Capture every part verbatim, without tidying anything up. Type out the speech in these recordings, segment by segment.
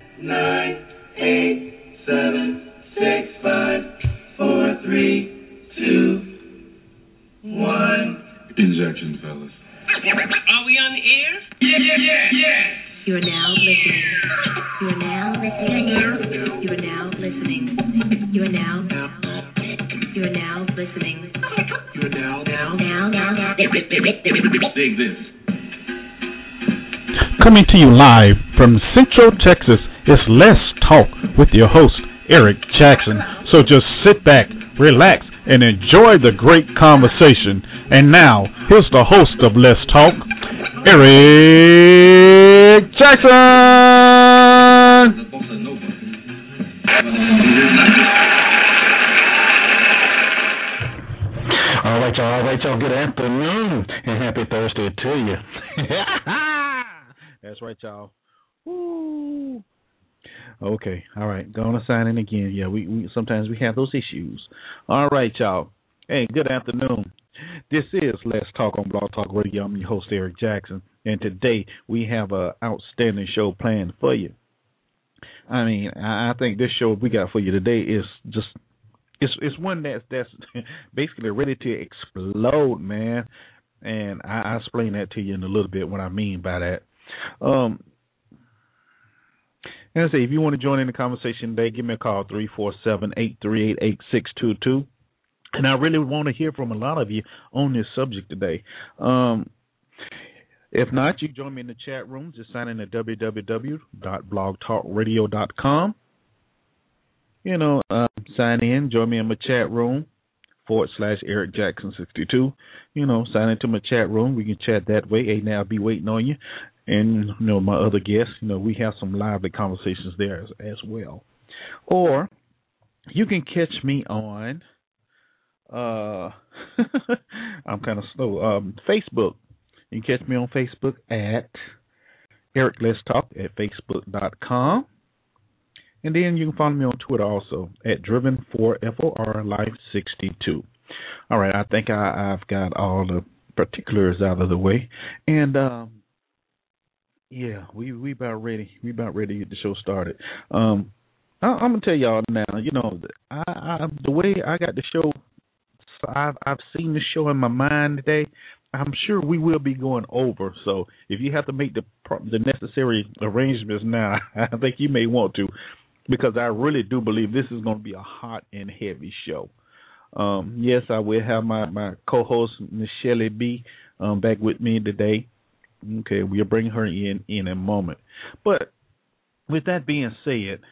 nine, eight, seven, six, five, four, three, two, one. Injection, fellas. Are we on the air? Yeah, yeah, yeah, yeah. You are now listening. You are now listening. You are now listening. You are now. You are now listening. You are now, now, Now, now, now. dig this. Coming to you live from Central Texas, it's Let's Talk with your host, Eric Jackson. So just sit back, relax, and enjoy the great conversation. And now, here's the host of Let's Talk, Eric Jackson. All right, y'all. All right, y'all. Good afternoon and happy Thursday to you. That's right, y'all. Woo. Okay. All right. Going to sign in again. Yeah, we, we sometimes we have those issues. All right, y'all. Hey, good afternoon. This is Let's Talk on Blog Talk Radio. I'm your host, Eric Jackson, and today we have an outstanding show planned for you. I mean, I think this show we got for you today is just it's it's one that's that's basically ready to explode, man. And I, I'll explain that to you in a little bit what I mean by that. Um, and I say, if you want to join in the conversation today, give me a call, three four seven, eight three eight, eight six two two. And I really want to hear from a lot of you on this subject today. Um, if not, you can join me in the chat room. Just sign in at w w w dot blog talk radio dot com. You know, uh, sign in, join me in my chat room, forward slash Eric Jackson sixty-two. You know, sign into my chat room. We can chat that way. Hey, now I'll be waiting on you. And, you know, my other guests, you know, we have some lively conversations there as, as well. Or you can catch me on, uh, I'm kind of slow, um, Facebook. You can catch me on Facebook at Eric Let's Talk at facebook dot com. And then you can follow me on Twitter also at Driven four F O R Life sixty-two. All right, I think I, I've got all the particulars out of the way. And, um, yeah, we we about ready. We about ready to get the show started. Um, I, I'm gonna tell y'all now. You know, I, I the way I got the show, I've I've seen the show in my mind today. I'm sure we will be going over. So if you have to make the the necessary arrangements now, I think you may want to, because I really do believe this is going to be a hot and heavy show. Um, yes, I will have my my co-host Michelle B. Um, back with me today. Okay, we'll bring her in in a moment. But with that being said,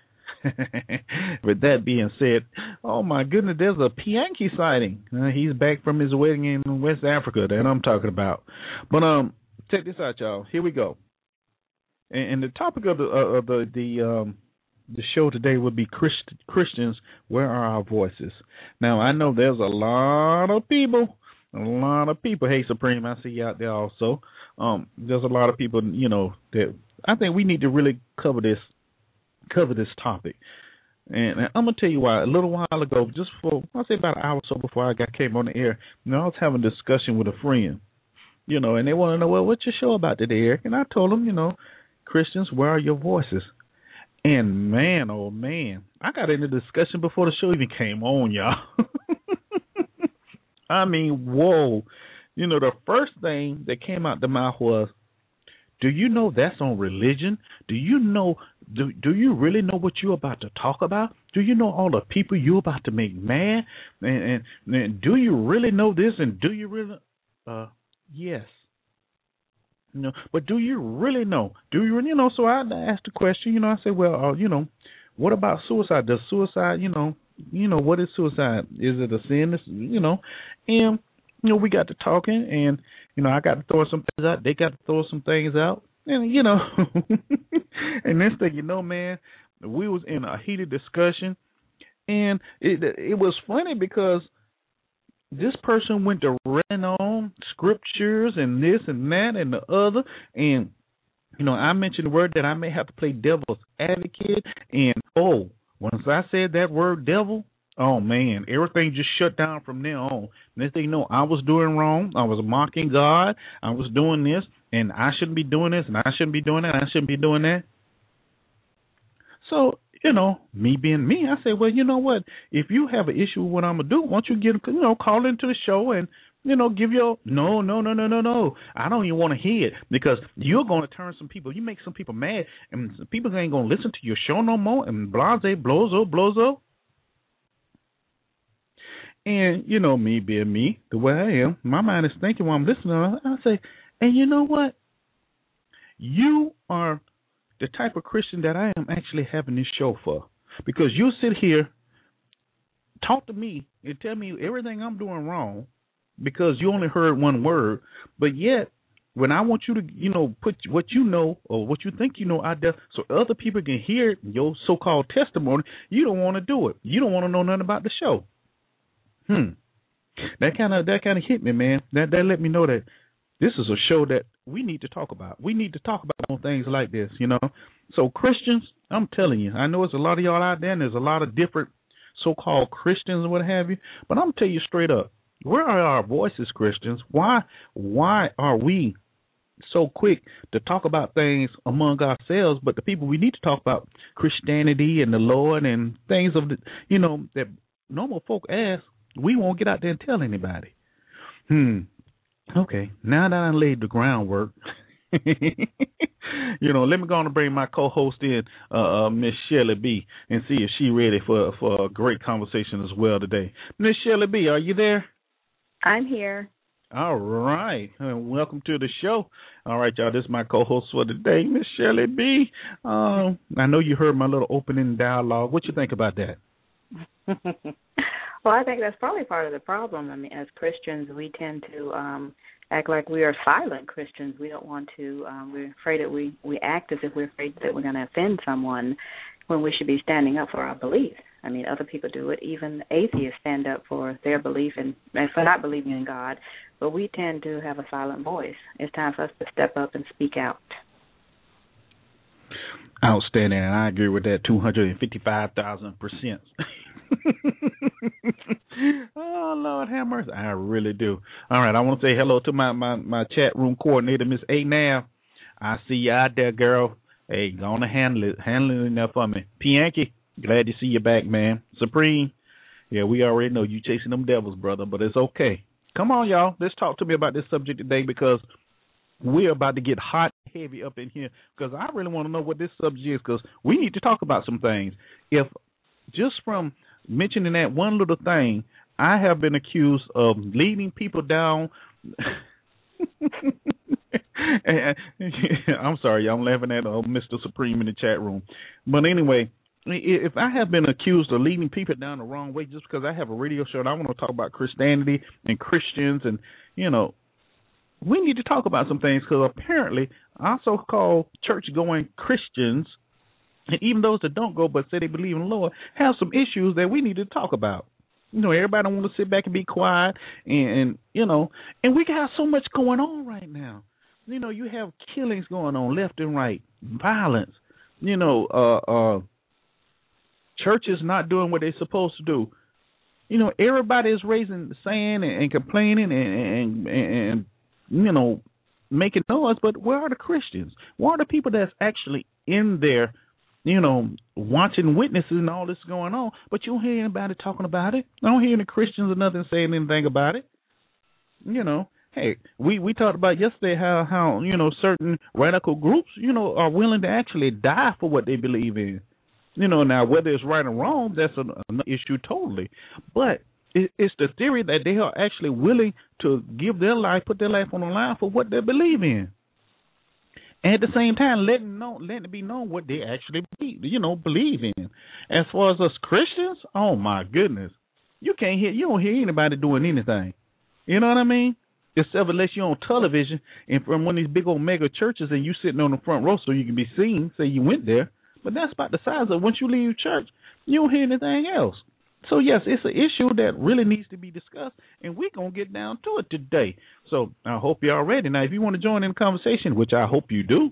with that being said, oh my goodness, there's a Pianki sighting. Uh, he's back from his wedding in West Africa that I'm talking about. But um, check this out, y'all. Here we go. And, and the topic of the uh, of the the um the show today would be Christ- Christians. Where are our voices? Now I know there's a lot of people. A lot of people. Hey, Supreme, I see you out there also. Um, there's a lot of people, you know, that I think we need to really cover this, cover this topic. And, and I'm gonna tell you why. A little while ago, just for I'll say about an hour or so before I got came on the air, you know, I was having a discussion with a friend, you know, and they want to know, well, what's your show about today, Eric? And I told them, you know, Christians, where are your voices? And man, oh man, I got into the discussion before the show even came on, y'all. I mean, whoa. You know, the first thing that came out the mouth was, do you know that's on religion? Do you know, do, do you really know what you're about to talk about? Do you know all the people you're about to make mad? And, and, and do you really know this? And do you really, uh, yes. You know, but do you really know? Do you, you know, so I asked the question, you know, I said, well, uh, you know, what about suicide? Does suicide, you know, you know, what is suicide? Is it a sin? You know, and, you know, we got to talking, and, you know, I got to throw some things out. They got to throw some things out. And, you know, and next thing you know, man, we was in a heated discussion. And it it was funny because this person went to running on scriptures and this and that and the other. And, you know, I mentioned the word that I may have to play devil's advocate. And, oh, once I said that word devil, oh, man, everything just shut down from there on. Next thing you know, I was doing wrong. I was mocking God. I was doing this, and I shouldn't be doing this, and I shouldn't be doing that. I shouldn't be doing that. So, you know, me being me, I say, well, you know what? If you have an issue with what I'm going to do, why don't you get, you know, call into the show and, you know, give your, no, no, no, no, no, no. I don't even want to hear it because you're going to turn some people, you make some people mad and some people ain't going to listen to your show no more and blase, blozo, blozo. And, you know, me being me, the way I am, my mind is thinking while I'm listening, I say, and you know what? You are the type of Christian that I am actually having this show for. Because you sit here, talk to me, and tell me everything I'm doing wrong because you only heard one word. But yet, when I want you to, you know, put what you know or what you think you know out there so other people can hear your so-called testimony, you don't want to do it. You don't want to know nothing about the show. Hmm. That kind of that kind of hit me, man. That that let me know that this is a show that we need to talk about. We need to talk about things like this, you know. So Christians, I'm telling you, I know there's a lot of y'all out there, and there's a lot of different so-called Christians and what have you. But I'm gonna tell you straight up, where are our voices, Christians? Why why are we so quick to talk about things among ourselves, but the people we need to talk about Christianity and the Lord and things of the, you know, that normal folk ask, we won't get out there and tell anybody. Hmm. Okay. Now that I laid the groundwork, you know, let me go on and bring my co-host in, uh, uh, Miss Shelly B, and see if she's ready for for a great conversation as well today. Miss Shelly B, are you there? I'm here. All right. Uh, welcome to the show. All right, y'all. This is my co-host for today, Miss Shelly B. Um, I know you heard my little opening dialogue. What you think about that? Well, I think that's probably part of the problem. I mean, as Christians, we tend to um, act like we are silent Christians. We don't want to, um, we're afraid that we, we act as if we're afraid that we're going to offend someone when we should be standing up for our beliefs. I mean, other people do it. Even atheists stand up for their belief and for not believing in God. But we tend to have a silent voice. It's time for us to step up and speak out. Outstanding, and I agree with that two hundred fifty-five thousand percent. Oh, Lord have mercy. I really do. All right, I want to say hello to my, my, my chat room coordinator, Miss A. Nav. I see you out there, girl. Hey, go on and handle it. Handle it enough for me. Pianki, glad to see you back, man. Supreme, yeah, we already know you chasing them devils, brother, but it's okay. Come on, y'all. Let's talk to me about this subject today because we're about to get hot and heavy up in here because I really want to know what this subject is because we need to talk about some things. If just from mentioning that one little thing, I have been accused of leading people down. I'm sorry, I'm laughing at uh, Mister Supreme in the chat room. But anyway, if I have been accused of leading people down the wrong way just because I have a radio show and I want to talk about Christianity and Christians and, you know, we need to talk about some things because apparently our so-called church-going Christians, and even those that don't go but say they believe in the Lord, have some issues that we need to talk about. You know, everybody don't want to sit back and be quiet, and, and you know, and we got so much going on right now. You know, you have killings going on left and right, violence. You know, uh, uh, churches not doing what they're supposed to do. You know, everybody is raising the sand and, and complaining and, and, and, and, you know, making noise, but where are the Christians? Where are the people that's actually in there, you know, watching witnesses and all this going on, but you don't hear anybody talking about it. I don't hear any Christians or nothing saying anything about it. You know, hey, we, we talked about yesterday how, how, you know, certain radical groups, you know, are willing to actually die for what they believe in. You know, now, whether it's right or wrong, that's an, an issue totally. But it, it's the theory that they are actually willing to give their life, put their life on the line for what they believe in. And at the same time, letting know, letting it be known what they actually, believe, you know, believe in. As far as us Christians, oh my goodness, you can't hear, you don't hear anybody doing anything. You know what I mean? Except unless you're on television and from one of these big old mega churches and you sitting on the front row so you can be seen, say you went there. But that's about the size of once you leave church, you don't hear anything else. So, yes, it's an issue that really needs to be discussed, and we're going to get down to it today. So I hope you're all ready. Now, if you want to join in the conversation, which I hope you do,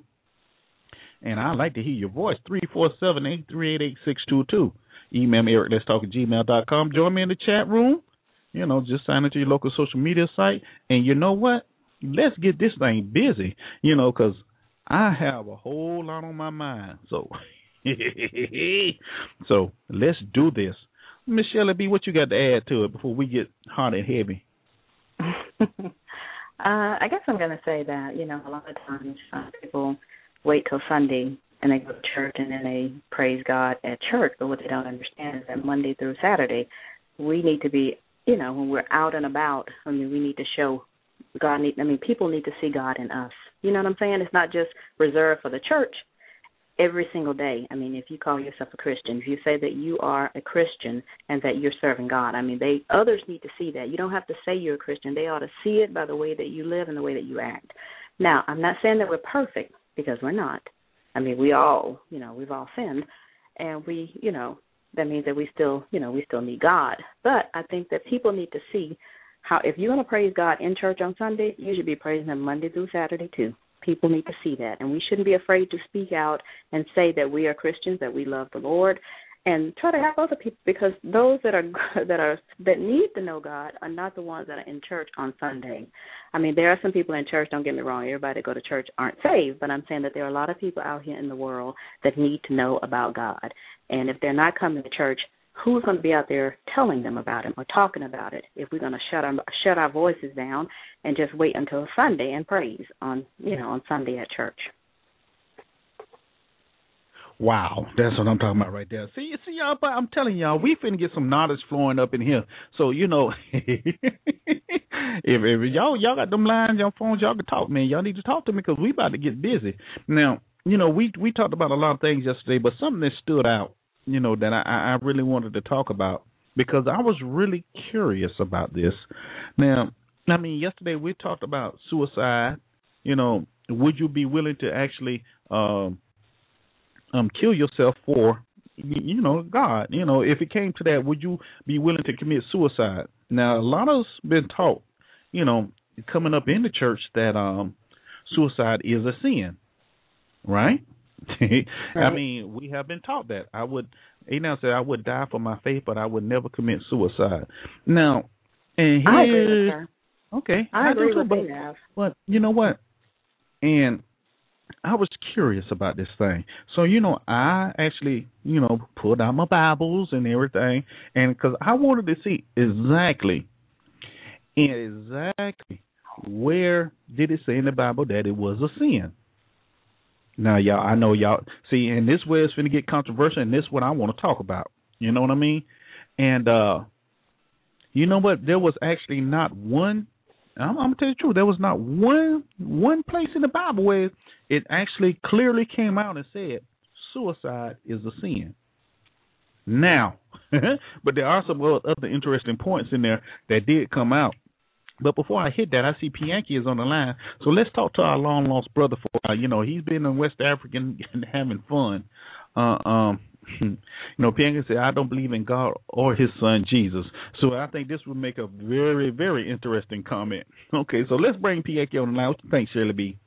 and I'd like to hear your voice, three four seven, eight three eight, eight six two two. Email me, Eric Let's Talk at gmail dot com. Join me in the chat room. You know, just sign into your local social media site. And you know what? Let's get this thing busy, you know, because I have a whole lot on my mind. So So let's do this. Miss Shirley B, what you got to add to it before we get hot and heavy? uh, I guess I'm going to say that, you know, a lot of times uh, people wait till Sunday and they go to church and then they praise God at church. But what they don't understand is that Monday through Saturday, we need to be, you know, when we're out and about, I mean, we need to show God. Need, I mean, people need to see God in us. You know what I'm saying? It's not just reserved for the church. Every single day. I mean, if you call yourself a Christian, if you say that you are a Christian and that you're serving God, I mean, they others need to see that. You don't have to say you're a Christian. They ought to see it by the way that you live and the way that you act. Now, I'm not saying that we're perfect, because we're not. I mean, we all, you know, we've all sinned, and we, you know, that means that we still, you know, we still need God. But I think that people need to see how, if you're going to praise God in church on Sunday, you should be praising Him Monday through Saturday too. People need to see that, and we shouldn't be afraid to speak out and say that we are Christians, that we love the Lord, and try to help other people, because those that are that are that need to know God are not the ones that are in church on Sunday. I mean, there are some people in church. Don't get me wrong; everybody that go to church aren't saved, but I'm saying that there are a lot of people out here in the world that need to know about God, and if they're not coming to church, who's going to be out there telling them about Him or talking about it? If we're going to shut our shut our voices down and just wait until Sunday and praise on, you know, on Sunday at church. Wow, that's what I'm talking about right there. See, see, y'all, but I'm telling y'all, we finna get some knowledge flowing up in here. So, you know, if, if y'all y'all got them lines, y'all phones, y'all can talk, man. Y'all need to talk to me, because we about to get busy. Now, you know, we we talked about a lot of things yesterday, but something that stood out, you know, that I, I really wanted to talk about, because I was really curious about this. Now, I mean, yesterday we talked about suicide. You know, would you be willing to actually um, um, kill yourself for, you know, God? You know, if it came to that, would you be willing to commit suicide? Now, a lot of us been taught, you know, coming up in the church that um, suicide is a sin, right? I mean, we have been taught that. I would, he now said, I would die for my faith, but I would never commit suicide. Now, and here, I agree with her. Okay, I, I agree too, with but, that. But you know what? And I was curious about this thing. So, you know, I actually, you know, pulled out my Bibles and everything, and because I wanted to see exactly, exactly where did it say in the Bible that it was a sin. Now, y'all, I know y'all, see, and this way it's going to get controversial, and this is what I want to talk about. You know what I mean? And uh, you know what? There was actually not one, I'm, I'm going to tell you the truth, there was not one one place in the Bible where it actually clearly came out and said suicide is a sin. Now, but there are some other interesting points in there that did come out. But before I hit that, I see Pianki is on the line. So let's talk to our long-lost brother for, uh, you know, he's been in West Africa and having fun. Uh, um, you know, Pianki said, I don't believe in God or his son, Jesus. So I think this would make a very, very interesting comment. Okay, so let's bring Pianki on the line. What do you think, Shirley B?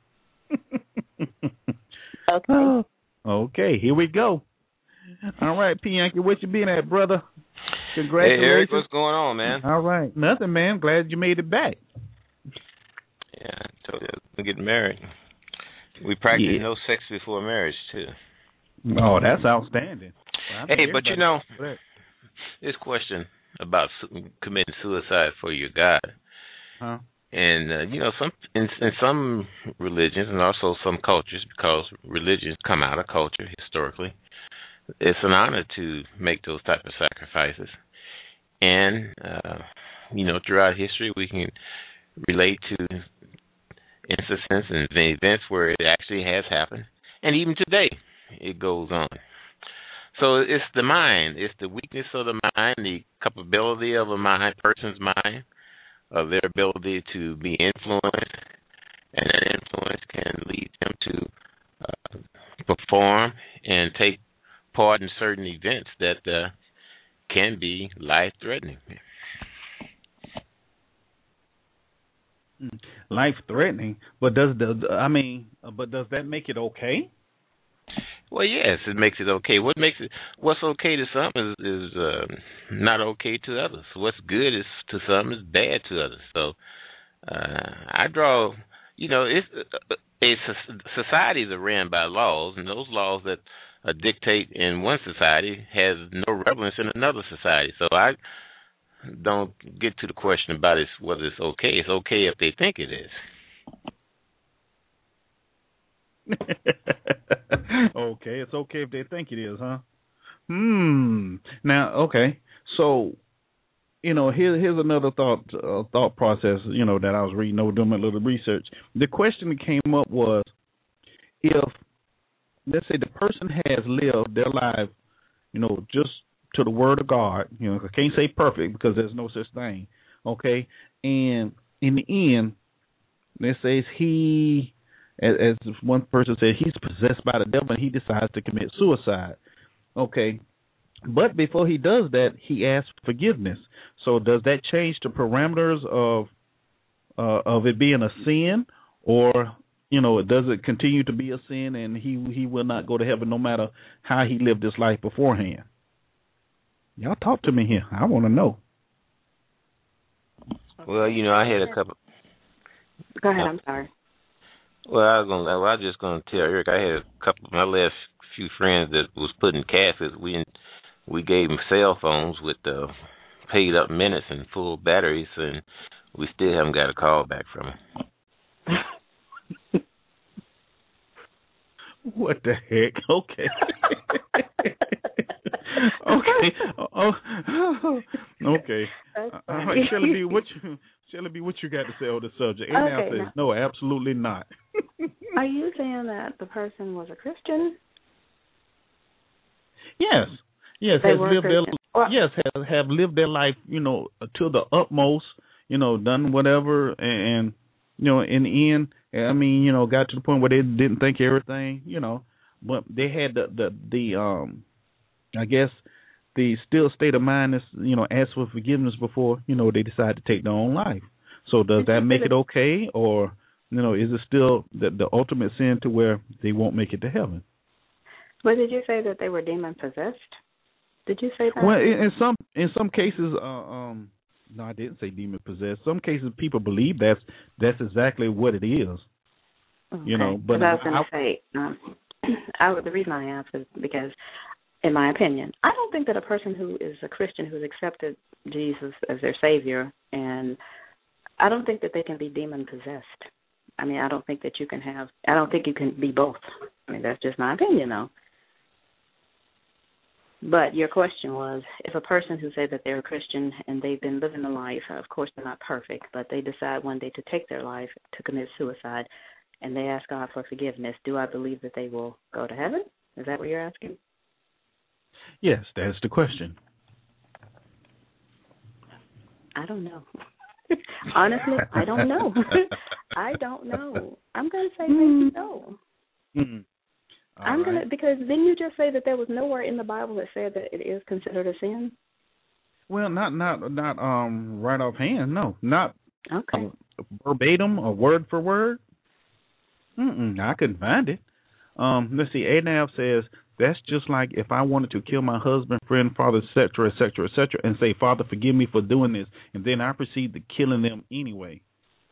Okay. Okay, here we go. All right, Pianki, what you been at, brother? Congratulations. Hey, Eric, what's going on, man? All right. Nothing, man. Glad you made it back. Yeah, I told you I'm getting married. We practice yeah. no sex before marriage, too. Oh, that's outstanding. Well, hey, but you know, this question about su- committing suicide for your God. Huh? And, uh, you know, some in, in some religions and also some cultures, because religions come out of culture historically, it's an honor to make those type of sacrifices. And, uh, you know, throughout history, we can relate to instances and events where it actually has happened. And even today, it goes on. So it's the mind. It's the weakness of the mind, the capability of a mind, person's mind, of their ability to be influenced. And that influence can lead them to uh, perform and take part in certain events that uh, can be life-threatening. Life-threatening, but does the I mean, but does that make it okay? Well, yes, it makes it okay. What makes it what's okay to some is, is uh, not okay to others. What's good is to some is bad to others. So uh, I draw, you know, it's, it's societies are ran by laws, and those laws that a dictate in one society has no relevance in another society. So I don't get to the question about it, whether it's okay. It's okay if they think it is. Okay, it's okay if they think it is, huh? Hmm. Now, okay. So, you know, here, here's another thought uh, thought process, you know, that I was reading over doing my little research. The question that came up was, if, let's say, the person has lived their life, you know, just to the word of God, you know, I can't say perfect because there's no such thing, okay? And in the end, let's say he, as, as one person said, he's possessed by the devil and he decides to commit suicide, okay? But before he does that, he asks forgiveness. So does that change the parameters of uh, of it being a sin, or, you know, does it continue to be a sin and he he will not go to heaven no matter how he lived his life beforehand? Y'all talk to me here. I want to know. Well, you know, I had a couple. Go ahead. I'm sorry. Well, I was gonna. Well, I was just gonna tell Eric. I had a couple of my last few friends that was putting caskets. We we gave them cell phones with the paid up minutes and full batteries, and we still haven't got a call back from them. What the heck? Okay. Okay. Oh, oh, okay. All right, Shelly B, what you Shelly B, what you got to say on the subject? And now Okay, says now- no, absolutely not. Are you saying that the person was a Christian? Yes. Yes, They has were lived their Christian. Or- yes, have have lived their life, you know, to the utmost, you know, done whatever, and, and you know, in the end, I mean, you know, got to the point where they didn't think everything, you know, but they had the the, the um I guess the still state of mind is, you know, ask for forgiveness before, you know, they decide to take their own life. So does that make it okay, or, you know, is it still the, the ultimate sin to where they won't make it to heaven? But did you say that they were demon possessed? Did you say that? Well, in, in some in some cases, uh, um, no, I didn't say demon possessed. Some cases, people believe that's that's exactly what it is. Okay. You know, but I was going I, to say, um, I, the reason I ask is because, in my opinion, I don't think that a person who is a Christian who's accepted Jesus as their Savior, and I don't think that they can be demon possessed. I mean, I don't think that you can have. I don't think you can be both. I mean, that's just my opinion, though. But your question was, if a person who said that they're a Christian and they've been living a life, of course they're not perfect, but they decide one day to take their life, to commit suicide, and they ask God for forgiveness, do I believe that they will go to heaven? Is that what you're asking? yes, that's the question. I don't know. Honestly, I don't know. I don't know. I'm going to say maybe no. Mm. All I'm right. gonna because didn't you just say that there was nowhere in the Bible that said that it is considered a sin? Well, not not not um right offhand. No, not Okay. uh, verbatim or word for word. Mm-mm, I couldn't find it. Um, let's see. Adnab says that's just like if I wanted to kill my husband, friend, father, et cetera, et cetera, et cetera, and say, Father, forgive me for doing this, and then I proceed to killing them anyway.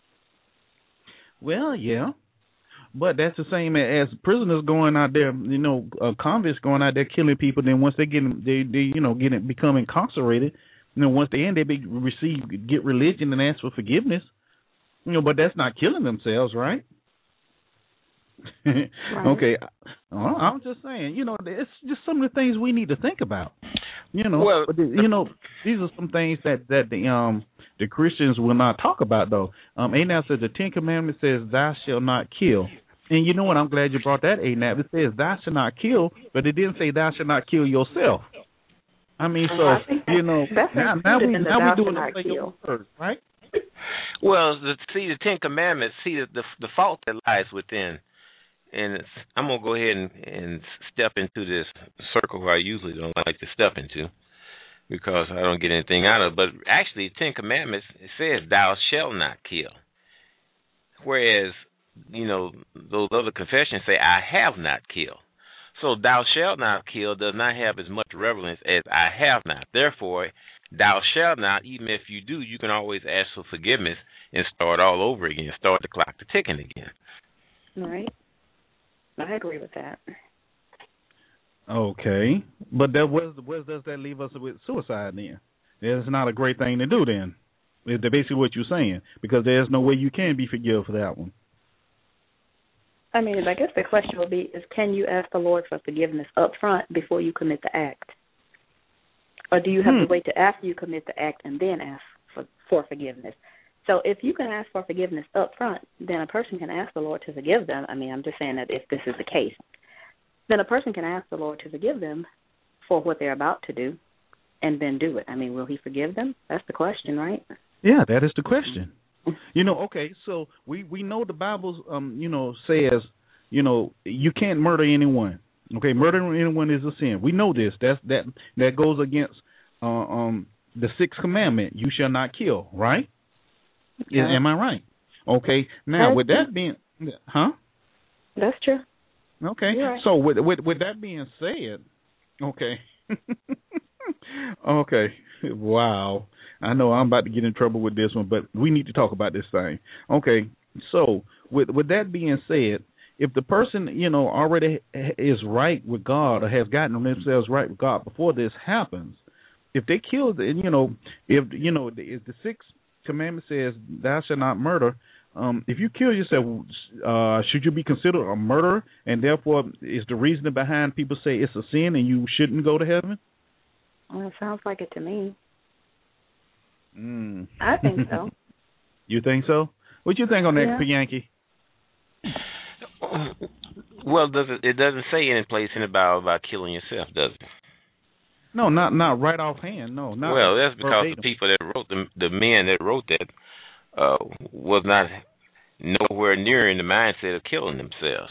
Well, yeah. But that's the same as prisoners going out there, you know, uh, convicts going out there killing people. Then once they get, they, they you know, get become incarcerated. You know, once they end, they be, receive, get religion and ask for forgiveness. You know, but that's not killing themselves, right? Right. Okay, I'm just saying, you know, it's just some of the things we need to think about. You know, well, but you know, these are some things that that the um the Christians will not talk about though. Um, Anab says the Ten Commandments says thou shalt not kill, and you know what? I'm glad you brought that, Anab. It says thou shalt not kill, but it didn't say thou shalt not kill yourself. I mean, so I think you know, that's now, now we in the now thou we doing shalt the not kill. words, right? Well, the, see the Ten Commandments. See the, the the fault that lies within. And it's, I'm going to go ahead and, and step into this circle where I usually don't like to step into because I don't get anything out of it. But actually, Ten Commandments, it says, thou shalt not kill. Whereas, you know, those other confessions say, I have not killed. So thou shalt not kill does not have as much relevance as I have not. Therefore, thou shalt not, even if you do, you can always ask for forgiveness and start all over again, start the clock to ticking again. Right. I agree with that. Okay, but that where, where does that leave us with suicide then? It's not a great thing to do then. Is basically what you're saying, because there's no way you can be forgiven for that one. I mean, I guess the question would be: is can you ask the Lord for forgiveness up front before you commit the act, or do you have hmm. to wait to after you commit the act and then ask for, for forgiveness? So if you can ask for forgiveness up front, then a person can ask the Lord to forgive them. I mean, I'm just saying that if this is the case, then a person can ask the Lord to forgive them for what they're about to do and then do it. I mean, will he forgive them? That's the question, right? Yeah, that is the question. You know, okay, so we, we know the Bible, um, you know, says, you know, you can't murder anyone. Okay, murdering anyone is a sin. We know this. That's that that goes against uh, um the sixth commandment. You shall not kill. Right? Yeah. Am I right? Okay. Now, That's with that being, huh? That's true. Okay. Right. So with, with with that being said, okay, okay, wow. I know I'm about to get in trouble with this one, but we need to talk about this thing. Okay. So with with that being said, if the person, you know, already is right with God or has gotten themselves right with God before this happens, if they kill, the, you know, if you know, if the sixth commandment says thou shalt not murder. Um, if you kill yourself, uh, should you be considered a murderer? And therefore, is the reason behind people say it's a sin and you shouldn't go to heaven? Well, it sounds like it to me. Mm. I think so. You think so? What you think on that, Yeah. Yankee? Well, does it, it doesn't say any place in the Bible about killing yourself, does it? No, not not right offhand. No, not. Well, that's because verbatim. the people that wrote the the men that wrote that uh, was not nowhere near in the mindset of killing themselves.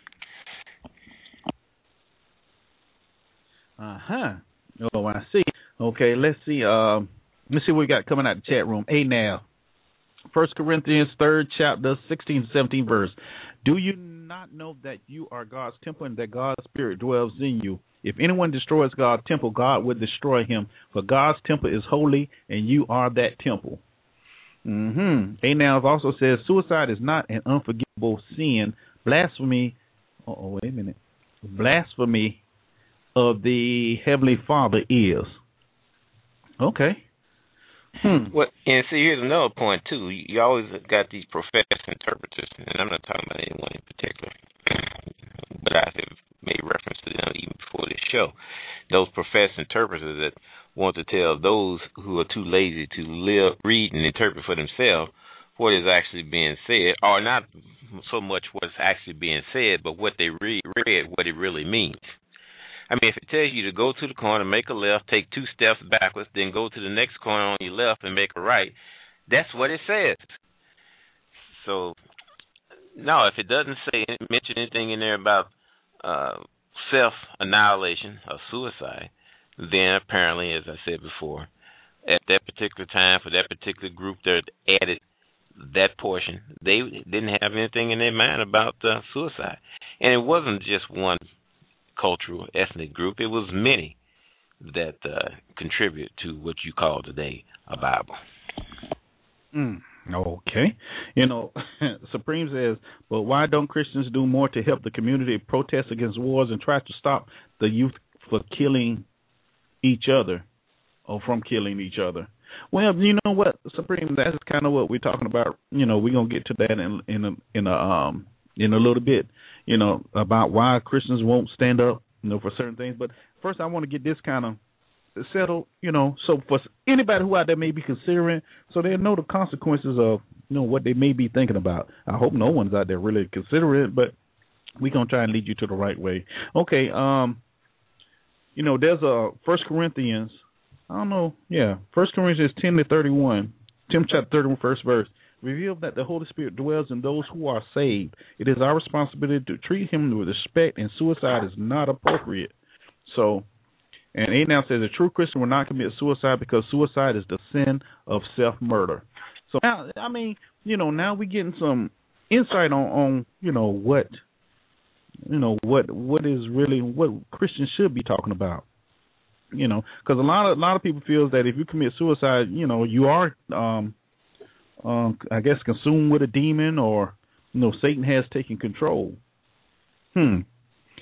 Uh huh. Oh, I see. Okay, let's see. Um, let's see what we got coming out of the chat room. Hey, now, First Corinthians third chapter, sixteen, seventeen verse. Do you not know that you are God's temple and that God's Spirit dwells in you? If anyone destroys God's temple, God will destroy him. For God's temple is holy, and you are that temple. Mm-hmm. A now also says suicide is not an unforgivable sin. Blasphemy. Oh, wait a minute. Blasphemy of the Heavenly Father is. Okay. Hmm. Well, and see, here's another point too. You, you always got these professed interpreters, and I'm not talking about anyone in particular, but I have made reference to them even before this show. Those professed interpreters that want to tell those who are too lazy to live, read, and interpret for themselves what is actually being said, or not so much what's actually being said, but what they read, read what it really means. I mean, if it tells you to go to the corner, make a left, take two steps backwards, then go to the next corner on your left and make a right, that's what it says. So, no, if it doesn't say mention anything in there about uh, self-annihilation or suicide, then apparently, as I said before, at that particular time, for that particular group that added that portion, they didn't have anything in their mind about uh, suicide. And it wasn't just one cultural, ethnic group. It was many that uh, contribute to what you call today a Bible. Mm, okay. You know, Supreme says, but why don't Christians do more to help the community protest against wars and try to stop the youth for killing each other or from killing each other? Well, you know what, Supreme, that's kind of what we're talking about. You know, we're going to get to that in in a, in a um in a little bit, you know, about why Christians won't stand up, you know, for certain things. But first I want to get this kind of settled, you know, so for anybody who out there may be considering, so they know the consequences of, you know, what they may be thinking about. I hope no one's out there really considering it, but we're going to try and lead you to the right way. Okay, um, you know, there's a First Corinthians, I don't know, yeah, First Corinthians ten to thirty-one, ten chapter thirty-one, first verse. Reveal that the Holy Spirit dwells in those who are saved. It is our responsibility to treat him with respect, and suicide is not appropriate. So, and A now says a true Christian will not commit suicide because suicide is the sin of self-murder. So now, I mean, you know, now we're getting some insight on, on you know, what, you know, what what is really what Christians should be talking about. You know, because a lot of a lot of people feel that if you commit suicide, you know, you are. Um, Um, I guess consumed with a demon, or you know, Satan has taken control. Hmm.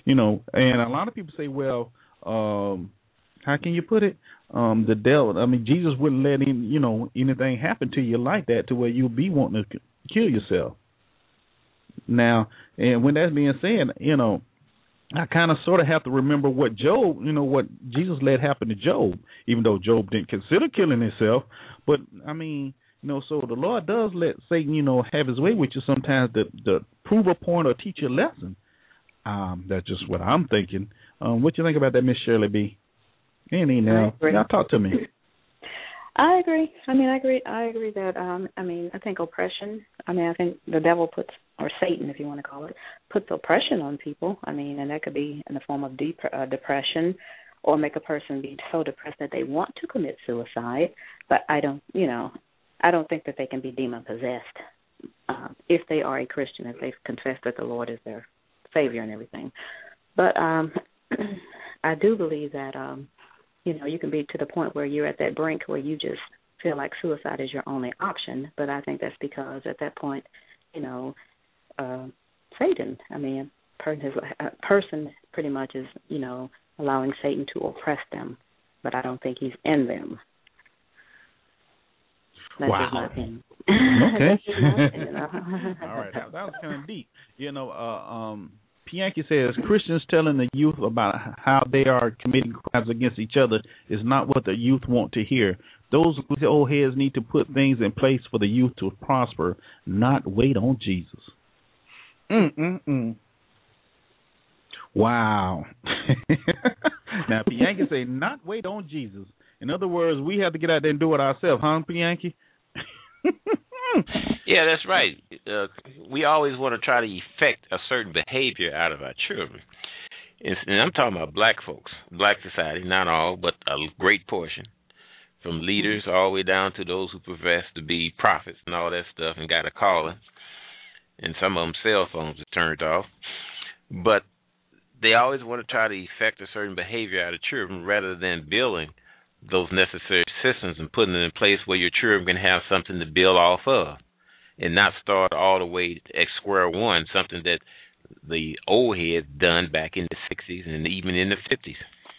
You know, and a lot of people say, well, um, how can you put it? Um, the devil. I mean, Jesus wouldn't let in, you know, anything happen to you like that to where you'll be wanting to kill yourself. Now, and when that's being said, you know, I kind of sort of have to remember what Job, you know, what Jesus let happen to Job, even though Job didn't consider killing himself. But, I mean, you know, so the Lord does let Satan, you know, have his way with you sometimes to, to prove a point or teach you a lesson. Um, that's just what I'm thinking. Um, what you think about that, Miss Shirley B? Any now, y'all talk to me. I agree. I mean, I agree. I agree that. Um, I mean, I think oppression. I mean, I think the devil puts, or Satan, if you want to call it, puts oppression on people. I mean, and that could be in the form of dep- uh, depression, or make a person be so depressed that they want to commit suicide. But I don't, you know, I don't think that they can be demon possessed uh, if they are a Christian, if they've confessed that the Lord is their Savior and everything. But um, I do believe that. Um, You know, you can be to the point where you're at that brink where you just feel like suicide is your only option. But I think that's because at that point, you know, uh, Satan, I mean, a person pretty much is, you know, allowing Satan to oppress them. But I don't think he's in them. That's wow. just my opinion. Okay. That's just my opinion. All right. That, that was kind of deep. You know, uh, um, Pianki says Christians telling the youth about how they are committing crimes against each other is not what the youth want to hear. Those old heads need to put things in place for the youth to prosper, not wait on Jesus. Mm-mm-mm. Wow. Now, Pianki say not wait on Jesus. In other words, we have to get out there and do it ourselves, huh, Pianki? Yeah, that's right. Uh, we always want to try to effect a certain behavior out of our children. And, and I'm talking about black folks, black society, not all, but a great portion, from leaders all the way down to those who profess to be prophets and all that stuff and got a calling. And some of them cell phones are turned off. But they always want to try to effect a certain behavior out of children rather than building those necessary systems and putting it in place where your children can have something to build off of and not start all the way at square one, something that the old heads done back in the sixties and even in the fifties.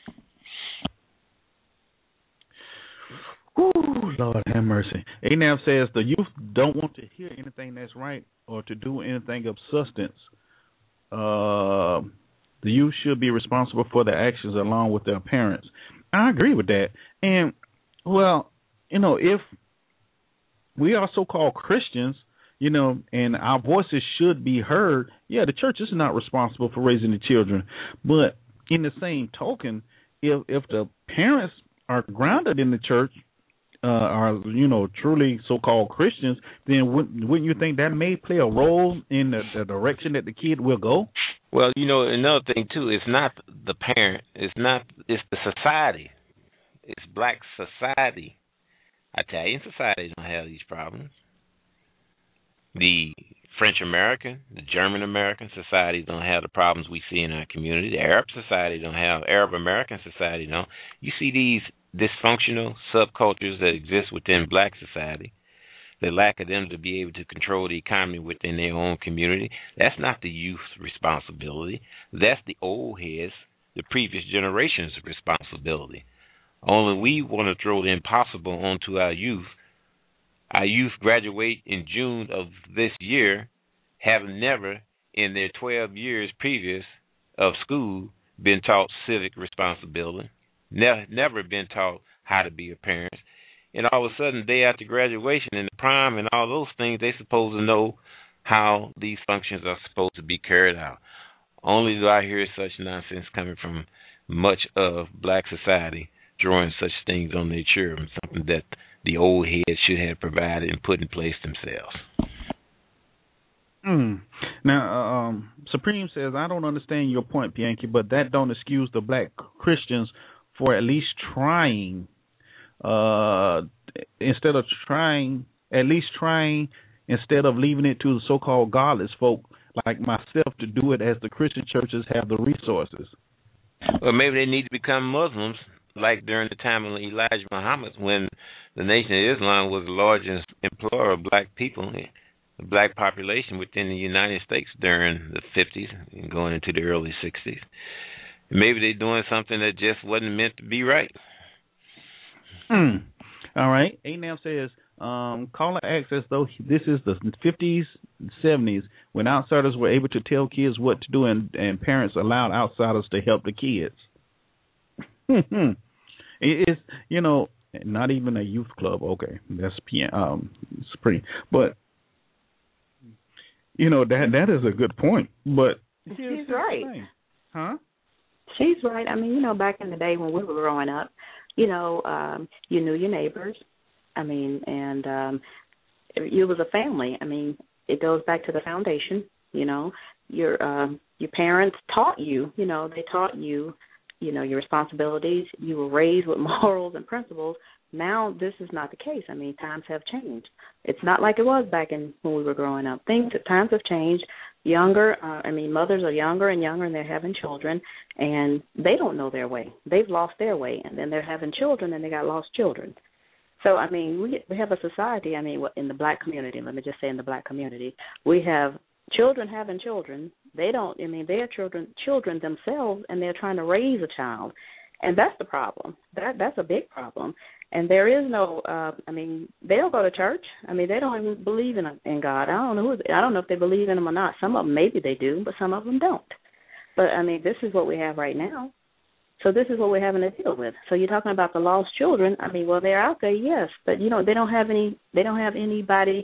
Ooh, Lord have mercy. A N A V says the youth don't want to hear anything that's right or to do anything of substance. Uh, the youth should be responsible for their actions along with their parents. I agree with that. And, well, you know, if we are so-called Christians, you know, and our voices should be heard, yeah, the church is not responsible for raising the children. But in the same token, if if the parents are grounded in the church, uh, are, you know, truly so-called Christians, then wouldn't, wouldn't you think that may play a role in the, the direction that the kid will go? Well, you know, another thing, too, it's not the parent. It's not, it's the society. It's black society. Italian society don't have these problems. The French-American, the German-American society don't have the problems we see in our community. The Arab society don't have, Arab-American society don't. You see these dysfunctional subcultures that exist within black society, the lack of them to be able to control the economy within their own community. That's not the youth's responsibility. That's the old heads, the previous generation's responsibility. Only we want to throw the impossible onto our youth. Our youth graduate in June of this year, have never in their twelve years previous of school been taught civic responsibility, never, never been taught how to be a parent. And all of a sudden, day after graduation in the prime and all those things, they're supposed to know how these functions are supposed to be carried out. Only do I hear such nonsense coming from much of black society, throwing such things on their children, something that the old heads should have provided and put in place themselves. Mm. Now, um, Supreme says, I don't understand your point, Pianki, but that don't excuse the black Christians for at least trying, uh, instead of trying, at least trying, instead of leaving it to the so-called godless folk like myself to do it as the Christian churches have the resources. Well, maybe they need to become Muslims, like during the time of Elijah Muhammad, when the Nation of Islam was the largest employer of black people. the black population within the United States during the fifties and going into the early sixties. Maybe they're doing something that just wasn't meant to be right. Mm. All right. A N A M says, um, caller asks as though this is the fifties, seventies, when outsiders were able to tell kids what to do and, and parents allowed outsiders to help the kids. It's, you know, not even a youth club. Okay, that's um, it's pretty. But, you know, that that is a good point. But she's right. Huh? She's right. I mean, you know, back in the day when we were growing up, you know, um, you knew your neighbors. I mean, and um, it was a family. I mean, it goes back to the foundation. You know, your um, your parents taught you. You know, they taught you. You know, your responsibilities. You were raised with morals and principles. Now this is not the case. I mean, times have changed. It's not like it was back in when we were growing up. Things, times have changed. Younger, uh, I mean, mothers are younger and younger, and they're having children, and they don't know their way. They've lost their way, and then they're having children, and they got lost children. So, I mean, we we have a society, I mean, in the black community, let me just say in the black community, we have children having children. They don't, I mean, they're children, children themselves, and they're trying to raise a child. And that's the problem. That That's a big problem. And there is no, uh, I mean, they don't go to church. I mean, they don't even believe in in God. I don't know who, I don't know if they believe in him or not. Some of them, maybe they do, but some of them don't. But, I mean, this is what we have right now. So this is what we're having to deal with. So you're talking about the lost children. I mean, well, they're out there, yes, but, you know, they don't have any, they don't have anybody,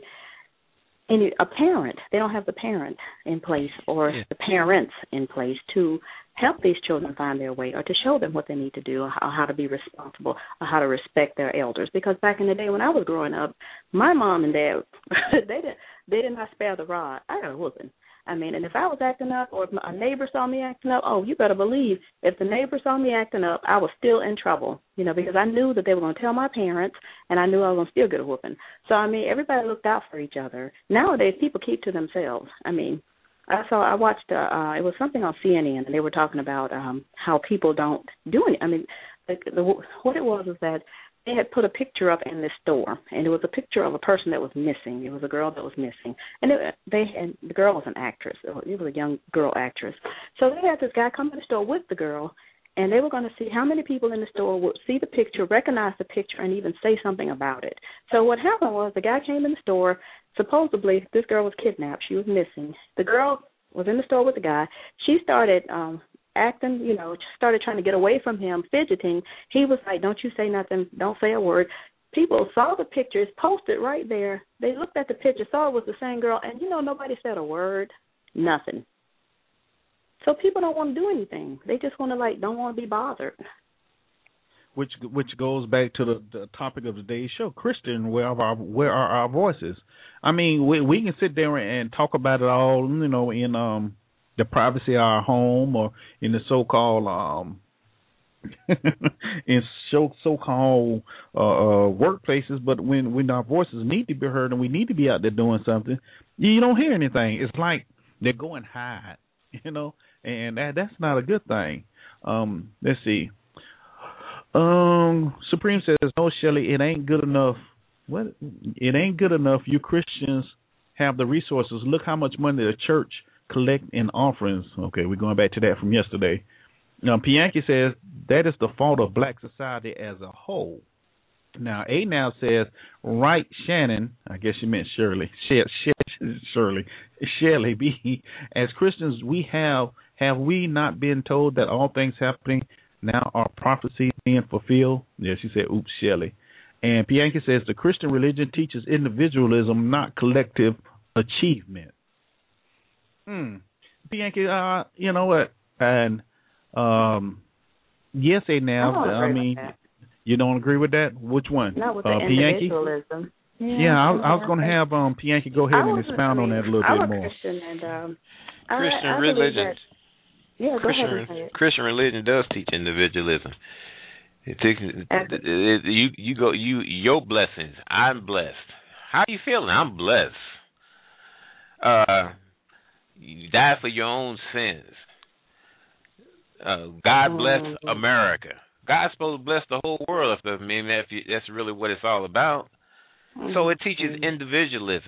any, a parent. They don't have the parent in place or yeah. the parents in place to help these children find their way or to show them what they need to do or how to be responsible or how to respect their elders. Because back in the day when I was growing up, my mom and dad, they didn't they did not spare the rod. I got a whooping. I mean, and if I was acting up or if a neighbor saw me acting up, oh, you better believe if the neighbor saw me acting up, I was still in trouble, you know, because I knew that they were going to tell my parents, and I knew I was going to still get a whooping. So, I mean, everybody looked out for each other. Nowadays, people keep to themselves. I mean, I saw, I watched, uh, uh, it was something on C N N, and they were talking about um, how people don't do it. I mean, the, the, what it was is that they had put a picture up in this store, and it was a picture of a person that was missing. It was a girl that was missing, and it, they and the girl was an actress. It was a young girl actress. So they had this guy come to the store with the girl, and they were going to see how many people in the store would see the picture, recognize the picture, and even say something about it. So what happened was the guy came in the store. Supposedly, this girl was kidnapped. She was missing. The girl was in the store with the guy. She started um, acting, you know, started trying to get away from him, fidgeting. He was like, don't you say nothing, don't say a word. People saw the pictures, posted right there. They looked at the picture, saw it was the same girl, and, you know, nobody said a word, nothing. So people don't want to do anything. They just want to, like, don't want to be bothered. Which which goes back to the, the topic of today's show, Christian, where are our, where are our voices? I mean, we we can sit there and talk about it all, you know, in um the privacy of our home or in the so-called um in so so-called uh, uh, workplaces, but when when our voices need to be heard and we need to be out there doing something, you don't hear anything. It's like they're going hide, you know, and that that's not a good thing. Um, let's see. Um, Supreme says, no, Shelley, it ain't good enough. What? It ain't good enough. You Christians have the resources. Look how much money the church collect in offerings. Okay, we're going back to that from yesterday. Now, Pianki says that is the fault of black society as a whole. Now, A now says, right, Shannon, I guess you meant Shirley, Shirley, Shirley B. As Christians, we have, have we not been told that all things happening now are prophecies being fulfilled? Yeah, she said, oops, Shelley. And Pianki says the Christian religion teaches individualism, not collective achievement. Hmm. Pianki, uh, you know what? And um, yes, A now. I, I mean, you don't agree with that? Which one? Not with uh, the individualism. Yeah, yeah I, I was going to have um, Pianki go ahead and expound I mean, on that a little I'm bit a more. Christian and um, Christian I, I religion. That, yeah, go Christian, ahead and say it. Christian religion does teach individualism. It takes it, it, it, you you go you your blessings. I'm blessed. How you feeling? I'm blessed. Uh, you die for your own sins. Uh, God bless mm-hmm. America. God's supposed to bless the whole world. If I mean, if you, that's really what it's all about. Mm-hmm. So it teaches individualism.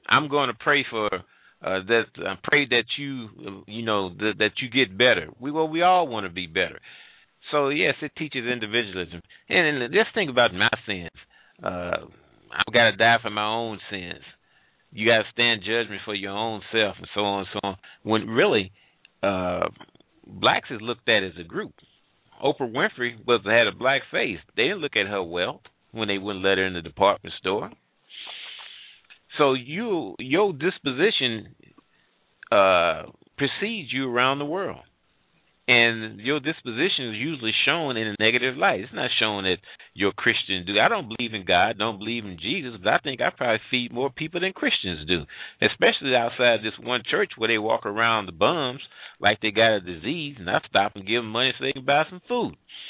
I'm going to pray for uh, that. I pray that you, you know, th- that you get better. We well, we all want to be better. So yes, it teaches individualism. And, and just think about my sins. Uh, I've got to die for my own sins. You got to stand judgment for your own self, and so on and so on. When really, uh, blacks is looked at as a group. Oprah Winfrey was had a black face. They didn't look at her wealth when they wouldn't let her in the department store. So you, your disposition uh, precedes you around the world. And your disposition is usually shown in a negative light. It's not shown that you're Christian. Do I don't believe in God, don't believe in Jesus, but I think I probably feed more people than Christians do, especially outside this one church where they walk around the bums like they got a disease, and I stop and give them money so they can buy some food.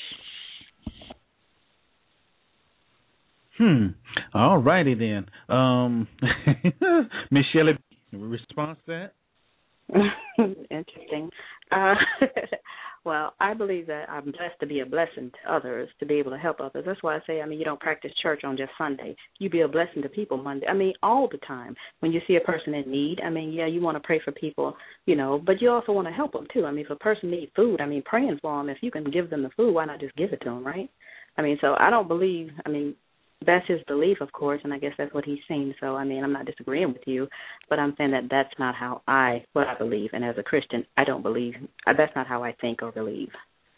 Hmm. All righty then. Um, Miss Shelley, response to that? Interesting. Uh, well, I believe that I'm blessed to be a blessing to others, to be able to help others. That's why I say, I mean, you don't practice church on just Sunday. You be a blessing to people Monday. I mean, all the time. When you see a person in need, I mean, yeah, you want to pray for people, you know, but you also want to help them too. I mean, if a person needs food, I mean, praying for them, if you can give them the food, why not just give it to them, right? I mean, so I don't believe, I mean, that's his belief, of course, and I guess that's what he's seen. So, I mean, I'm not disagreeing with you, but I'm saying that that's not how I, what I believe. And as a Christian, I don't believe, that's not how I think or believe.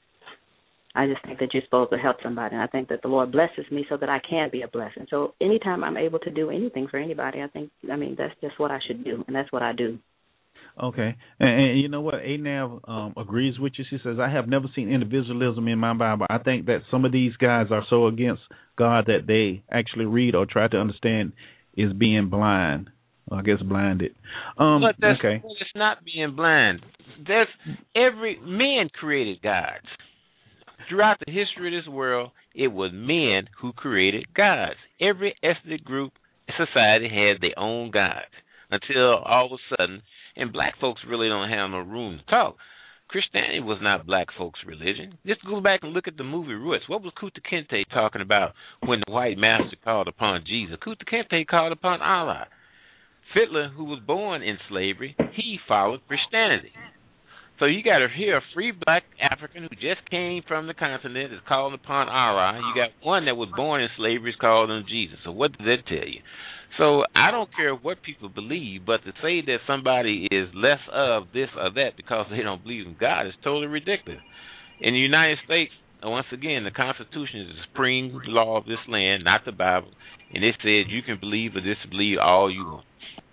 I just think that you're supposed to help somebody, and I think that the Lord blesses me so that I can be a blessing. So anytime I'm able to do anything for anybody, I think, I mean, that's just what I should do, and that's what I do. Okay. And, and you know what? Anav um, agrees with you. She says, I have never seen individualism in my Bible. I think that some of these guys are so against God that they actually read or try to understand is being blind. I guess blinded. Um, but that's, okay. It's not being blind. There's every man created gods. Throughout the history of this world, it was men who created gods. Every ethnic group, society had their own gods until all of a sudden, and black folks really don't have no room to talk. Christianity was not black folks' religion. Just go back and look at the movie Roots. What was Kunta Kinte talking about when the white master called upon Jesus? Kunta Kinte called upon Allah. Fiddler, who was born in slavery, he followed Christianity. So you got here a free black African who just came from the continent is calling upon Allah. You got one that was born in slavery is called on Jesus. So what does that tell you? So I don't care what people believe, but to say that somebody is less of this or that because they don't believe in God is totally ridiculous. In the United States, once again, the Constitution is the supreme law of this land, not the Bible, and it says you can believe or disbelieve all you want.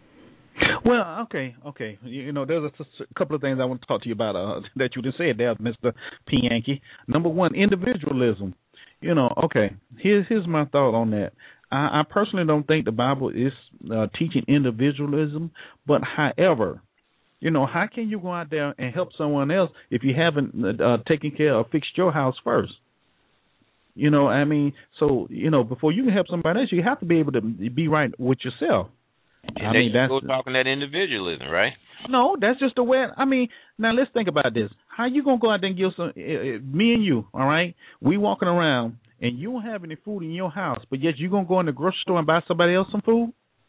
Well, okay, okay. You, you know, there's a, a couple of things I want to talk to you about uh, that you just said there, Mister P. Yankee. Number one, individualism. You know, okay, here's, here's my thought on that. I, I personally don't think the Bible is uh, teaching individualism, but however, you know, how can you go out there and help someone else if you haven't uh, taken care or fixed your house first? You know, I mean, so, you know, before you can help somebody else, you have to be able to be right with yourself. And I then mean, you that's go talking that individualism, right? No, that's just the way. I mean, now let's think about this. How you gonna go out there and give some? Uh, uh, me and you, all right? We walking around and you don't have any food in your house, but yet you gonna go in the grocery store and buy somebody else some food?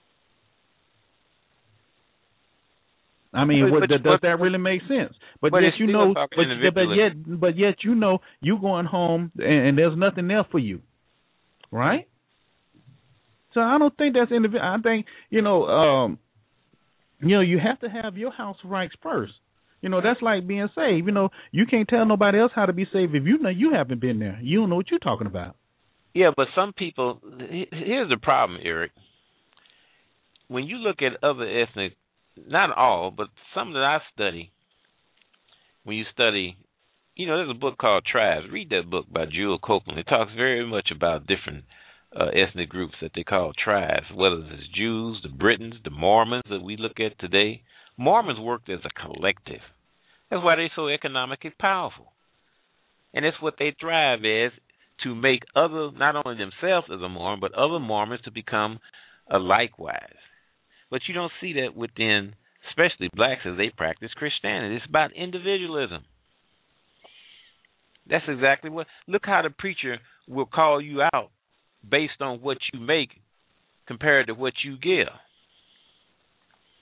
I mean, but, what, but, does but, that really make sense? But, but yet you know, but, but yet, but yet you know, you going home and, and there's nothing there for you, right? So I don't think that's individual. I think, you know, um, you know, you have to have your house rights first. You know, that's like being saved. You know, you can't tell nobody else how to be saved if you know you haven't been there. You don't know what you're talking about. Yeah, but some people, here's the problem, Eric. When you look at other ethnic, not all, but some that I study, when you study, you know, there's a book called Tribes. Read that book by Jewel Copeland. It talks very much about different Uh, ethnic groups that they call tribes, whether it's Jews, the Britons, the Mormons that we look at today. Mormons worked as a collective. That's why they're so economically powerful. And that's what they thrive as, to make other, not only themselves as a Mormon, but other Mormons to become uh, likewise. But you don't see that within, especially blacks, as they practice Christianity. It's about individualism. That's exactly what, look how the preacher will call you out based on what you make compared to what you give.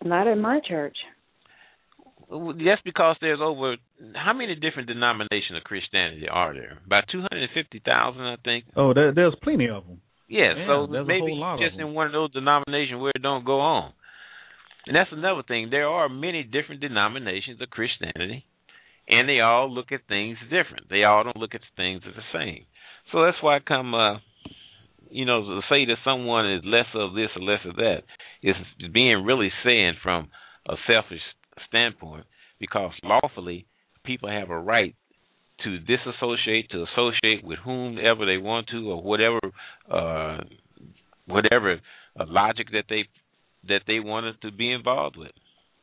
Not in my church. That's because there's over how many different denominations of Christianity are there? About two hundred fifty thousand, I think. Oh, there, there's plenty of them. Yeah, yeah so there's maybe a whole lot just of them. in one of those denominations where it don't go on. And that's another thing. There are many different denominations of Christianity, and they all look at things different. They all don't look at things as the same. So that's why I come, uh, you know, to say that someone is less of this or less of that is being really saying from a selfish standpoint, because lawfully people have a right to disassociate, to associate with whomever they want to, or whatever, uh, whatever uh, logic that they that they wanted to be involved with.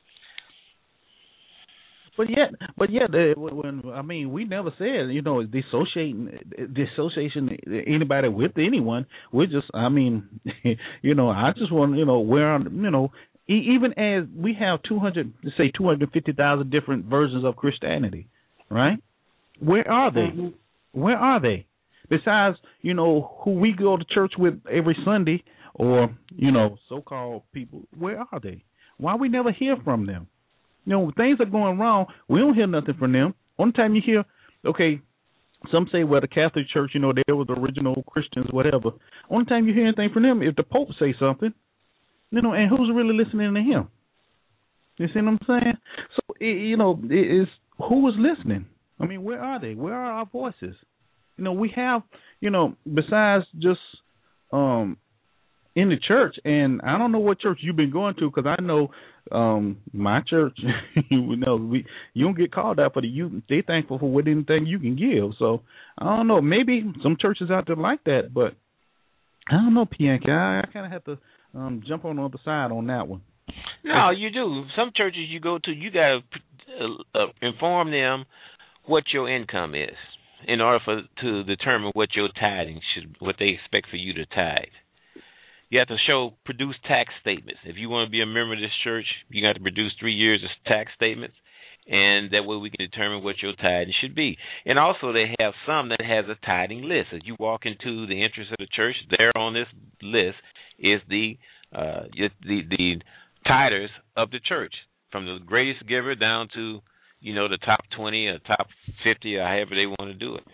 But yet, but yet, uh, when I mean, we never said, you know, dissociating, dissociation anybody with anyone. We're just, I mean, you know, I just want, you know, where, you know, even as we have two hundred, say two hundred fifty thousand different versions of Christianity, right? Where are they? Mm-hmm. Where are they? Besides, you know, who we go to church with every Sunday, or, you know, so-called people, where are they? Why we never hear from them? You know, when things are going wrong, we don't hear nothing from them. Only time you hear, okay, some say, well, the Catholic Church, you know, they were the original Christians, whatever. Only time you hear anything from them if the Pope say something, you know, and who's really listening to him? You see what I'm saying? So, it, you know, it is who is listening? I mean, where are they? Where are our voices? You know, we have, you know, besides just um, in the church, and I don't know what church you've been going to, because I know um, my church, you know, we you don't get called out for the you. They thankful for what anything you can give. So I don't know. Maybe some churches out there like that, but I don't know, Pianki. I, I kind of have to um, jump on the other side on that one. No, you do. Some churches you go to, you got to uh, uh, inform them what your income is in order for to determine what your tithing should, what they expect for you to tithe. You have to show, produce tax statements. If you want to be a member of this church, you got to produce three years of tax statements, and that way we can determine what your tithing should be. And also they have some that has a tithing list. As you walk into the entrance of the church, there on this list is the uh, the the tithers of the church, from the greatest giver down to, you know, the top twenty or top fifty or however they want to do it.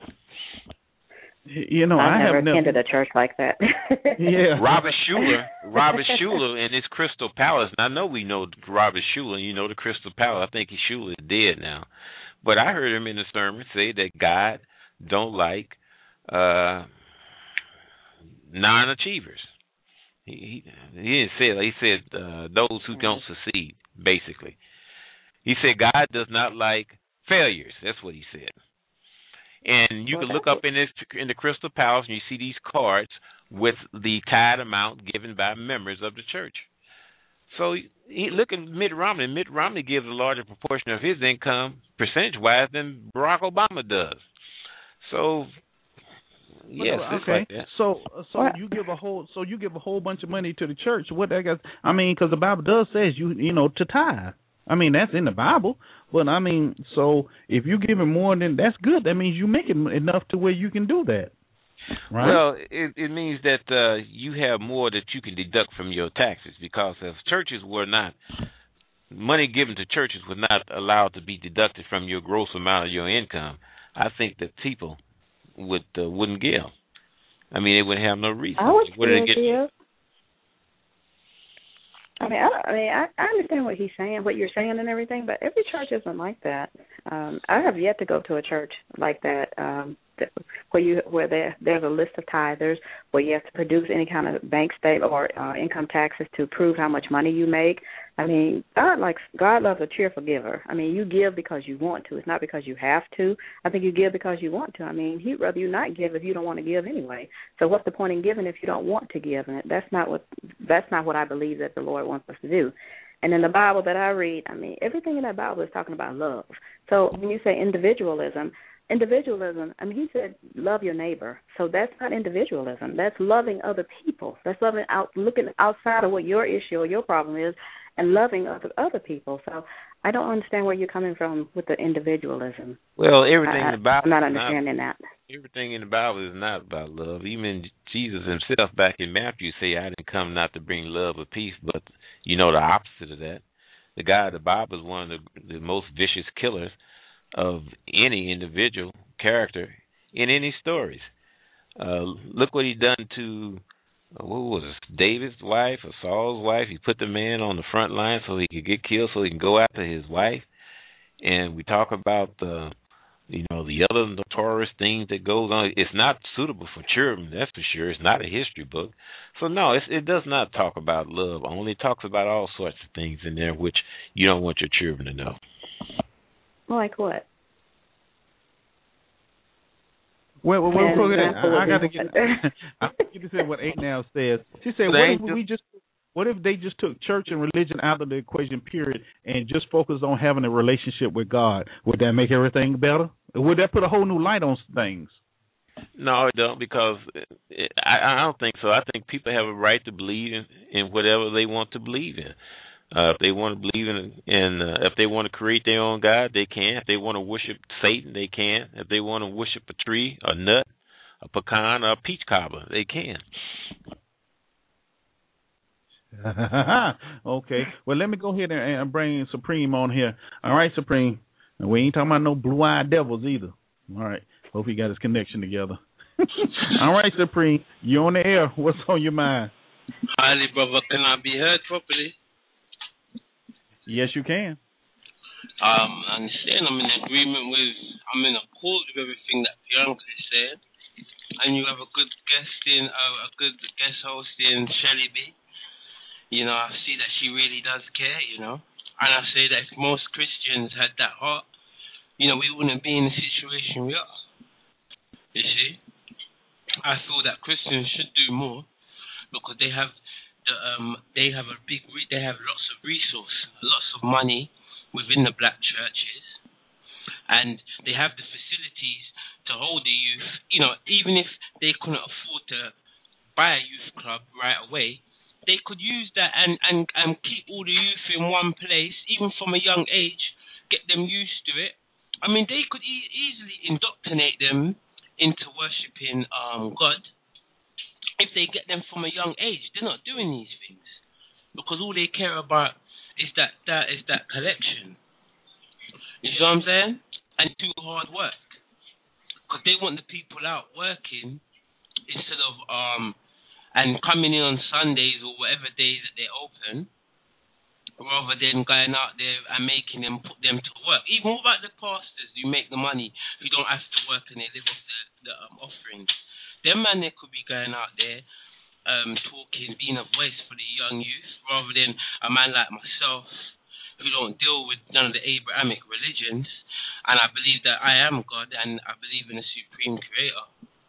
You know, I, I never have attended never... a church like that. Yeah, Robert Schuller, Robert Schuller and his Crystal Palace. And I know we know Robert Schuller. You know the Crystal Palace. I think he Schuller is dead now, but I heard him in the sermon say that God don't like uh, non-achievers. He he, he didn't say it. He said uh, those who don't succeed. Basically, he said God does not like failures. That's what he said. And you well, can look up in this in the Crystal Palace, and you see these cards with the tithe amount given by members of the church. So he, look at Mitt Romney. Mitt Romney gives a larger proportion of his income, percentage-wise, than Barack Obama does. So yes, well, it's okay. like that. So so what? you give a whole so you give a whole bunch of money to the church. What that got? I mean, because the Bible does says you you know to tithe. I mean, that's in the Bible, but I mean, so if you're giving more than that's good. That means you're making enough to where you can do that, right? Well, it, it means that uh, you have more that you can deduct from your taxes, because if churches were not, money given to churches was not allowed to be deducted from your gross amount of your income, I think that people would uh, wouldn't give. I mean, they wouldn't have no reason. I would what did still they get? give. I mean, I, I mean, I, I understand what he's saying, what you're saying, and everything, but every church isn't like that. Um, I have yet to go to a church like that, um, that where you where there there's a list of tithers, where you have to produce any kind of bank statement or uh, income taxes to prove how much money you make. I mean, God likes God loves a cheerful giver. I mean, you give because you want to. It's not because you have to. I think you give because you want to. I mean, He'd rather you not give if you don't want to give anyway. So what's the point in giving if you don't want to give? And that's not what that's not what I believe that the Lord wants us to do. And in the Bible that I read, I mean, everything in that Bible is talking about love. So when you say individualism, individualism, I mean, he said love your neighbor. So that's not individualism. That's loving other people. That's loving out, looking outside of what your issue or your problem is, and loving other other people. So I don't understand where you're coming from with the individualism. Well, everything I, in the Bible I'm not is understanding not, that. everything in the Bible is not about love. Even Jesus himself back in Matthew say, I didn't come not to bring love or peace, but you know the opposite of that. The guy of the Bible is one of the, the most vicious killers of any individual character in any stories. Uh, look what he done to, uh, what was it, David's wife or Saul's wife. He put the man on the front line so he could get killed so he can go after his wife. And we talk about the, you know, the other notorious things that goes on. It's not suitable for children, that's for sure. It's not a history book. So, no, it's, it does not talk about love only. It talks about all sorts of things in there which you don't want your children to know. Like what? Well, well, well And I, I got to get. I get to say what Eight Now says. She said, "What if we just, what if they just took church and religion out of the equation, period, and just focused on having a relationship with God? Would that make everything better? Would that put a whole new light on things?" No, it don't, because it, I, I don't think so. I think people have a right to believe in, in whatever they want to believe in. Uh, if they want to believe in, in uh, if they want to create their own God, they can. If they want to worship Satan, they can. If they want to worship a tree, a nut, a pecan, or a peach cobbler, they can. Okay. Well, let me go ahead and, and bring Supreme on here. All right, Supreme. And we ain't talking about no blue-eyed devils either. All right. Hope he got his connection together. All right, Supreme. You're on the air. What's on your mind? Highly, brother. Can I be heard properly? Yes, you can. Um, I understand. I'm in agreement with, I'm in accord with everything that Bianca said. And you have a good guest in, uh, a good guest host in Shelly B. You know, I see that she really does care, you know. And I say that if most Christians had that heart, you know, we wouldn't be in the situation we are. You see? I feel that Christians should do more because they have the, um, they have a big, re- they have lots of resource, lots of money within the black churches, and they have the facilities to hold the youth. You know, even if they couldn't afford to buy a youth club right away, they could use that and, and, and keep all the youth in one place, even from a young age, get them used to it. I mean, they could e- easily indoctrinate them into worshipping um, God. If they get them from a young age, they're not doing these things because all they care about is that that is that collection. You see what I'm saying? And do hard work because they want the people out working instead of um and coming in on Sundays or whatever days that they're open, rather than going out there and making them put them to work. Even what about the pastors who make the money, who don't have to work and they live off the, the um, offerings? Them man, they could be going out there um, talking, being a voice for the young youth, rather than a man like myself who don't deal with none of the Abrahamic religions, and I believe that I am God and I believe in a supreme creator.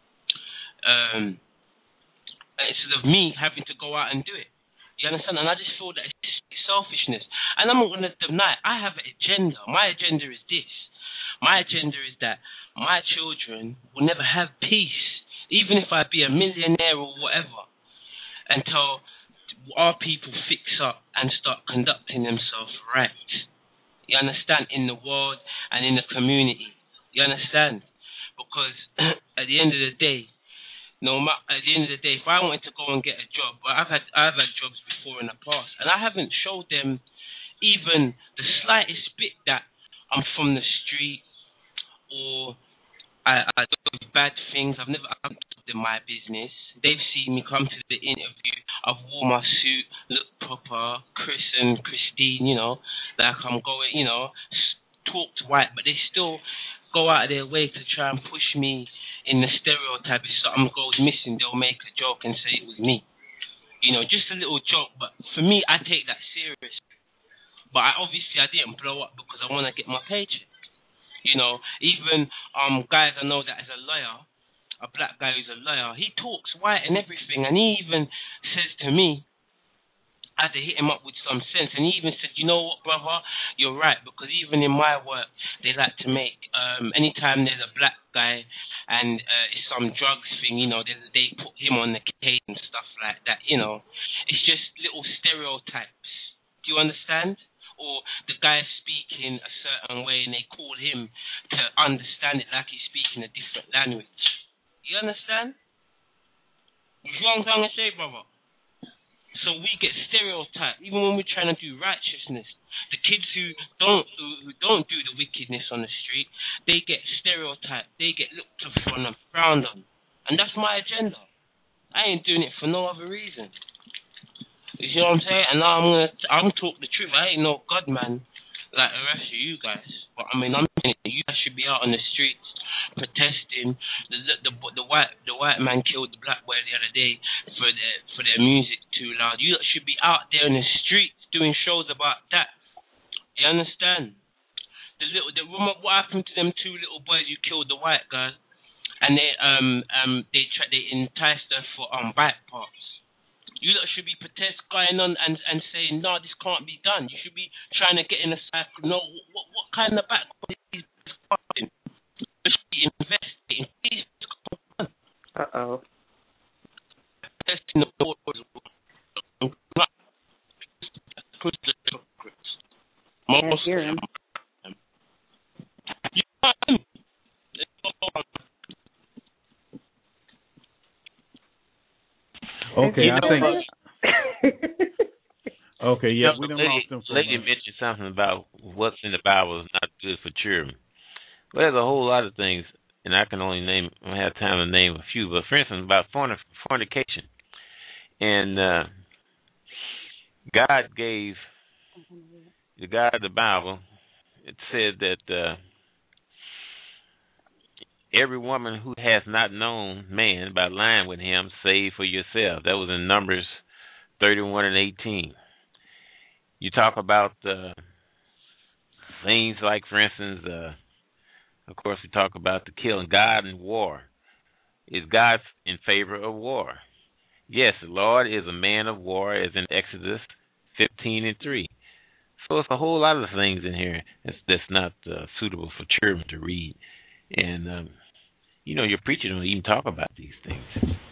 Um, instead of me having to go out and do it. You understand? And I just feel that it's selfishness. And I'm not going to deny, I have an agenda. My agenda is this. My agenda is that my children will never have peace, even if I be a millionaire or whatever, until our people fix up and start conducting themselves right. You understand? In the world and in the community. You understand? Because at the end of the day, no, at the end of the day, if I wanted to go and get a job, I've had I've had jobs before in the past, and I haven't showed them even the slightest bit that I'm from the street or I, I do bad things. I've never I've told them my business. They've seen me come to the interview. I've worn my suit, look proper, Chris and Christine, you know, like I'm going, you know, talked white, but they still go out of their way to try and push me in the stereotype. If something goes missing, they'll make a joke and say it was me. You know, just a little joke, but for me, I take that serious. But I, obviously, I didn't blow up because I want to get my paycheck. You know, even um guys I know that is a lawyer, a black guy who's a lawyer, he talks white and everything, and he even says to me, I had to hit him up with some sense, and he even said, you know what, brother, you're right, because even in my work, they like to make, um, anytime there's a black guy and uh, it's some drugs thing, you know, they, they put him on the case and stuff like that, you know. It's just little stereotypes. Do you understand? You see what I'm trying to say, brother? So we get stereotyped, even when we're trying to do righteousness. The kids who don't who, who don't do the wickedness on the street, they get stereotyped. They get looked upon and frowned on, and that's my agenda. I ain't doing it for no other reason. You see what I'm saying? And now I'm gonna I'm gonna talk the truth. I ain't no god man like the rest of you guys, but I mean I'm saying you guys should be out on the streets protesting. The, the the the white the white man killed the black boy the other day for their for their music too loud. You lot should be out there in the streets doing shows about that. You understand? The little the what happened to them two little boys who killed the white guy, and they um um they tried they enticed her for um bike parks. You lot should be protest going on and, and saying, no, this can't be done. You should be trying to get in a cycle. No, what what kind of back is this in? You should be investing. Uh oh. Testing the waters. Can't hear him. You know what I mean? Okay, You I know, think. Okay, yeah, you know, we done lady, lost them for a lady moment. mentioned something about what's in the Bible is not good for children. Well, there's a whole lot of things, and I can only name, I don't have time to name a few, but for instance, about fornic- fornication. And uh, God gave, the God of the Bible, it said that uh, every woman who has not known man by lying with him, save for yourself. That was in Numbers thirty-one and eighteen. You talk about uh, things like, for instance, uh, of course, we talk about the killing. God in war. Is God in favor of war? Yes, the Lord is a man of war, as in Exodus fifteen and three. So it's a whole lot of things in here that's, that's not uh, suitable for children to read. And, um, you know, your preacher don't even talk about these things.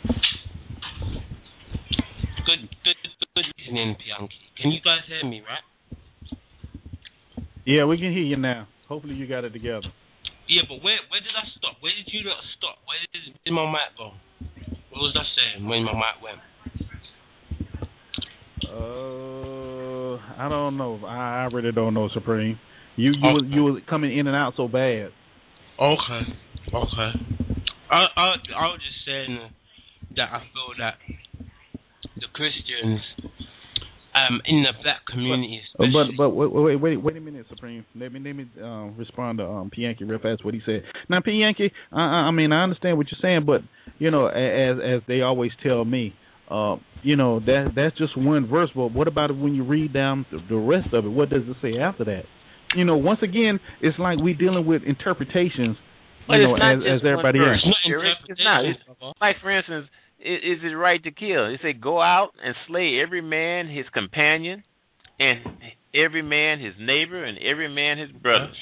Good, good, good evening, Bianchi. Can you guys hear me, right? Yeah, we can hear you now. Hopefully you got it together. Yeah, but where where did I stop? Where did you lot stop? Where did, where did my mic go? What was I saying when my mic went? Uh, I don't know. I, I really don't know, Supreme. You you Okay. was, you was coming in and out so bad. Okay, okay. I I I was just saying that I feel that the Christians um in the black community, But especially, but, but wait, wait wait wait a minute, Supreme. Let me let me um, respond to um, Pianki real fast. What he said. Now, Pianki, I, I mean I understand what you're saying, but you know, as as they always tell me, uh, you know that that's just one verse. But what about it when you read down the, the rest of it? What does it say after that? You know, once again, it's like we dealing with interpretations. But You know, it's not as, just as everybody one else. verse. It's not It's not. It's, interpretation. like, for instance, is, is it right to kill? It say, go out and slay every man his companion, and every man his neighbor, and every man his brother.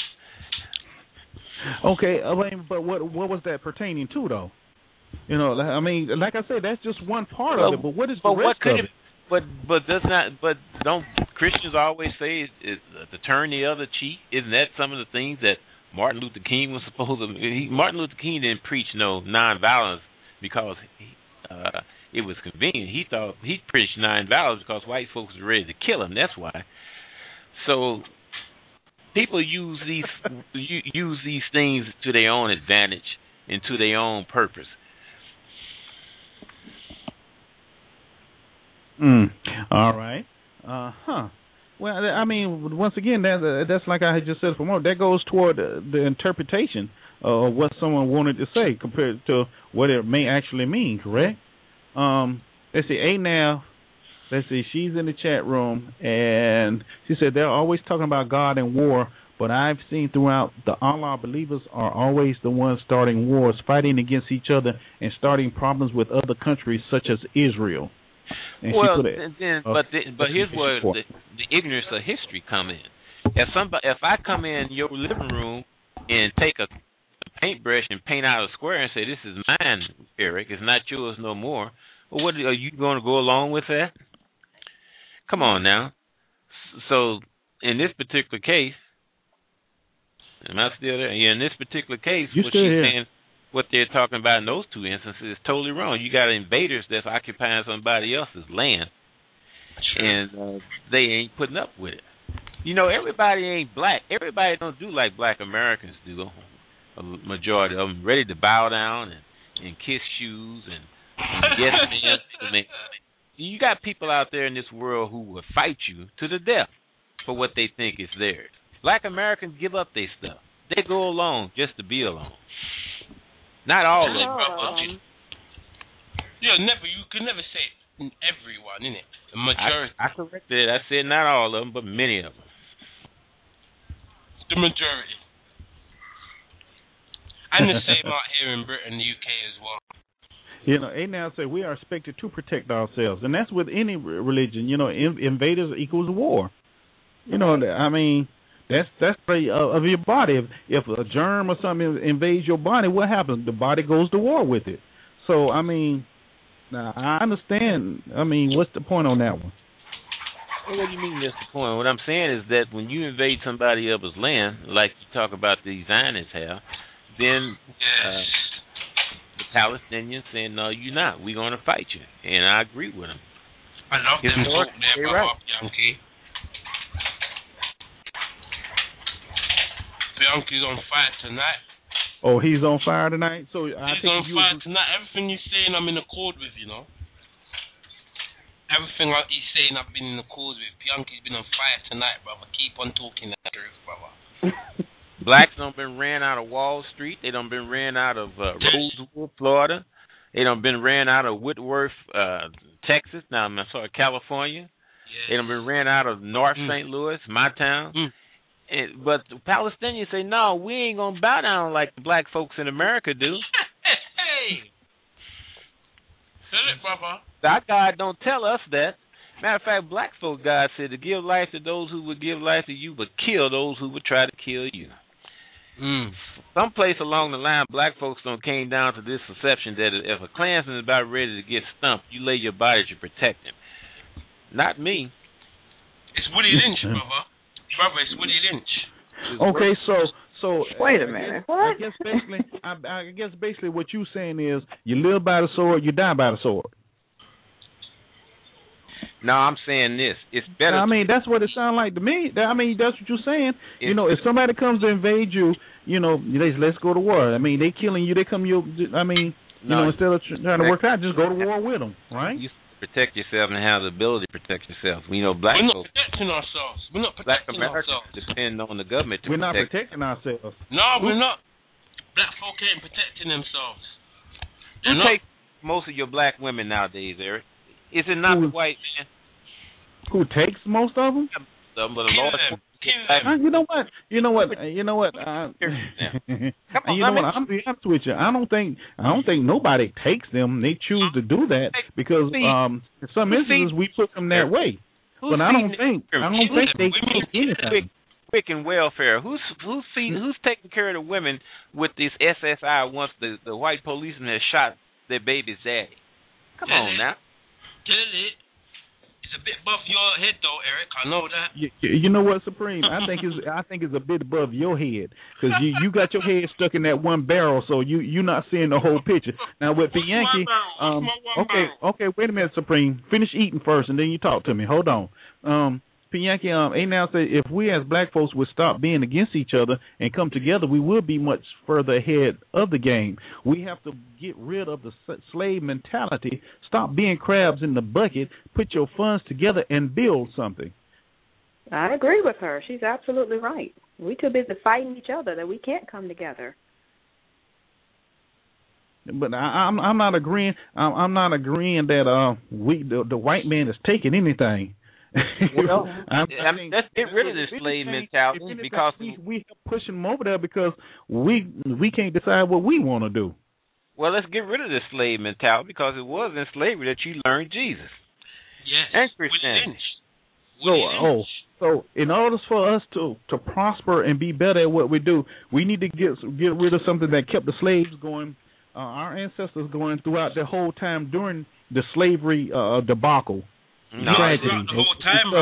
Okay, I mean, but what what was that pertaining to, though? You know, I mean, like I said, that's just one part Well, of it. But what is the but rest what could of it? it? But but does not. But don't Christians always say is, is to turn the other cheek? Isn't that some of the things that Martin Luther King was supposed to? He, Martin Luther King didn't preach no nonviolence because he, uh, it was convenient. He thought he preached nonviolence because white folks were ready to kill him. That's why. So people use these use these things to their own advantage and to their own purpose. Mm. All right. Uh huh. Well, I mean, once again, that that's like I had just said for more. That goes toward the, the interpretation of what someone wanted to say compared to what it may actually mean. Correct? Um, let's see. A now. Let's see. She's in the chat room, and she said they're always talking about God and war. But I've seen throughout the Allah believers are always the ones starting wars, fighting against each other, and starting problems with other countries such as Israel. And well, it, then, then, uh, but the, but here's where the, the ignorance of history come in. If somebody, if I come in your living room and take a, a paintbrush and paint out a square and say this is mine, Eric, it's not yours no more. Well, what are you going to go along with that? Come on now. So in this particular case, am I still there? Yeah, in this particular case, You're what still she's here. saying, what they're talking about in those two instances is totally wrong. You got invaders that's occupying somebody else's land, and uh, they ain't putting up with it. You know, everybody ain't black. Everybody don't do like black Americans do. A majority of them ready to bow down and, and kiss shoes and, and get men. You got people out there in this world who will fight you to the death for what they think is theirs. Black Americans give up their stuff. They go along just to be alone. Not all of them. Yeah, never. You can never say everyone, innit? The majority. I, I corrected it. I said not all of them, but many of them. The majority. And the same out here in Britain, the U K as well. You know, A now say we are expected to protect ourselves, and that's with any religion. You know, in, invaders equals war. You know, I mean, that's that's the uh, of your body. If, if a germ or something invades your body, what happens? The body goes to war with it. So, I mean, now I understand. I mean, what's the point on that one? Well, what do you mean that's the point? What I'm saying is that when you invade somebody else's land, like you talk about the Zionists have, then uh, the Palestinians saying, no, you're not. We're going to fight you. And I agree with them. I love them talk there, right. Yankee. Bianchi's on fire tonight. Oh, he's on fire tonight? So I He's think on you fire was... tonight. Everything you're saying, I'm in accord with, you know. Everything he's saying, I've been in accord with. Bianchi's been on fire tonight, brother. Keep on talking that truth, brother. Blacks done been ran out of Wall Street. They done been ran out of uh, Rosewood, Florida. They done been ran out of Whitworth, uh, Texas. Now, I'm sorry, California. Yes. They done been ran out of North mm. Saint Louis, my town. Mm. And, but the Palestinians say, no, we ain't going to bow down like the black folks in America do. Hey! Tell it, brother. Our God don't tell us that. Matter of fact, black folk, God said, to give life to those who would give life to you, but kill those who would try to kill you. Mm. Someplace along the line, black folks don't came down to this perception that if a Klansman is about ready to get stumped, you lay your body to protect him. Not me. It's Willie Lynch, brother. Brother, it's Willie Lynch. Okay, so so wait a minute. What? I guess basically, I, I guess basically what you're saying is you live by the sword, you die by the sword. No, I'm saying this. It's better. I mean, that's what it sounds like to me. I mean, that's what you're saying. It's, you know, if somebody comes to invade you, you know, they, let's go to war. I mean, they killing you. They come you. I mean, you no, know, instead of trying to work out, just go to war with them, right? You protect yourself and have the ability to protect yourself. You know, black We're not folks, protecting ourselves. We're not black protecting Americans ourselves. depend on the government to We're protect. not protecting ourselves. No, we're not. Black folk ain't protecting themselves. Who takes most of your black women nowadays, Eric? Is it not Who, the white man? Who takes most of them? Some, but a lot of them. Uh, you know what? You know what? Uh, you know what? Uh, Come on, you know what? I'm be honest with you. I don't think I don't think nobody takes them. They choose to do that because um, in some instances we put them that way. But I don't think I don't think they take anything. Quick and welfare. Who's who's feeding, who's taking care of the women with this S S I once the, the white policeman has shot their baby's daddy? Come on now. Tell it. It's a bit above your head, though, Eric. I know that. You, you know what, Supreme? I think it's I think it's a bit above your head because you, you got your head stuck in that one barrel, so you you're not seeing the whole picture. Now with Bianchi, um, okay, okay, wait a minute, Supreme. Finish eating first, and then you talk to me. Hold on. Um, Bianchi, um, A now said if we as black folks would stop being against each other and come together, we will be much further ahead of the game. We have to get rid of the slave mentality, stop being crabs in the bucket, put your funds together and build something. I agree with her. She's absolutely right. We're too busy fighting each other that we can't come together. But I, I'm I'm not agreeing. I'm, I'm not agreeing that uh we the, the white man is taking anything. Well, I mean, let's get rid of this slave mentality because we, we push them over there because we we can't decide what we want to do. Well, let's get rid of this slave mentality because it was in slavery that you learned Jesus. Yes, and Christianity. So, oh, so in order for us to, to prosper and be better at what we do, we need to get get rid of something that kept the slaves going, uh, our ancestors going throughout the whole time during the slavery uh, debacle. No, tragedy. the whole time, brother.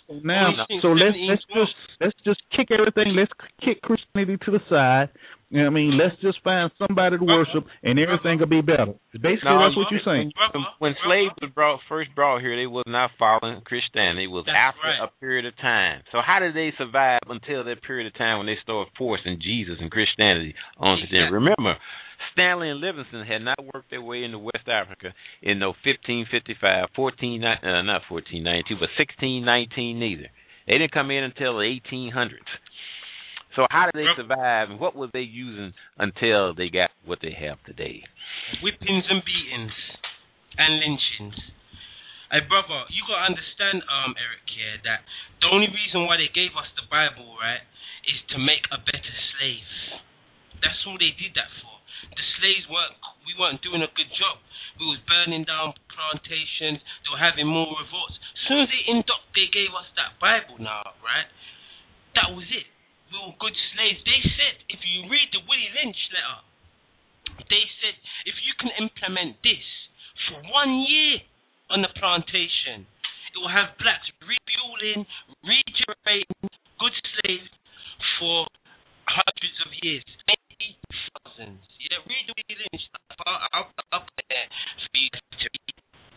Now, so let's let's just let's just kick everything. Let's kick Christianity to the side. You know what I mean, let's just find somebody to worship, and everything will be better. Basically, no, that's what you're saying. When, when slaves were brought first brought here, they was not following Christianity. It was That's after right. a period of time. So how did they survive until that period of time when they started forcing Jesus and Christianity onto them? Remember, Stanley and Livingston had not worked their way into West Africa in no fifteen fifty-five, fourteen, uh, not fourteen ninety-two, but sixteen nineteen neither. They didn't come in until the eighteen hundreds. So how did they survive, and what were they using until they got what they have today? Whippings and beatings and lynchings. Hey, brother, you got to understand, um, Eric, here, that the only reason why they gave us the Bible, right, is to make a better slave. That's all they did that for. The slaves weren't, we weren't doing a good job. We was burning down plantations. They were having more revolts. As soon as they induct, they gave us that Bible now, right? That was it. We were good slaves. They said, if you read the Willie Lynch letter, they said, if you can implement this for one year on the plantation, it will have blacks rebuilding, regenerating, good slaves for hundreds of years, maybe thousands. Yeah, read the Willie Lynch stuff. I'll put up there for you to read.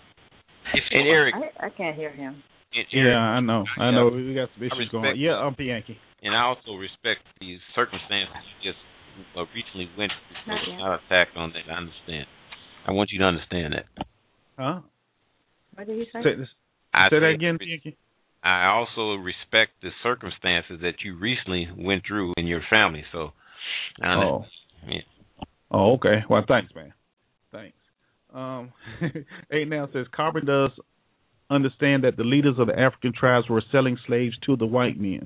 If and Eric, I, I can't hear him. Yeah, I know. I know. We got some issues going on. Yeah, I'm Yankee. And I also respect the circumstances you just uh, recently went through. So not attacked on that. I understand. I want you to understand that. Huh? What did you say? Say, I say said, that again, Yankee. I also respect the circumstances that you recently went through in your family. So, I oh. Yeah. Oh, okay. Well, thanks, man. Thanks. Um, eight now says Carbon does understand that the leaders of the African tribes were selling slaves to the white men.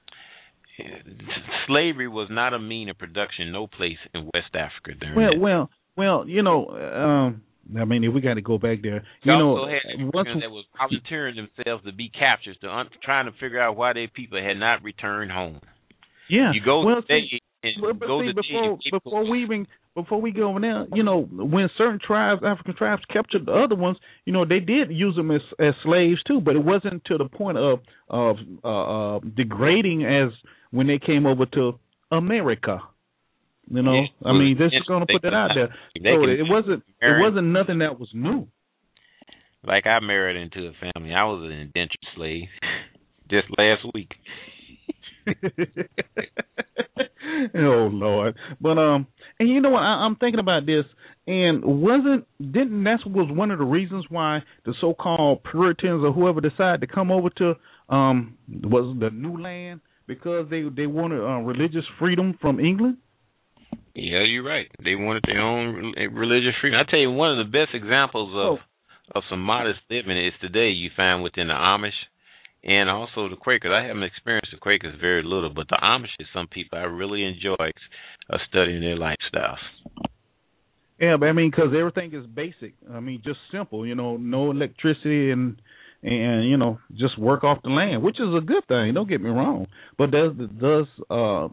Slavery was not a mean of production, no place in West Africa during well, that. Well, well, you know, um, I mean, if we got to go back there, you, you also know, had once that was volunteering themselves to be captured, to un- trying to figure out why their people had not returned home. Yeah, you go well, today see, and well, but go see, to before day before we even before we go over there, you know, when certain tribes, African tribes, captured the other ones, you know, they did use them as as slaves too, but it wasn't to the point of of uh, uh, degrading as when they came over to America. You know, yes, I mean, this is going to put that out there. So it wasn't it wasn't nothing that was new. Like I married into a family. I was an indentured slave just last week. Oh Lord! But um, and you know what? I, I'm thinking about this, and wasn't didn't that was one of the reasons why the so-called Puritans or whoever decided to come over to um was the new land because they they wanted uh, religious freedom from England. Yeah, you're right. They wanted their own religious freedom. I tell you, one of the best examples of oh. of some modest living is today you find within the Amish. And also the Quakers. I haven't experienced the Quakers very little, but the Amish is some people I really enjoy uh, studying their lifestyles. Yeah, but I mean, because everything is basic. I mean, just simple. You know, no electricity and and you know, just work off the land, which is a good thing. Don't get me wrong. But does does uh,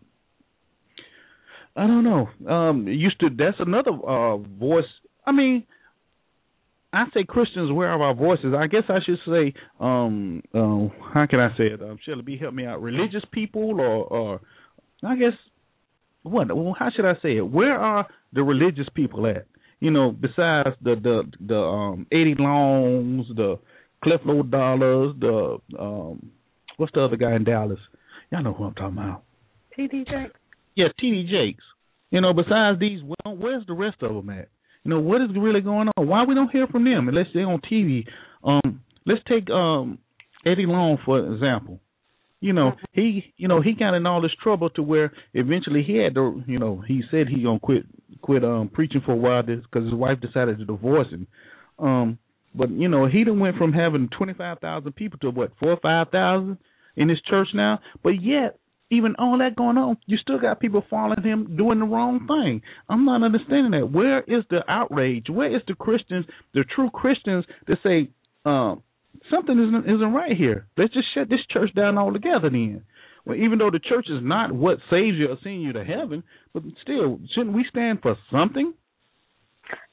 I don't know. Um, used to that's another uh voice. I mean. I say Christians, where are our voices? I guess I should say, um, uh, how can I say it? Um, Shelley B, help me out. Religious people, or, or I guess, what? Well, how should I say it? Where are the religious people at? You know, besides the the the um, Eddie Longs, the Creflo Dollars, the um, what's the other guy in Dallas? Y'all know who I'm talking about. T D Jakes. Yeah, T D Jakes. You know, besides these, well, where's the rest of them at? You know, what is really going on? Why we don't hear from them unless they're on T V? Um, let's take um, Eddie Long, for example. You know, he you know, he got in all this trouble to where eventually he had to, you know, he said he going to quit quit um, preaching for a while because his wife decided to divorce him. Um, but, you know, he done went from having twenty-five thousand people to, what, four or five thousand in his church now? But yet, even all that going on, you still got people following him doing the wrong thing. I'm not understanding that. Where is the outrage? Where is the Christians, the true Christians, that say um, something isn't isn't right here? Let's just shut this church down altogether then. Well, even though the church is not what saves you or sends you to heaven, but still, shouldn't we stand for something?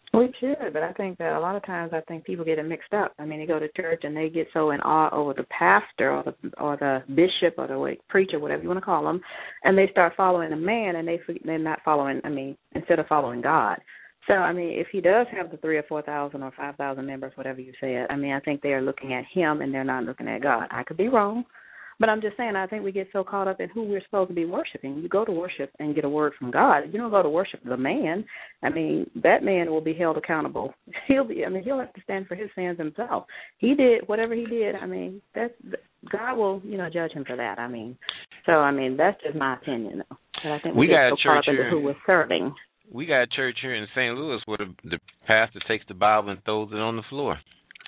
We should, but I think that a lot of times I think people get it mixed up. I mean, they go to church and they get so in awe over the pastor or the or the bishop or the like, preacher, whatever you want to call them, and they start following a man, and they they're not following. I mean, instead of following God. So I mean, if he does have the three or four thousand or five thousand members, whatever you said, I mean, I think they are looking at him and they're not looking at God. I could be wrong. But I'm just saying, I think we get so caught up in who we're supposed to be worshiping. You go to worship and get a word from God. You don't go to worship the man. I mean, that man will be held accountable. He'll be. I mean, he'll have to stand for his sins himself. He did whatever he did. I mean, that's God will, you know, judge him for that. I mean, so I mean, that's just my opinion, though. But I think we, we get got so a church caught up into here. who we're serving. We got a church here in Saint Louis where the, the pastor takes the Bible and throws it on the floor.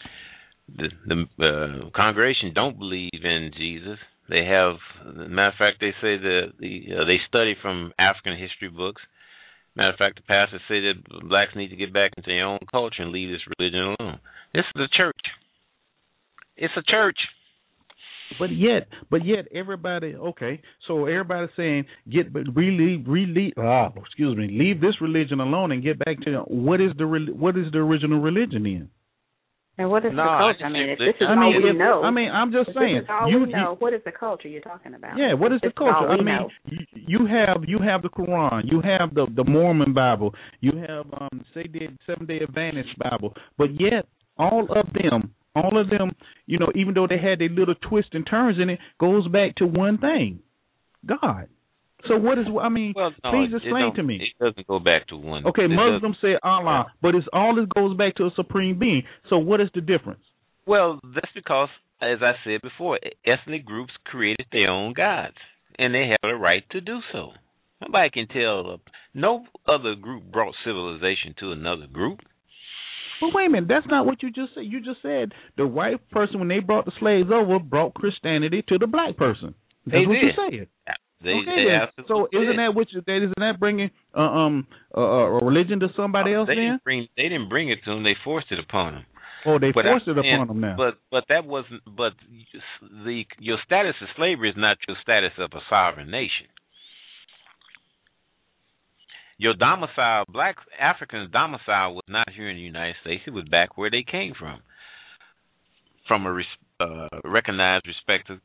The the uh, congregation don't believe in Jesus. They have, matter of fact, they say that the uh, they study from African history books. Matter of fact, the pastors say that blacks need to get back into their own culture and leave this religion alone. This is a church. It's a church. But yet, but yet, everybody. Okay, so everybody's saying, get relieve, relieve. Ah, excuse me, leave this religion alone and get back to what is the what is the original religion then? And what is no, the culture? I, I mean, if this is I mean, all we if, know. I mean, I'm just if saying. This is all you, we know. You, what is the culture you're talking about? Yeah, what is this the culture? Is all we I mean, know. you, you have you have the Quran, you have the the Mormon Bible, you have um say the Seventh Day Adventist Bible, but yet all of them, all of them, you know, even though they had their little twists and turns in it, goes back to one thing, God. So what is, I mean, well, no, please explain to me. It doesn't go back to one. Okay, it Muslims say Allah, yeah. but it's all it goes back to a supreme being. So what is the difference? Well, that's because, as I said before, ethnic groups created their own gods, and they have a right to do so. Nobody can tell. No other group brought civilization to another group. Well, wait a minute. That's not what you just said. You just said the white person, when they brought the slaves over, brought Christianity to the black person. That's they what did. you said. They, okay, they then. So isn't that what you, isn't that bringing uh, um uh, a religion to somebody uh, else? They then didn't bring. They didn't bring it to them. They forced it upon them. Oh, they but forced I, it upon and, them now. But but that wasn't. But the your status of slavery is not your status of a sovereign nation. Your domicile, black Africans' domicile was not here in the United States. It was back where they came from, from a res, uh, recognized, respected.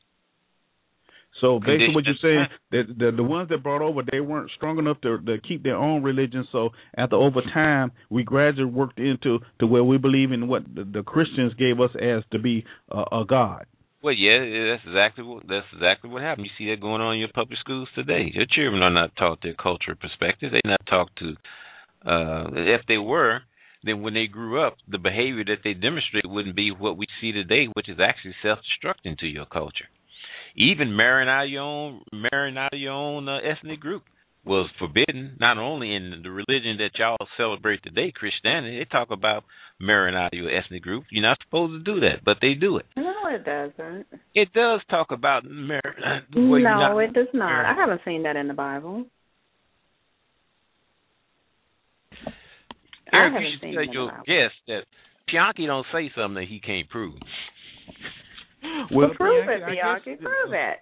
So basically, what you're saying, that the the ones that brought over, they weren't strong enough to to keep their own religion. So after over time, we gradually worked into to where we believe in what the, the Christians gave us as to be uh, a God. Well, yeah, that's exactly what that's exactly what happened. You see that going on in your public schools today. Your children are not taught their cultural perspective. They're not taught to. Uh, if they were, then when they grew up, the behavior that they demonstrate wouldn't be what we see today, which is actually self-destructing to your culture. Even marrying out your own, marrying out your own uh, ethnic group was forbidden. Not only in the religion that y'all celebrate today, Christianity, they talk about marrying out your ethnic group. You're not supposed to do that, but they do it. No, it doesn't. It does talk about marrying. No, it does not. Married. I haven't seen that in the Bible. Eric, I haven't you should seen tell it in your the Bible. guest that Bianchi don't say something that he can't prove. Well, well prove Bianchi, it, Bianchi. Prove it.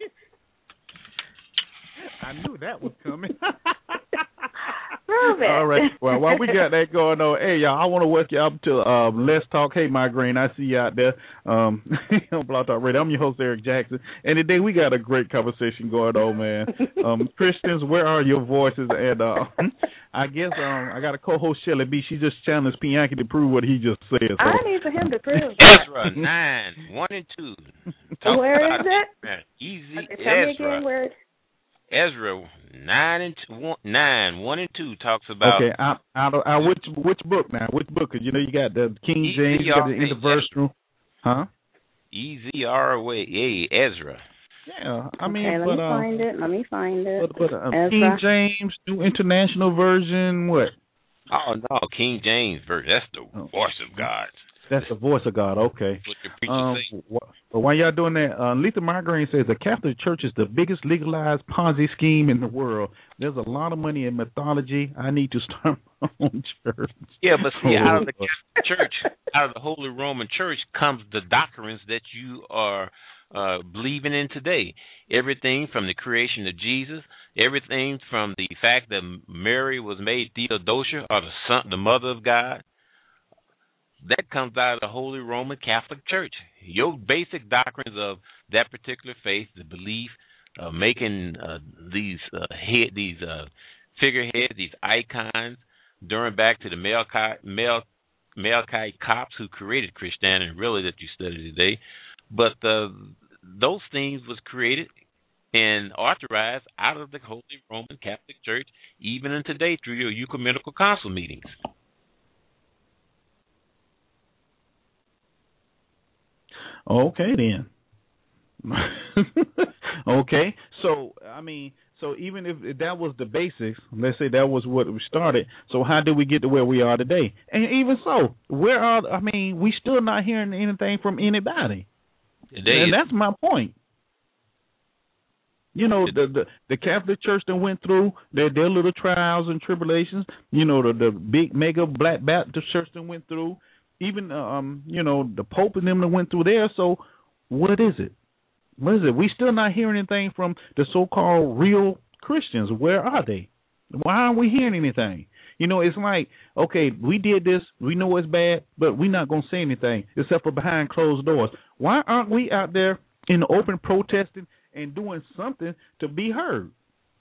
I knew that was coming. Prove it. All right. Well, while we got that going on, hey, y'all, I want to welcome you up to um, Let's Talk. Hey, Migraine, I see you out there um, on Blog Talk Radio. I'm your host, Eric Jackson. And today we got a great conversation going on, man. Um, Christians, where are your voices? And uh, I guess um, I got a co-host, Shelly B. She just challenged Bianchi to prove what he just said. So. I need for him to prove that. Ezra, nine, one and two. Talk where is it? Man, easy okay, tell Ezra. me again where it Ezra nine and two, one, nine one and two talks about. Okay, out, out, of, out which which book now? Which book? Because you know you got the King James, you got the interversal, huh? E Z R O A Ezra. Yeah, I mean, okay, let but, me uh, find it. Let me find it. But, but uh, King James, New International Version, what? Oh no, King James Version. That's the oh. voice of God. That's the voice of God. Okay. What the preacher um, say. But while y'all doing that, uh, Letha Migraine says the Catholic Church is the biggest legalized Ponzi scheme in the world. There's a lot of money in mythology. I need to start my own church. Yeah, but see, out of the Catholic Church, out of the Holy Roman Church, comes the doctrines that you are uh, believing in today. Everything from the creation of Jesus Everything from the fact that Mary was made Theodosia, or the son, the mother of God, that comes out of the Holy Roman Catholic Church. Your basic doctrines of that particular faith, the belief of making uh, these uh, head, these uh, figureheads, these icons, during back to the Melchite, Mel, Melchite Copts who created Christianity, really, that you study today. But uh, those things was created and authorized out of the Holy Roman Catholic Church, even in today through your ecumenical council meetings. Okay, then. Okay, so I mean, so even if, if that was the basics, let's say that was what we started. So how did we get to where we are today? And even so, where are? I mean, we still not hearing anything from anybody. Today, and that's my point. You know, the, the the Catholic Church that went through their their little trials and tribulations. You know, the the big mega Black Baptist Church that went through. Even um, you know, the Pope and them that went through there. So, what is it? What is it? We still not hearing anything from the so-called real Christians. Where are they? Why aren't we hearing anything? You know, it's like, okay, we did this. We know it's bad, but we're not going to say anything except for behind closed doors. Why aren't we out there in the open protesting and doing something to be heard?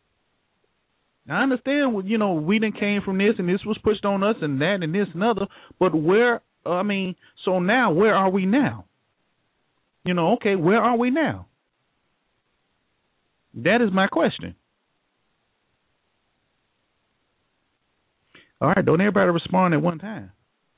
I understand, you know, we done came from this and this was pushed on us and that and this and other, but where, I mean, so now where are we now? You know, okay, where are we now? That is my question. All right, don't everybody respond at one time.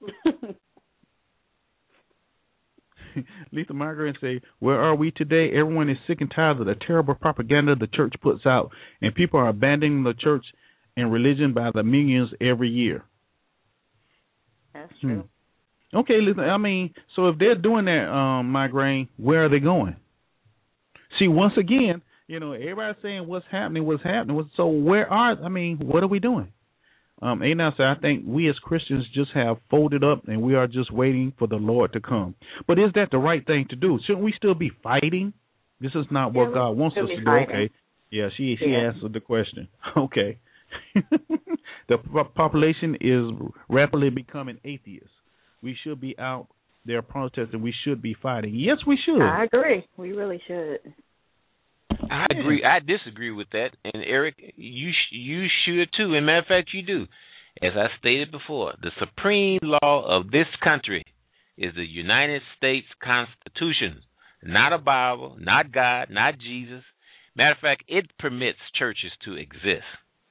Lisa Margaret say, where are we today? Everyone is sick and tired of the terrible propaganda the church puts out, and people are abandoning the church and religion by the millions every year. That's true. Hmm. Okay, listen, I mean, so if they're doing that, um, Migraine, where are they going? See, once again, you know, everybody's saying what's happening, what's happening. So where are, I mean, what are we doing? Um, A now said, I think we as Christians just have folded up and we are just waiting for the Lord to come. But is that the right thing to do? Shouldn't we still be fighting? This is not what yeah, God wants us to do. Fighting. Okay. Yeah, she she yeah. answered the question. Okay. The population is rapidly becoming atheists. We should be out there protesting. We should be fighting. Yes, we should. I agree. We really should. I agree. I disagree with that, and Eric, you sh- you should too. And matter of fact, you do. As I stated before, the supreme law of this country is the United States Constitution, not a Bible, not God, not Jesus. Matter of fact, it permits churches to exist.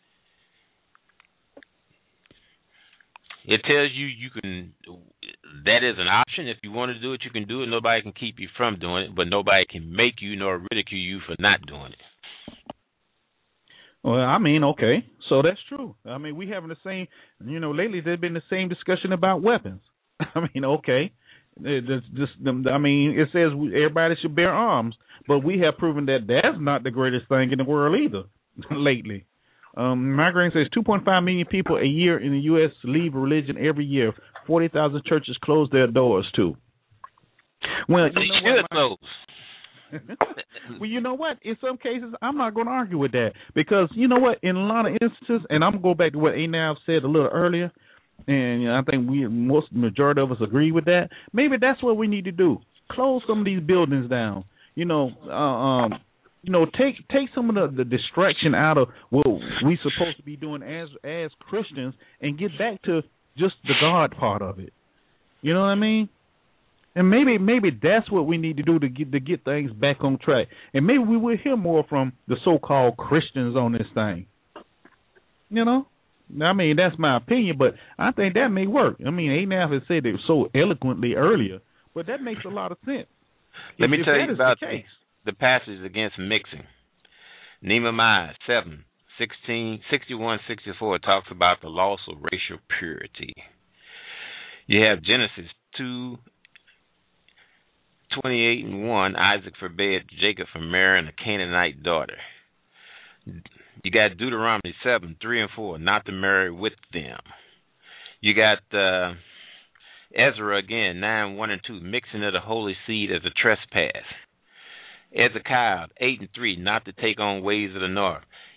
It tells you you can. That is an option. If you want to do it, you can do it. Nobody can keep you from doing it, but nobody can make you nor ridicule you for not doing it. Well, I mean, okay, so that's true. I mean, we having the same, you know, lately there's been the same discussion about weapons. I mean, okay, it's just, I mean, it says everybody should bear arms, but we have proven that that's not the greatest thing in the world either lately. Um, Migraine says two point five million people a year in the U S leave religion every year. forty thousand churches close their doors too. Well, they you know should close. Well, you know what? In some cases, I'm not going to argue with that because you know what? In a lot of instances, and I'm going to go back to what Anav said a little earlier, and you know, I think we most majority of us agree with that. Maybe that's what we need to do: close some of these buildings down. You know, uh, um. You know, take take some of the, the distraction out of what we supposed to be doing as as Christians and get back to just the God part of it. You know what I mean? And maybe maybe that's what we need to do to get to get things back on track. And maybe we will hear more from the so-called Christians on this thing. You know? I mean, that's my opinion, but I think that may work. I mean, Anaf has said it so eloquently earlier, but that makes a lot of sense. Let if, me if tell you about the case. the passage against mixing. Nehemiah seven, sixteen, sixty-one, sixty-four talks about the loss of racial purity. You have Genesis two, twenty-eight and one, Isaac forbade Jacob from marrying a Canaanite daughter. You got Deuteronomy seven, three and four, not to marry with them. You got uh, Ezra again, nine, one and two, mixing of the holy seed as a trespass. Ezekiel eight and three, not to take on ways of the north.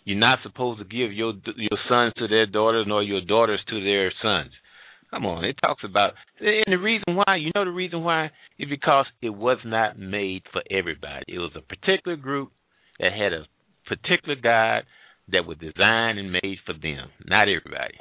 You're not supposed to give your your sons to their daughters nor your daughters to their sons. Come on, it talks about, and the reason why, you know the reason why? Is because it was not made for everybody. It was a particular group that had a particular God that was designed and made for them, not everybody.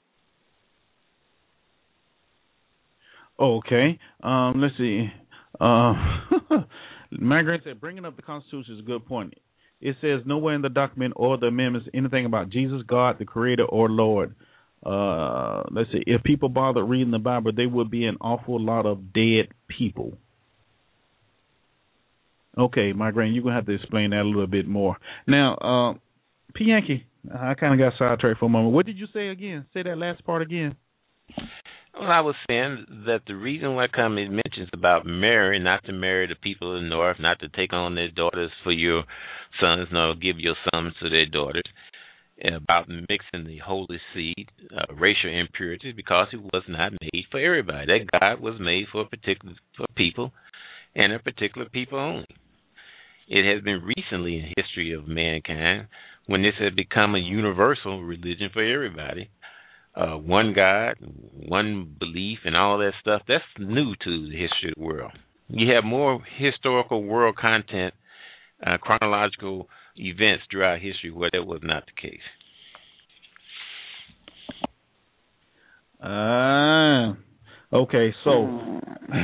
Okay, um, let's see. Uh, Margaret said, bringing up the Constitution is a good point. It says nowhere in the document or the amendments anything about Jesus, God, the Creator, or Lord. Uh, let's see. If people bothered reading the Bible, there would be an awful lot of dead people. Okay, Margaret, you're going to have to explain that a little bit more. Now, uh, P. Yankee, I kind of got sidetracked for a moment. What did you say again? Say that last part again. Well, I was saying that the reason why come it mentions about marry, not to marry the people of the north, not to take on their daughters for your sons, nor give your sons to their daughters, about mixing the holy seed, uh, racial impurity, because it was not made for everybody. That God was made for a particular for people, and a particular people only. It has been recently in history of mankind when this has become a universal religion for everybody. Uh, one God, one belief, and all that stuff. That's new to the history of the world. You have more historical world content, uh, chronological events throughout history where that was not the case. Ah, uh, okay. So,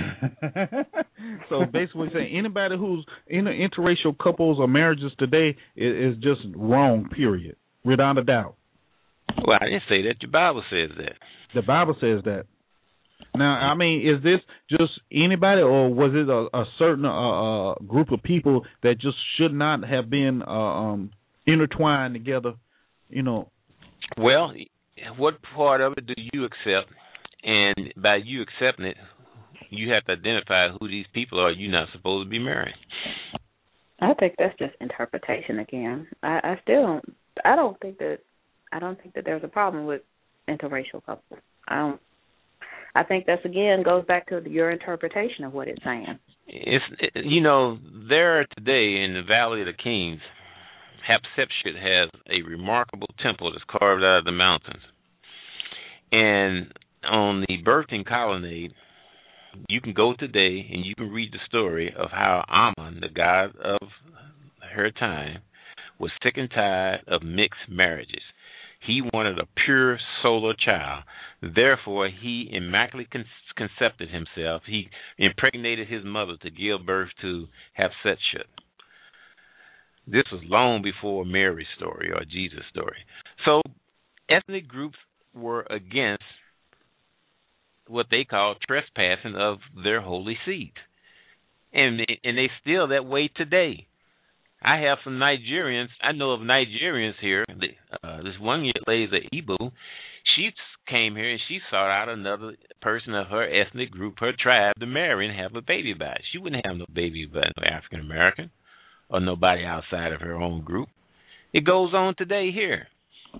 so basically, saying anybody who's in interracial couples or marriages today is, is just wrong. Period, without a doubt. Well, I didn't say that. The Bible says that. The Bible says that. Now, I mean, is this just anybody, or was it a, a certain uh, uh, group of people that just should not have been uh, um, intertwined together? You know. Well, what part of it do you accept? And by you accepting it, you have to identify who these people are you're not supposed to be marrying. I think that's just interpretation again. I, I still don't. I don't think that. I don't think that there's a problem with interracial couples. I don't. I think that's again goes back to your interpretation of what it's saying. It's you know there today in the Valley of the Kings, Hatshepsut has a remarkable temple that's carved out of the mountains, and on the birthing colonnade, you can go today and you can read the story of how Ammon, the god of her time, was sick and tired of mixed marriages. He wanted a pure solar child. Therefore, he immaculately con- concepted himself. He impregnated his mother to give birth to Hatshepsut. This was long before Mary's story or Jesus' story. So, ethnic groups were against what they call trespassing of their holy seed. And, and they still that way today. I have some Nigerians. I know of Nigerians here. Uh, this one lady, the Igbo, she came here and she sought out another person of her ethnic group, her tribe, to marry and have a baby by. She wouldn't have no baby by no African American or nobody outside of her own group. It goes on today here.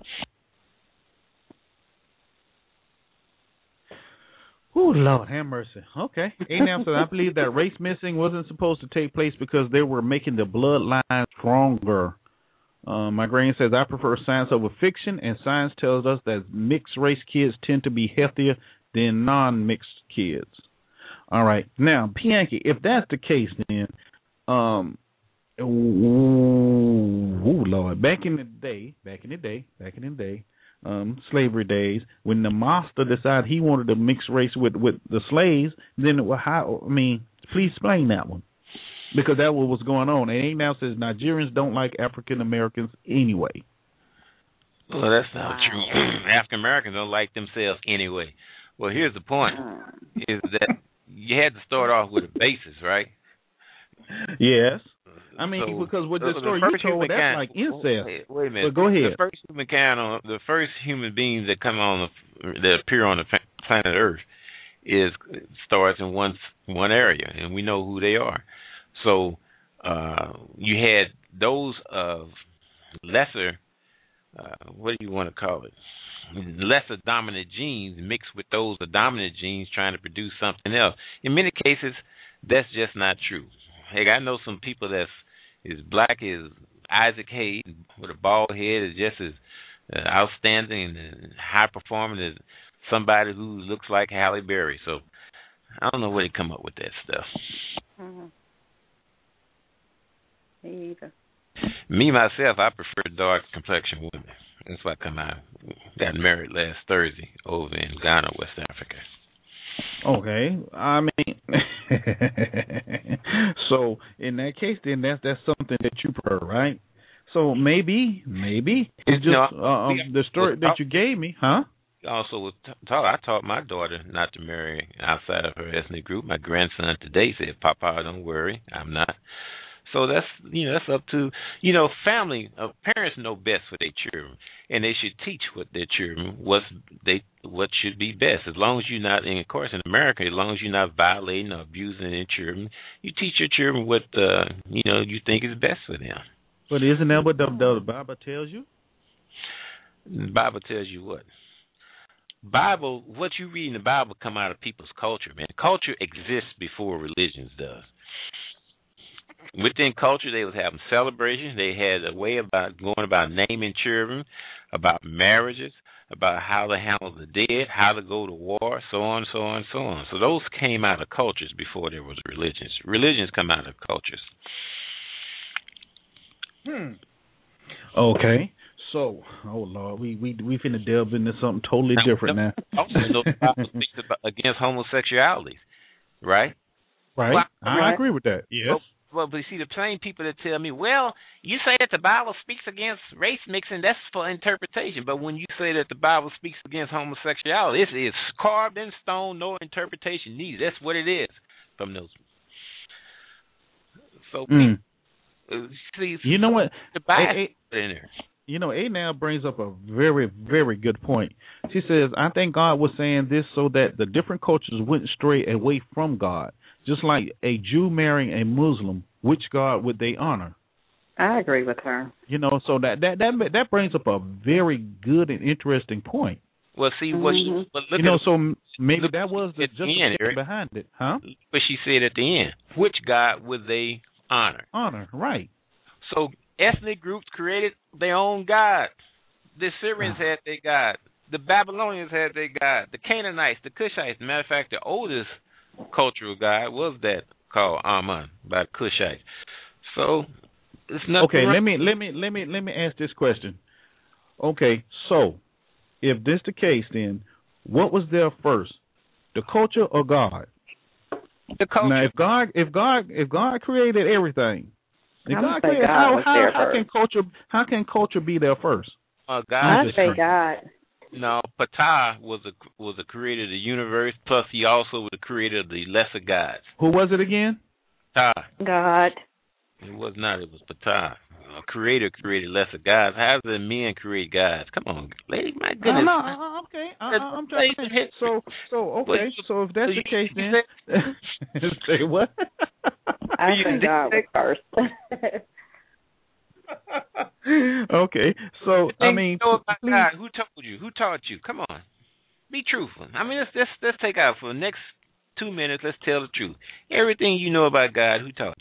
Oh, Lord, have mercy. Okay. Now, so I believe that race mixing wasn't supposed to take place because they were making the bloodline stronger. Uh, my grain says, I prefer science over fiction, and science tells us that mixed race kids tend to be healthier than non-mixed kids. All right. Now, Pianki, if that's the case, then, um, ooh, ooh, Lord, back in the day, back in the day, back in the day, Um, slavery days, when the master decided he wanted to mix race with, with the slaves, then it was how, I mean, please explain that one. Because that was what's going on. And now says Nigerians don't like African Americans anyway. Well, that's not wow. true. African Americans don't like themselves anyway. Well, here's the point, is that you had to start off with a basis, right? Yes. I mean, so, because with the, the story you told, that's kind, like incest. Wait, wait a minute. But go ahead. The first human kind, on, the first human beings that come on, the, that appear on the planet Earth, is starts in one one area, and we know who they are. So uh, you had those of lesser, uh, what do you want to call it? Lesser dominant genes mixed with those of dominant genes trying to produce something else. In many cases, that's just not true. Hey, I know some people that's as black as Isaac Hayes with a bald head is just as uh, outstanding and high performing as somebody who looks like Halle Berry. So I don't know where they come up with that stuff. Mm-hmm. Me either. Me myself, I prefer dark complexion women. That's why I come out. Got married last Thursday over in Ghana, West Africa. Okay, I mean, so in that case, then that's that's something that you prefer, right? So maybe, maybe it's just No, uh, um, the story that you gave me, huh? Also, was taught, I taught my daughter not to marry outside of her ethnic group. My grandson today said, "Papa, don't worry, I'm not." So that's you know that's up to you know family. Uh, parents know best for their children, and they should teach what their children what they what should be best. As long as you're not, and of course in America, as long as you're not violating or abusing their children, you teach your children what uh, you know you think is best for them. But isn't that what the, the Bible tells you? The Bible tells you what? Bible, what you read in the Bible come out of people's culture, man. Culture exists before religions does. Within culture, they was having celebrations. They had a way about going about naming children, about marriages, about how to handle the dead, how to go to war, so on, so on, so on. So those came out of cultures before there was religions. Religions come out of cultures. Hmm. Okay. So, oh Lord, we we we finna delve into something totally now, different now. Also, no Bible speaks about, against homosexuality, right? Right. Well, I right. agree with that. Yes. Well, well, but you see, the same people that tell me, well, you say that the Bible speaks against race mixing, that's for interpretation. But when you say that the Bible speaks against homosexuality, it's, it's carved in stone, no interpretation needed. That's what it is from those. So, mm. see, you know what? The Bible in there. You know, A now brings up a very, very good point. She says, I think God was saying this so that the different cultures wouldn't stray away from God. Just like a Jew marrying a Muslim, which God would they honor? I agree with her. You know, so that that that, that brings up a very good and interesting point. Well, see, what mm-hmm. she, but look you know, at, so maybe look that was the justification behind it, huh? But she said at the end, which God would they honor? Honor, right. So ethnic groups created their own God. The Syrians had their God. The Babylonians had their God. The Canaanites, the Cushites. Matter of fact, the oldest cultural God was that called Amun by the Cushites. So it's nothing. Okay, wrong. let me let me let me let me ask this question. Okay, so if this the case, then what was there first, the culture or God? The culture. Now, if God if God if God created everything. I'm God say created, God how, was how, there how first. can culture how can culture be there first? Uh, God I say God. No, Ptah was a was a creator of the universe. Plus, he also was the creator of the lesser gods. Who was it again? Ptah. God. It was not. It was Ptah. A creator created lesser gods. How does men create gods? Come on, lady. My goodness. Uh, no, uh, okay. Uh, I'm trying to hit. So, so okay. So if that's the case, then say what? I think God was first. Okay, so I mean, you know about God, who told you? Who taught you? Come on, be truthful. I mean, let's let's let's take out for the next two minutes. Let's tell the truth. Everything you know about God, who taught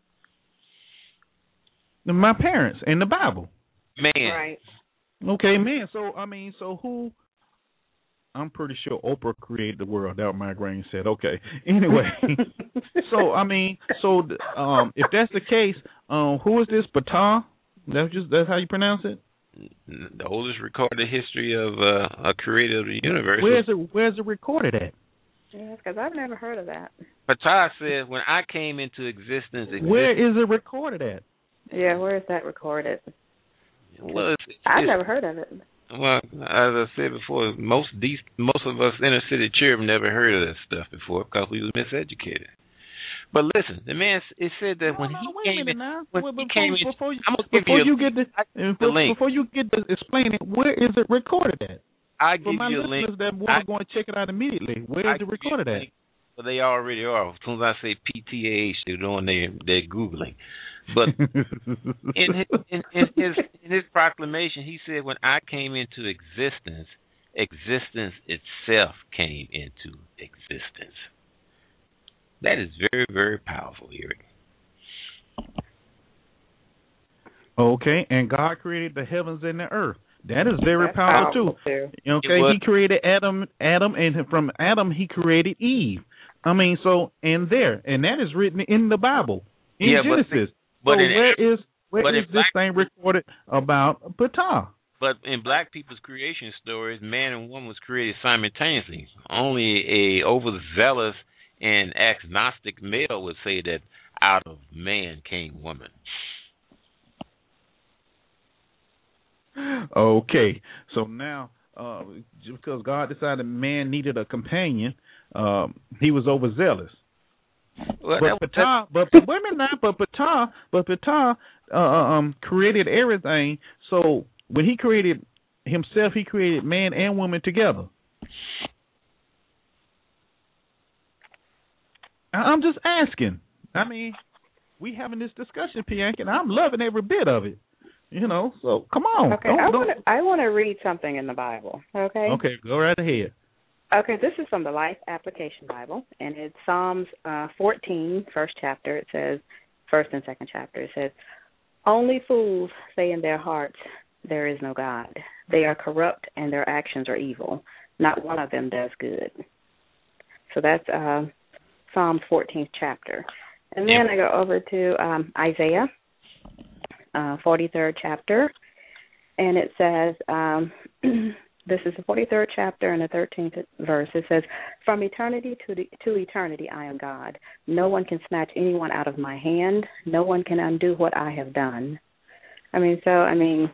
you? My parents and the Bible. Man, right? Okay, man. So I mean, so who? I'm pretty sure Oprah created the world. That my brain said. Okay. Anyway, so I mean, so um, if that's the case, um, who is this Ptah? That's just that's how you pronounce it. The oldest recorded history of uh, a creator of the universe. Where's it? Where's it recorded at? Yeah, because I've never heard of that. Ptah said, "When I came into existence, existence where is it recorded at?" Yeah, where is that recorded? Well, it's, it's, I've never heard of it. Well, as I said before, most these most of us inner city children never heard of that stuff before because we was miseducated. But listen, the man it said that no, when no, he wait came a minute in, now. when well, he before, came in, before, I'm gonna give before you, you get the, the link. Before you get to explain it, where is it recorded at? I For give my you a listeners link. that want to go and check it out immediately, where I is it recorded at? Well, they already are. As soon as I say P T A H, they're doing their their googling. But in his, in, in his in his proclamation, he said, "When I came into existence, existence itself came into existence." That is very, very powerful, Eric. Okay, and God created the heavens and the earth. That is very That's powerful powerful, too. too. Okay, was- He created Adam, Adam, and from Adam He created Eve. I mean, so and there, and that is written in the Bible in Yeah, but- Genesis. but so in- where is where but is in this black- thing recorded about Ptah? But in black people's creation stories, man and woman was created simultaneously. Only a overzealous and agnostic male would say that out of man came woman. Okay, so now uh, just because God decided man needed a companion, um, He was overzealous. Well, But that- Ptah, but but wait a minute now, but Ptah, but Ptah uh, um created everything. So when he created himself, he created man and woman together. I- I'm just asking. I mean, we having this discussion, Piank, and I'm loving every bit of it. You know, so come on. Okay, Don't- I don't- want to I want to read something in the Bible. Okay. Okay, go right ahead. Okay, this is from the Life Application Bible, and it's Psalms uh, fourteen, first chapter. It says, first and second chapter. It says, "Only fools say in their hearts, there is no God. They are corrupt, and their actions are evil. Not one of them does good." So that's uh, Psalms fourteenth chapter. And then I go over to um, Isaiah, uh, forty-third chapter, and it says, um, this is the forty-third chapter and the thirteenth verse. It says, "From eternity to the, to eternity I am God. No one can snatch anyone out of my hand. No one can undo what I have done." I mean, so, I mean...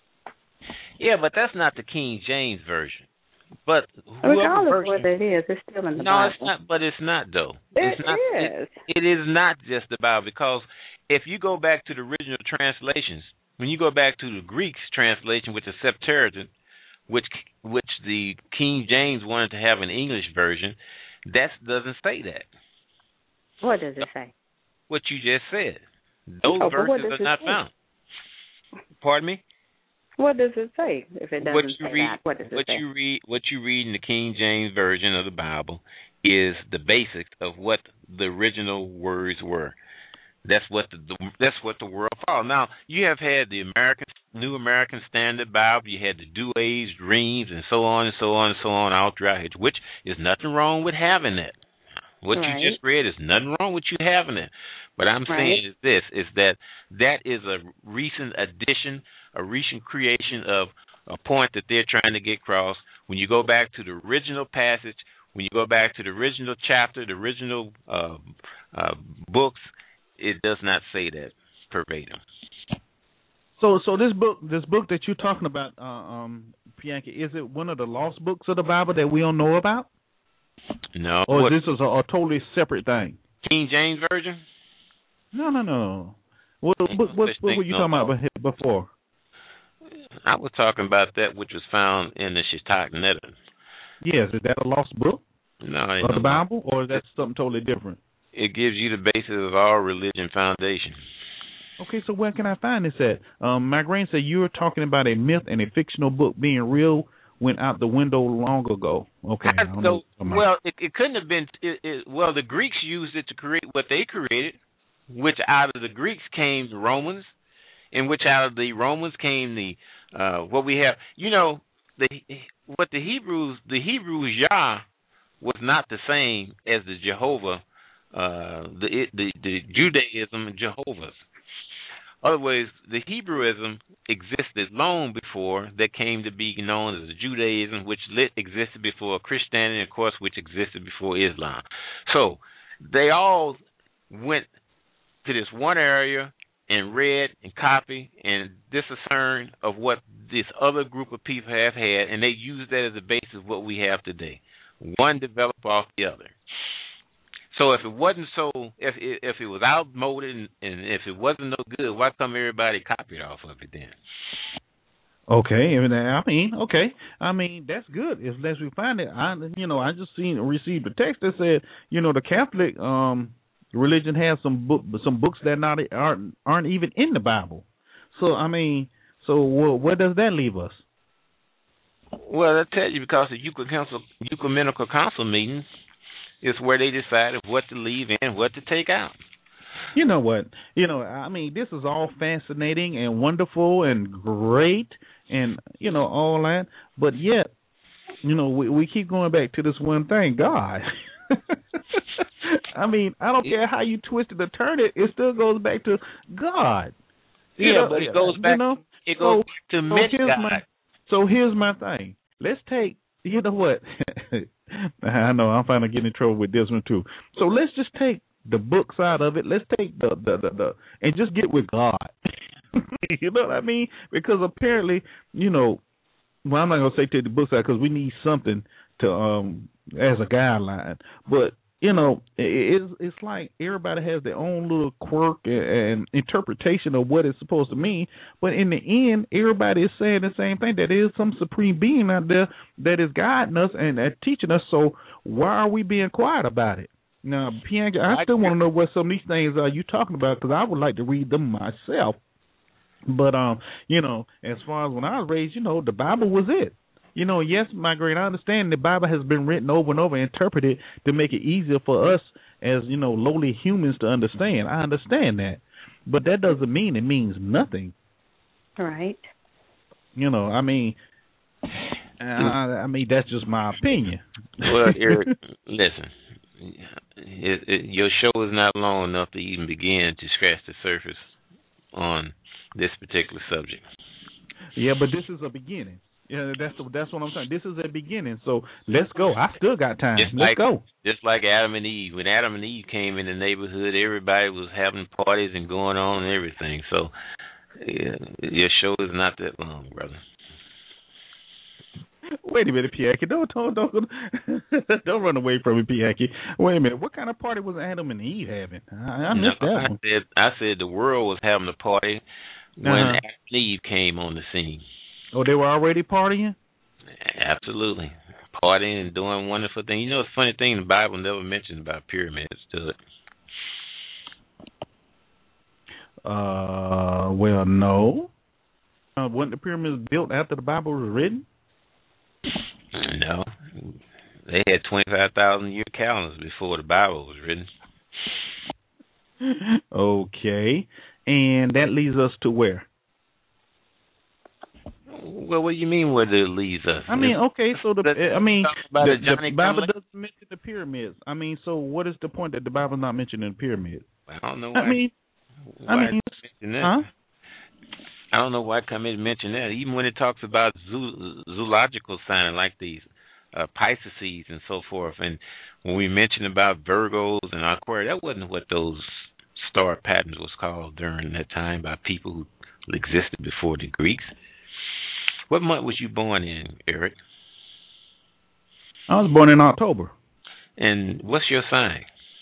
Yeah, but that's not the King James version. But Regardless whoever of what version, it is, it's still in the no, Bible. it's not. But it's not though. It it's not, is. It, it is not just the Bible, because if you go back to the original translations, when you go back to the Greek's translation with the Septuagint, which which the King James wanted to have an English version, that doesn't say that. What does it say? What you just said. Those Oh, but what verses does are it not say? found. Pardon me? What does it say? If it doesn't What you say read, that, what does it what say? you read, what you read in the King James version of the Bible is the basics of what the original words were. That's what the, the that's what the world followed. Now you have had the American New American Standard Bible, you had the Douay's Dreams, and so on and so on and so on all throughout it, which is nothing wrong with having that. What Right. you just read is nothing wrong with you having it. But I'm Right. saying is this, is that that is a recent addition, a recent creation of a point that they're trying to get across. When you go back to the original passage, when you go back to the original chapter, the original uh, uh, books, it does not say that verbatim. So, so this book, this book that you're talking about, uh, um, Pianki, is it one of the lost books of the Bible that we don't know about, No. or What, this is a, a totally separate thing? King James Version? No, no, no. What, what, what, what were you talking about bef- before? I was talking about that which was found in the Shittach Netter. Yes, is that a lost book No, of the Bible, or is that something totally different? It gives you the basis of all religion foundation. Okay, so where can I find this at? Um, my grand said you were talking about a myth and a fictional book being real went out the window long ago. Okay, I don't know So, what you're talking about. well, it, it couldn't have been. It, it, well, the Greeks used it to create what they created, which out of the Greeks came the Romans, in which out of the Romans came the uh, what we have. You know, the what the Hebrews the Hebrews Yah was not the same as the Jehovah, uh, the, the the Judaism and Jehovah's. Otherwise, the Hebrewism existed long before that came to be known as the Judaism, which lit, existed before Christianity, and of course, which existed before Islam. So they all went to this one area and read and copied and discern of what this other group of people have had, and they used that as a basis of what we have today. One developed off the other. So if it wasn't so, if it, if it was outmoded and, and if it wasn't no good, why come everybody copied off of it then? Okay, I mean, okay, I mean that's good. Unless we find it, I, you know, I just seen received a text that said, you know, the Catholic um, religion has some book, some books that not aren't aren't even in the Bible. So I mean, so where, where does that leave us? Well, I tell you, because the ecumenical, ecumenical council meetings is where they decided what to leave in and what to take out. You know what? You know, I mean, this is all fascinating and wonderful and great and, you know, all that. But yet, you know, we, we keep going back to this one thing, God. I mean, I don't care how you twist it or turn it, it still goes back to God. You Yeah, know, but it goes back. You know? It goes so, to so mention here's God. my, so here's my thing. Let's take, you know what? I know I'm finally getting in trouble with this one too. So let's just take the books out of it. Let's take the the the, the and just get with God. You know what I mean? Because apparently, you know, well, I'm not gonna say take the books out because we need something to um as a guideline. But you know, it, it's it's like everybody has their own little quirk and, and interpretation of what it's supposed to mean. But in the end, everybody is saying the same thing, that there is some supreme being out there that is guiding us and, and teaching us. So why are we being quiet about it? Now, Bianca, I still want to know what some of these things are you talking about, because I would like to read them myself. But um, you know, as far as when I was raised, you know, the Bible was it. You know, yes, my great, I understand the Bible has been written over and over, interpreted to make it easier for us as, you know, lowly humans to understand. I understand that. But that doesn't mean it means nothing. Right. You know, I mean, I, I mean, that's just my opinion. Well, Eric, listen, it, it, your show is not long enough to even begin to scratch the surface on this particular subject. Yeah, but this is a beginning. Yeah, that's that's what I'm saying. This is a beginning, so let's go. I still got time. Just let's like, go. Just like Adam and Eve. When Adam and Eve came in the neighborhood, everybody was having parties and going on and everything. So yeah, your show is not that long, brother. Wait a minute, Piaki. Don't don't don't don't run away from me, Piaki. Wait a minute. What kind of party was Adam and Eve having? I, I missed no, that I one. Said, I said the world was having a party when uh-huh. Adam and Eve came on the scene. Oh, they were already partying? Absolutely. Partying and doing wonderful things. You know, the funny thing, the Bible never mentions about pyramids, does it? Uh, well, no. Uh, weren't the pyramids built after the Bible was written? No. They had twenty-five thousand year calendars before the Bible was written. Okay. And that leads us to where? Well, what do you mean where it leads us? I mean, okay, so the I mean, the, the Bible Cumberland? doesn't mention the pyramids. I mean, so what is the point that the Bible's not mentioning the pyramids? I don't know why. I mean, why I mean, huh? I don't know why come in and mention that. Even when it talks about zoo, zoological signs like these uh, Pisces and so forth, and when we mention about Virgos and Aquarius, that wasn't what those star patterns was called during that time by people who existed before the Greeks. What month was you born in, Eric? I was born in October. And what's your sign?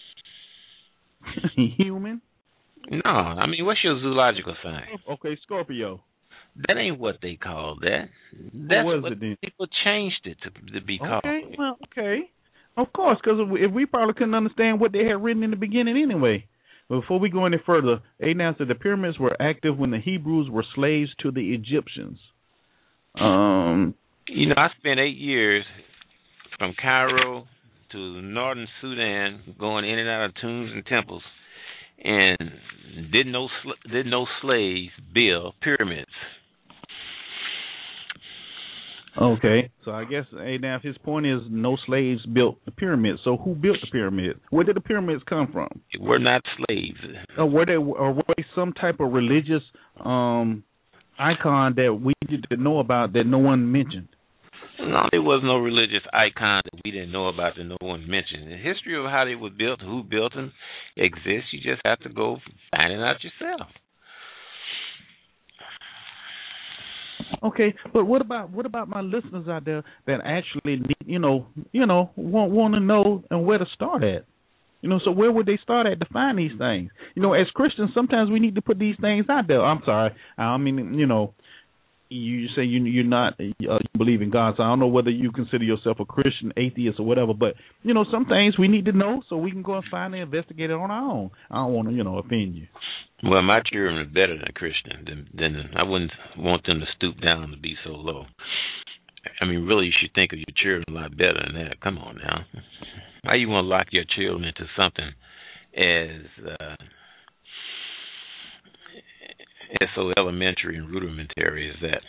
Human? No, I mean, what's your zoological sign? Okay, Scorpio. That ain't what they called that. That's what, what it then? people changed it to, to be called. Okay, well, okay. Of course, because if we probably couldn't understand what they had written in the beginning anyway. Before we go any further, Abraham said the pyramids were active when the Hebrews were slaves to the Egyptians. Um, you know, I spent eight years from Cairo to northern Sudan, going in and out of tombs and temples, and didn't know didn't know slaves build pyramids. Okay, so I guess hey, now his point is no slaves built the pyramids. So who built the pyramids? Where did the pyramids come from? We're not slaves. Or were they, or were they some type of religious um, icon that we didn't know about that no one mentioned? No, there was no religious icon that we didn't know about that no one mentioned. The history of how they were built, who built them, exists. You just have to go find it out yourself. Okay, but what about what about my listeners out there that actually need, you know, you know, want want to know and where to start at? You know, so where would they start at to find these things? You know, as Christians, sometimes we need to put these things out there. I'm sorry, I mean, you know, you say you you're not uh, you believe in God, so I don't know whether you consider yourself a Christian, atheist, or whatever. But you know, some things we need to know so we can go and find and investigate it on our own. I don't want to, you know, offend you. Well, my children are better than Christian. Than, than I wouldn't want them to stoop down to be so low. I mean, really, you should think of your children a lot better than that. Come on now. Why you want to lock your children into something as uh, and so elementary and rudimentary is that?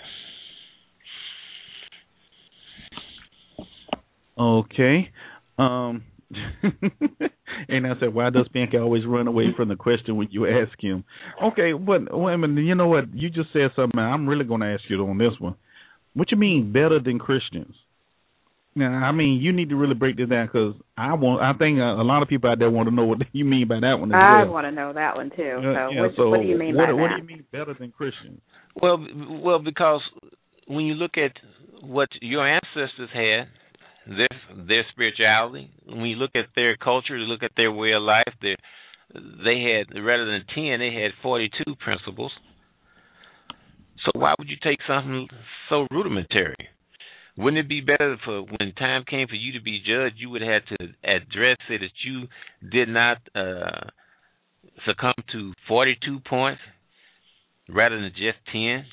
Okay. Um, and I said, why does Bianca always run away from the question when you ask him? Okay, but wait a minute. You know what? You just said something. I'm really going to ask you on this one. What you mean better than Christians? Now, I mean, you need to really break this down because I want. I think a, a lot of people out there want to know what you mean by that one as I well. want to know that one too. So, Uh, yeah, what, so what do you mean what, by what that? do you mean better than Christians? Well, well, because when you look at what your ancestors had, their their spirituality, when you look at their culture, you look at their way of life, their, they had, rather than ten, they had forty-two principles. So why would you take something so rudimentary? Wouldn't it be better for when time came for you to be judged, you would have to address it that you did not uh, succumb to forty-two points rather than just ten?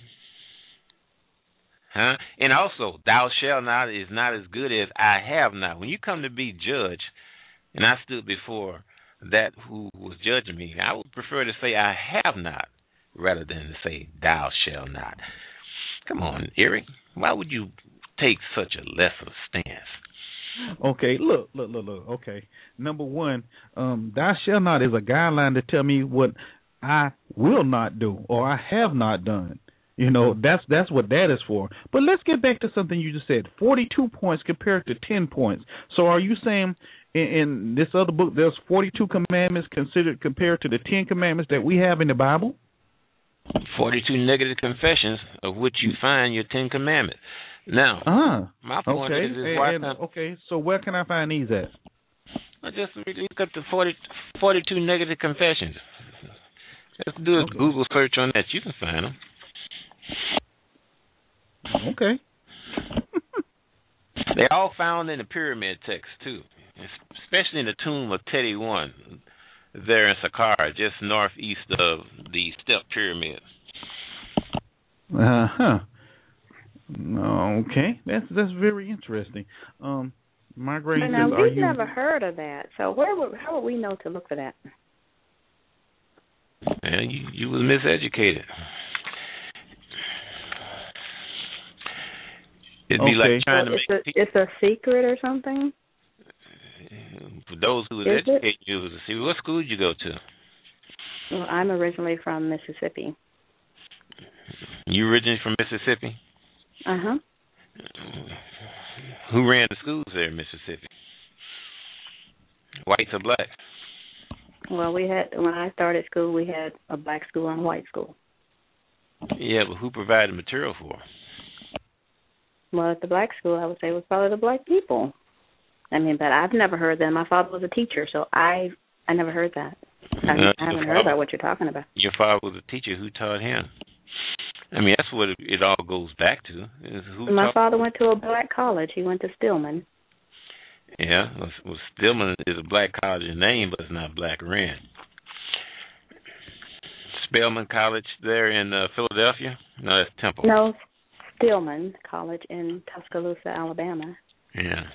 Huh? And also, thou shalt not is not as good as I have not. When you come to be judged, and I stood before that who was judging me, I would prefer to say I have not rather than to say thou shalt not. Come on, Eric. Why would you take such a lesser stance? Okay, look, look, look, look. Okay, number one, um, thou shalt not is a guideline to tell me what I will not do or I have not done. You know, that's that's what that is for. But let's get back to something you just said. forty-two points compared to ten points. So are you saying in, in this other book there's forty-two commandments considered compared to the ten commandments that we have in the Bible? forty-two negative confessions of which you find your ten commandments. Now, uh-huh. my point okay. is, is and, why and, come, okay, so where can I find these at? I just look up the forty, forty-two negative confessions. Let's do a okay. Google search on that. You can find them. Okay. They all found in the pyramid text too, especially in the tomb of Teti I, there in Saqqara, just northeast of the Step Pyramid. Uh huh. Okay, that's that's very interesting. Um, Margaret says, now "Are we've you?" never heard of that. So where would, how would we know to look for that? Man, you you was miseducated. It'd be Okay. like trying so to it's make a, it's a secret or something? For those who was Is educated, you was see what school did you go to? Well, I'm originally from Mississippi. You originally from Mississippi? Uh huh. Who ran the schools there in Mississippi? Whites or blacks? Well, we had when I started school, we had a black school and a white school. Yeah, but who provided material for? Well, at the black school, I would say it was probably the black people. I mean, but I've never heard that. My father was a teacher, so I I never heard that. I, Uh, I haven't heard about what you're talking about. Your father was a teacher. Who taught him? I mean, that's what it, it all goes back to. Is who My taught father went to a black college. He went to Stillman. Yeah, well, well, Stillman is a black college in name, but it's not black ran. Spelman College there in uh, Philadelphia? No, that's Temple. No, Stillman College in Tuscaloosa, Alabama. Yeah.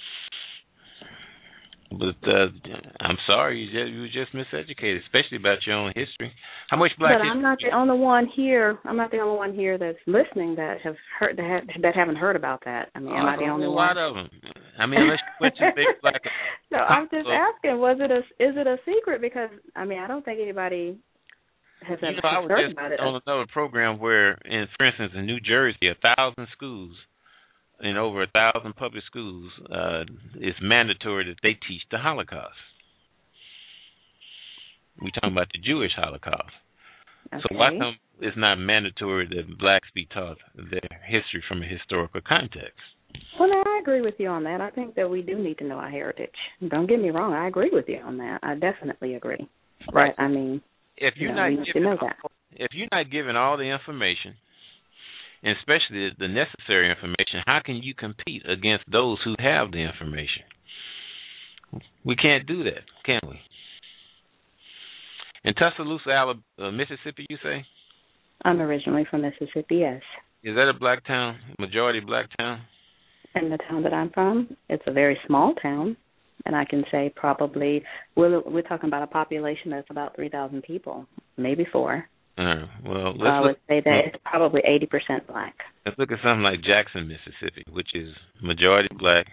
But uh, I'm sorry, you, just, you were just miseducated, especially about your own history. How much black But history? I'm not the only one here. I'm not the only one here that's listening that have heard that, have, that haven't heard about that. I mean, oh, am I the only a one? lot of them. I mean, unless you went to big black. No, I'm just asking. Was it a is it a secret? Because I mean, I don't think anybody has You ever know, I was heard just about it. on another program where, in, for instance, in New Jersey, a thousand schools, in over a thousand public schools, uh, it's mandatory that they teach the Holocaust. We're talking about the Jewish Holocaust. Okay. So why come it's not mandatory that blacks be taught their history from a historical context? Well, no, I agree with you on that. I think that we do need to know our heritage. Don't get me wrong. I agree with you on that. I definitely agree. Right. But, I mean, if you're you know, not we need to given know all, that. if you're not given all the information, and especially the necessary information, how can you compete against those who have the information? We can't do that, can we? In Tuscaloosa, Alabama, uh, Mississippi, you say? I'm originally from Mississippi, yes. Is that a black town, majority black town? In the town that I'm from, it's a very small town, and I can say probably we're we're talking about a population that's about three thousand people, maybe four. Uh, well, let's So I look, would say that it's probably eighty percent black. let's look at something like Jackson, Mississippi, which is majority black,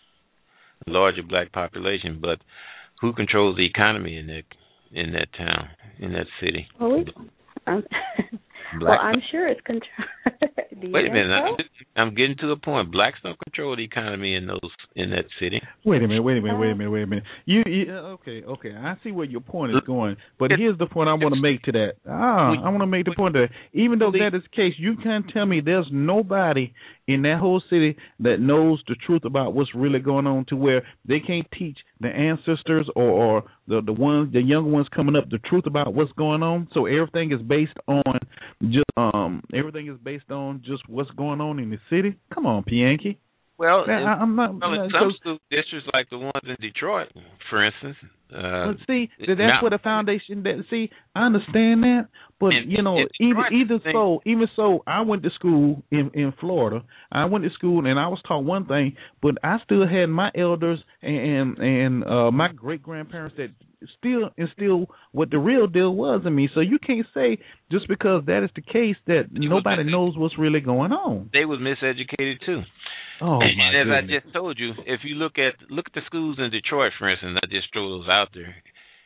larger black population, but who controls the economy in that in that town, in that city? Well, we, um, well I'm sure it's control. Wait a minute, I'm, I'm getting to the point. Blacks don't control the economy in those in that city. Wait a minute, wait a minute, wait a minute, wait a minute. You, you okay, okay. I see where your point is going, but here's the point I want to make to that. Ah, I want to make the point that even though that is the case, you can't tell me there's nobody in that whole city that knows the truth about what's really going on, to where they can't teach the ancestors or, or the the ones, the young ones coming up, the truth about what's going on. So everything is based on just um everything is based on just what's going on in the city. Come on, Pianki. Well, Man, in, I, I'm not. well, in uh, some so, school districts like the ones in Detroit, for instance. Uh, but see, that's not, where the foundation. That see, I understand that, but in, you know, in even Detroit, either so, even so, I went to school in in Florida. I went to school and I was taught one thing, but I still had my elders and and uh, my great grandparents that still instill what the real deal was in me. So you can't say just because that is the case that nobody knows what's really going on. They was miseducated too. Oh and my as goodness. I just told you, if you look at look at the schools in Detroit, for instance, I just throw those out there.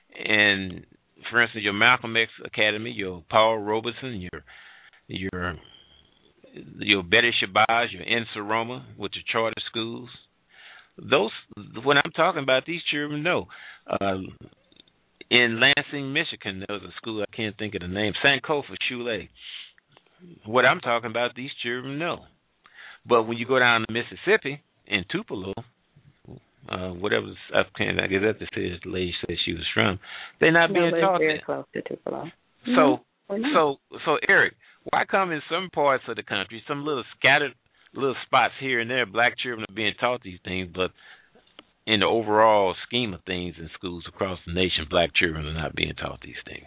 And for instance, your Malcolm X Academy, your Paul Robeson, your your your Betty Shabazz, your N. Saroma, with the charter schools. Those, when I'm talking about, these children know. Uh, in Lansing, Michigan, there was a school, I can't think of the name, Sankofa Chule. What I'm talking about, these children know. But when you go down to Mississippi, in Tupelo, uh, whatever, I can't, I guess that's the city the lady said she was from, they're not no, being but taught it's very that. close to Tupelo. So, mm-hmm. so, so, Eric, why come in some parts of the country, some little scattered little spots here and there, black children are being taught these things, but in the overall scheme of things in schools across the nation, black children are not being taught these things?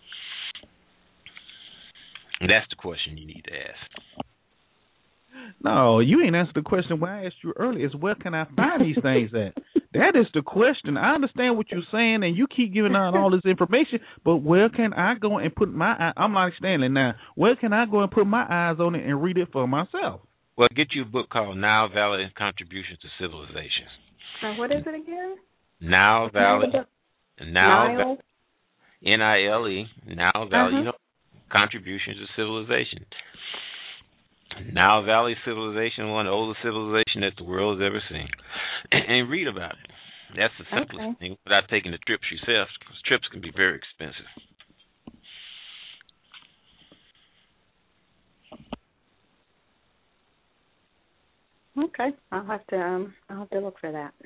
And that's the question you need to ask. No, you ain't answered the question what I asked you earlier, is where can I find these things at? That is the question. I understand what you're saying, and you keep giving out all this information, but where can I go and put my eye? I'm not understanding now. Where can I go and put my eyes on it and read it for myself? Well, get you a book called Nile Valley Contributions to Civilization. Now, what is it again? Nile Valley. Nile Nile? N I L E. Nile Valley. Uh-huh. You know, Contributions to Civilization. Nile Valley Civilization, one of the oldest civilization that the world has ever seen. And read about it. That's the simplest Okay. thing, without taking the trips yourself, because trips can be very expensive. Okay, I'll have to um, I'll have to look for that.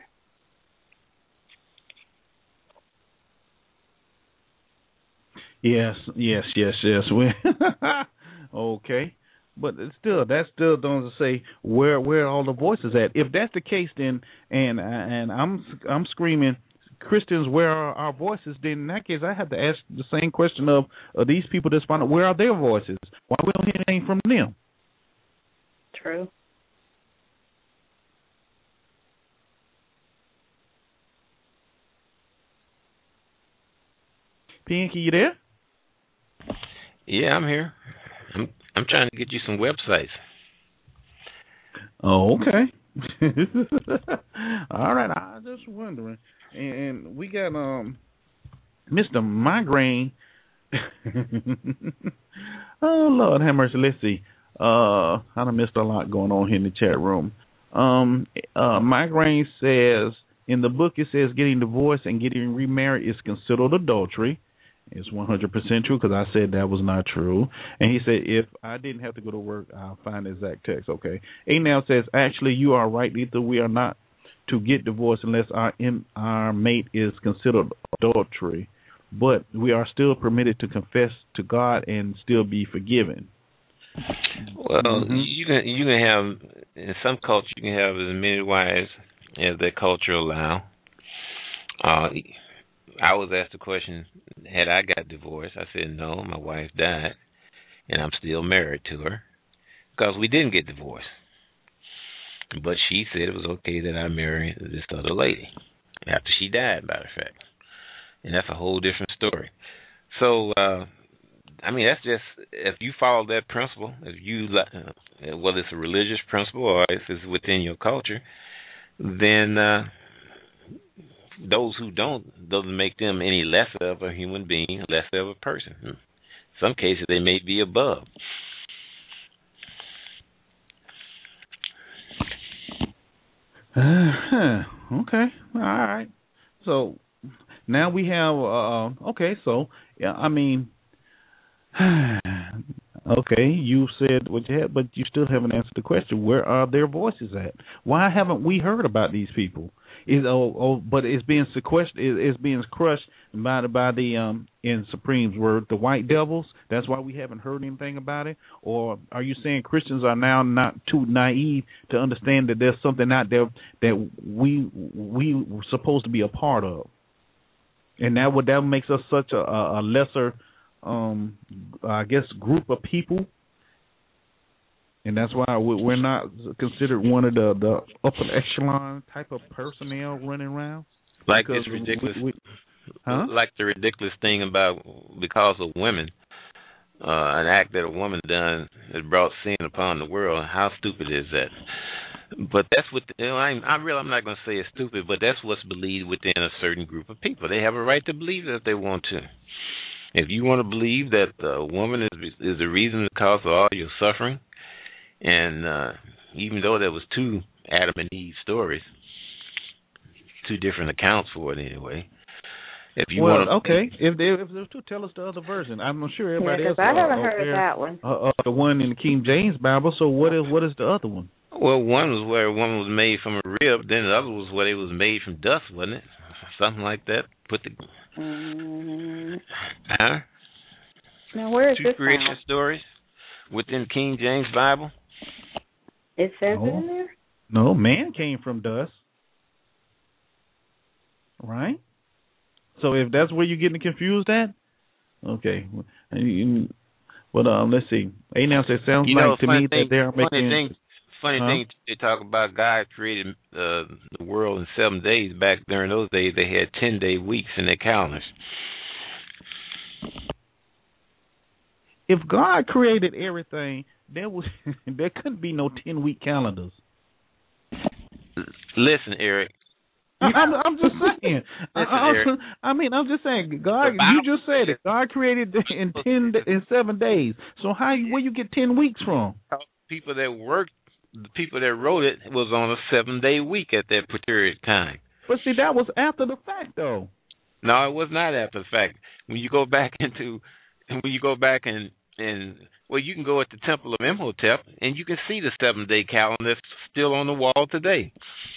Yes, yes, yes, yes. We okay, but it's still, that still doesn't say where where all the voices at. If that's the case, then and and I'm I'm screaming, Christians, where are our voices? Then in that case, I have to ask the same question of, of these people that's finding, where are their voices? Why we don't hear anything from them? True. Pinky, you there? Yeah, I'm here. I'm I'm trying to get you some websites. Oh, okay. All right, I was just wondering. And we got um Mister Migraine. Oh, Lord have mercy. Let's see. Uh, I done missed a lot going on here in the chat room. Um, uh, Migraine says, in the book it says getting divorced and getting remarried is considered adultery. It's one hundred percent true, because I said that was not true. And he said, if I didn't have to go to work, I'll find the exact text. Okay. A now says, actually, you are right, Lisa. We are not to get divorced unless our our mate is considered adultery. But we are still permitted to confess to God and still be forgiven. Well, mm-hmm. you can you can have, in some cultures, you can have as many wives as their culture allow. Uh, I was asked the question, had I got divorced? I said, no, my wife died, and I'm still married to her, because we didn't get divorced. But she said it was okay that I marry this other lady after she died, matter of fact. And that's a whole different story. So uh, I mean, that's just if you follow that principle, if you uh, whether it's a religious principle or if it's within your culture, then uh, those who don't doesn't make them any less of a human being, less of a person. In some cases, they may be above. Uh, okay, all right. So now we have. Uh, okay, so yeah, I mean, okay, you said what you had, but you still haven't answered the question. Where are their voices at? Why haven't we heard about these people? Is oh, oh but it's being sequestered. It's being crushed by the by the um in Supreme's word, the white devils. That's why we haven't heard anything about it. Or are you saying Christians are now not too naive to understand that there's something out there that we we were supposed to be a part of, and that would that makes us such a, a lesser, um I guess, group of people. And that's why we're not considered one of the, the upper echelon type of personnel running around. Like this ridiculous, we, we, huh? like the ridiculous thing about because of women, uh, an act that a woman done has brought sin upon the world. How stupid is that? But that's what you know, I'm. I really, I'm not going to say it's stupid, but that's what's believed within a certain group of people. They have a right to believe that if they want to. If you want to believe that a woman is is the reason, the cause of all your suffering. And uh, even though there was two Adam and Eve stories, two different accounts for it anyway. If you well, want to, okay, if there if there's two, tell us the other version. I'm sure everybody yeah, else. I haven't uh, heard of that one. Uh, uh, the one in the King James Bible. So what is what is the other one? Well, one was where one was made from a rib. Then the other was where it was made from dust, wasn't it? Something like that. Put the. Mm-hmm. Huh? Now where is two this creation found? stories within King James Bible. It says no. it in there? No, man came from dust. Right? So if that's where you're getting confused at, okay. Well, um, let's see. A now says, sounds you know, like to me thing, that they're funny making... Thing, funny huh? thing, they talk about God created uh, the world in seven days. Back during those days, they had ten-day weeks in their calendars. If God created everything, there was there couldn't be no ten-week calendars. Listen, Eric. I, I'm, I'm just saying. Listen, I, Eric. I mean, I'm just saying. God, you just said it. God created in ten in seven days. So how where you get ten weeks from? People that worked, the people that wrote it was on a seven-day week at that particular time. But see, that was after the fact, though. No, it was not after the fact. When you go back into, when you go back and and well, you can go at the Temple of Imhotep and you can see the seven-day calendar that's still on the wall today.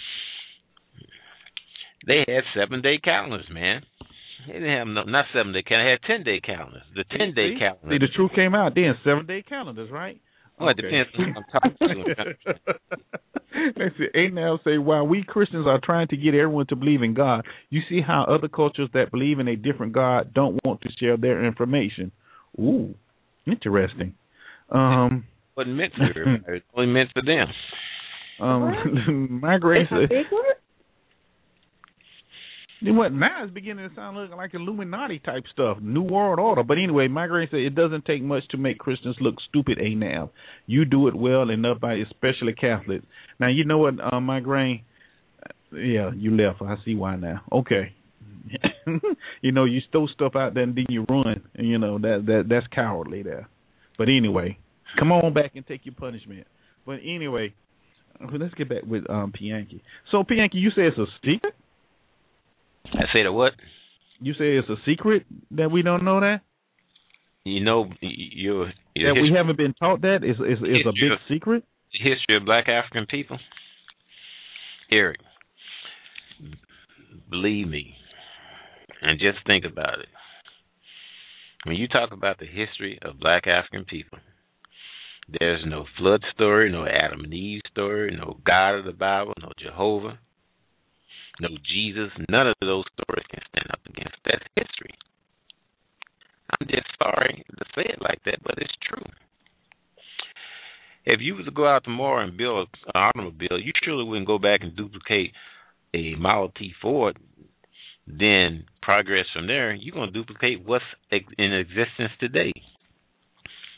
They had seven-day calendars, man. They didn't have no, not seven-day calendars. They had ten-day calendars. The ten-day see? calendar. See, the truth came out then. Seven-day calendars, right? Well, it depends on who I'm talking to. They say, A now say, while we Christians are trying to get everyone to believe in God, you see how other cultures that believe in a different God don't want to share their information. Ooh, interesting. Um, it wasn't meant for everybody. It was only meant for them. Um, my grace. It's a secret? What now is beginning to sound like Illuminati type stuff, New World Order. But anyway, my grace said it doesn't take much to make Christians look stupid. A now, you do it well enough by especially Catholics. Now you know what, uh, my grain. Yeah, you left. I see why now. Okay. You know, you throw stuff out there and then you run. And, you know that that that's cowardly there. But anyway, come on back and take your punishment. But anyway, let's get back with um, Pianki. So Pianki, you say it's a secret? I say the what? You say it's a secret that we don't know that? You know, you're, you're that history, we haven't been taught that is is, is a big of, secret? The history of black African people? Eric, believe me, and just think about it. When you talk about the history of black African people, there's no flood story, no Adam and Eve story, no God of the Bible, no Jehovah, no Jesus. None of those stories can stand up against that history. I'm just sorry to say it like that, but it's true. If you were to go out tomorrow and build an automobile, you surely wouldn't go back and duplicate a Model T Ford, then progress from there. You're going to duplicate what's in existence today.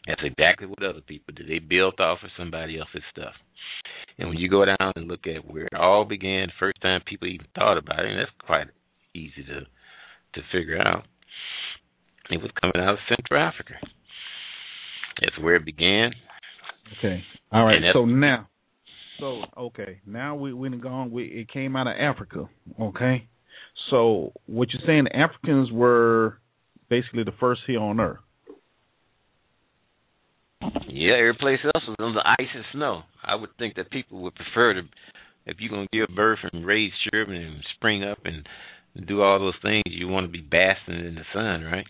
That's exactly what other people did. They built off of somebody else's stuff. And when you go down and look at where it all began, the first time people even thought about it, and that's quite easy to to figure out, it was coming out of Central Africa. That's where it began. Okay. All right. So now, so okay, now we we done gone. We it came out of Africa. Okay. So what you're saying, the Africans were basically the first here on Earth. Yeah, every place else was under ice and snow. I would think that people would prefer to, if you're going to give birth and raise children and spring up and do all those things, you want to be basking in the sun, right?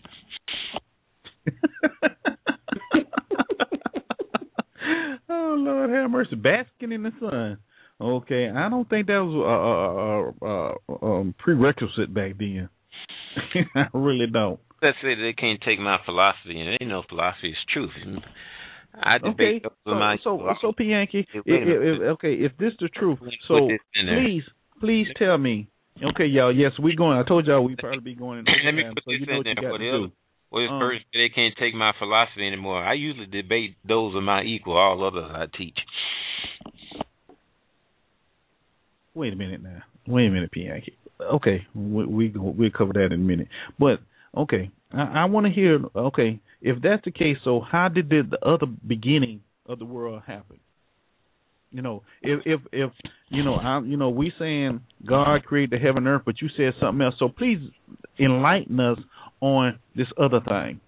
Oh, Lord have mercy. Basking in the sun. Okay, I don't think that was a, a, a, a, a prerequisite back then. I really don't. Let's say they can't take my philosophy, and they know philosophy is truth. I debate okay, so, my so, so, so P. Yankee, if, if, if, okay, if this is the truth, so please, please tell me. Okay, y'all, yes, we going. I told y'all we probably be going in Let me time, put so this you know in what you there. got For to the do. other, well, this um, person, they can't take my philosophy anymore. I usually debate those of my equal, all others I teach. Wait a minute now. Wait a minute, P. Yankee. Okay, we, we we'll cover that in a minute. But okay, I, I want to hear. Okay, if that's the case, so how did the, the other beginning of the world happen? You know, if if if you know, I, you know, we saying God created the heaven and earth, but you said something else. So please enlighten us on this other thing.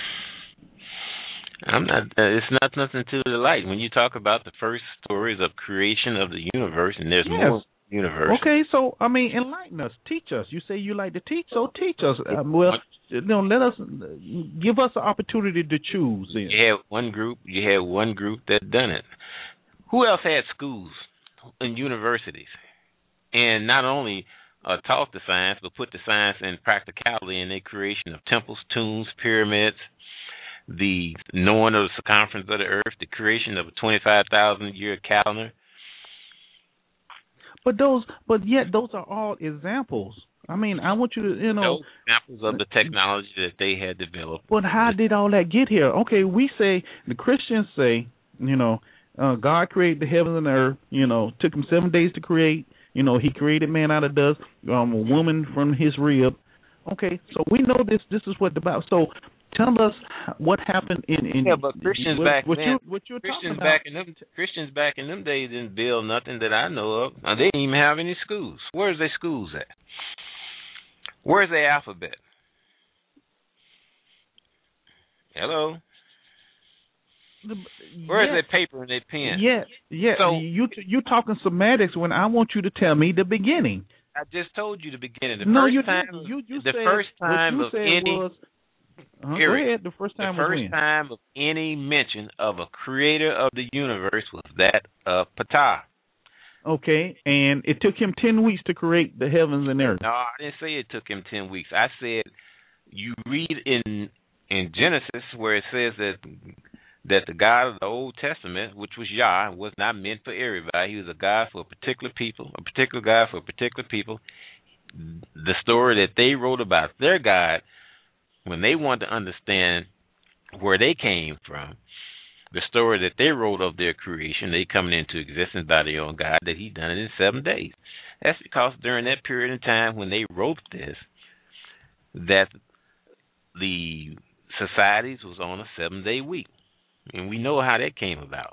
I'm not. Uh, it's not nothing to the light. When you talk about the first stories of creation of the universe, and there's yes. more universe. Okay, so I mean, enlighten us, teach us. You say you like to teach, so teach us. Um, well, you know, let us give us an opportunity to choose. Then. You had one group. You had one group that done it. Who else had schools and universities, and not only uh, taught the science, but put the science in practicality in the creation of temples, tombs, pyramids, the knowing of the circumference of the earth, the creation of a twenty-five thousand year calendar. But those, but yet those are all examples. I mean, I want you to, you know, those examples of the technology that they had developed. But how did all that get here? Okay, we say, the Christians say, you know, uh, God created the heavens and the earth. You know, took him seven days to create. You know, he created man out of dust, um, a woman from his rib. Okay, so we know this. This is what the Bible. So tell us what happened in. in yeah, but Christians what, back what then, you, what you're Christians talking back about. in them, Christians back in them days didn't build nothing that I know of. Now, they didn't even have any schools. Where's their schools at? Where's their alphabet? Hello. Where's yeah. their paper and their pen? Yeah, yeah. So you you talking semantics when I want you to tell me the beginning. I just told you the beginning. The no, first you time, didn't. You, you the said, first time what you of said any. was, uh, go period. ahead. The first time the was first when? time of any mention of a creator of the universe was that of Ptah. Okay, and it took him ten weeks to create the heavens and earth. No, I didn't say it took him ten weeks. I said you read in in Genesis where it says that that the God of the Old Testament, which was Yah, was not meant for everybody. He was a God for a particular people, a particular God for a particular people. The story that they wrote about their God, when they wanted to understand where they came from, the story that they wrote of their creation, they coming into existence by their own God, that he done it in seven days. That's because during that period of time when they wrote this, that the societies was on a seven-day week. And we know how that came about.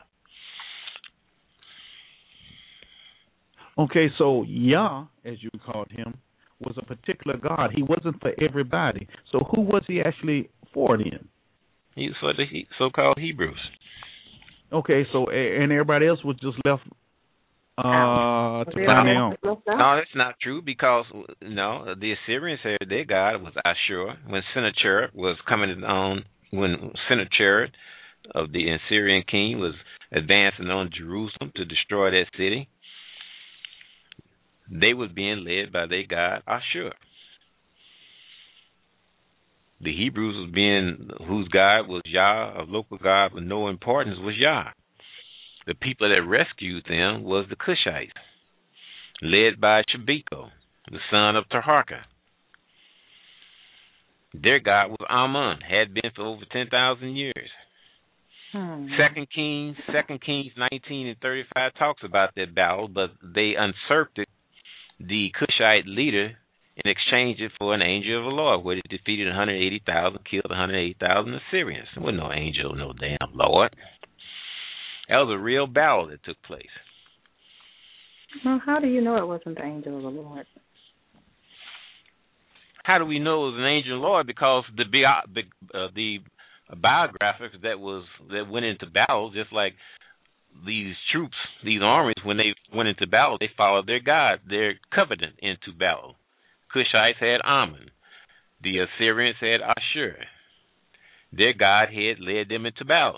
Okay, so Yah, as you called him, was a particular God. He wasn't for everybody. So who was he actually for then? He was for the so-called Hebrews. Okay, so and everybody else was just left uh, to Really? find their own. No, that's not true because no, the Assyrians had their God was Ashur. When Sennacherib was coming on, when Sennacherib of the Assyrian king was advancing on Jerusalem to destroy that city, they was being led by their God Ashur. The Hebrews was being whose God was Yah, a local God with no importance was Yah. The people that rescued them was the Cushites, led by Chabiko, the son of Taharka. Their God was Amun, had been for over ten thousand years. Hmm. Second Kings, Second Kings nineteen and thirty-five talks about that battle, but they usurped the Cushite leader and exchanged it for an angel of the Lord, where it defeated one hundred eighty thousand, killed one hundred eighty thousand Assyrians. There wasn't no angel, no damn Lord. That was a real battle that took place. Well, how do you know it wasn't the angel of the Lord? How do we know it was an angel of the Lord? Because the bio, uh, the biographics that was that went into battle, just like these troops, these armies, when they went into battle, they followed their God, their covenant into battle. Cushites had Ammon. The Assyrians had Ashur. Their Godhead led them into battle,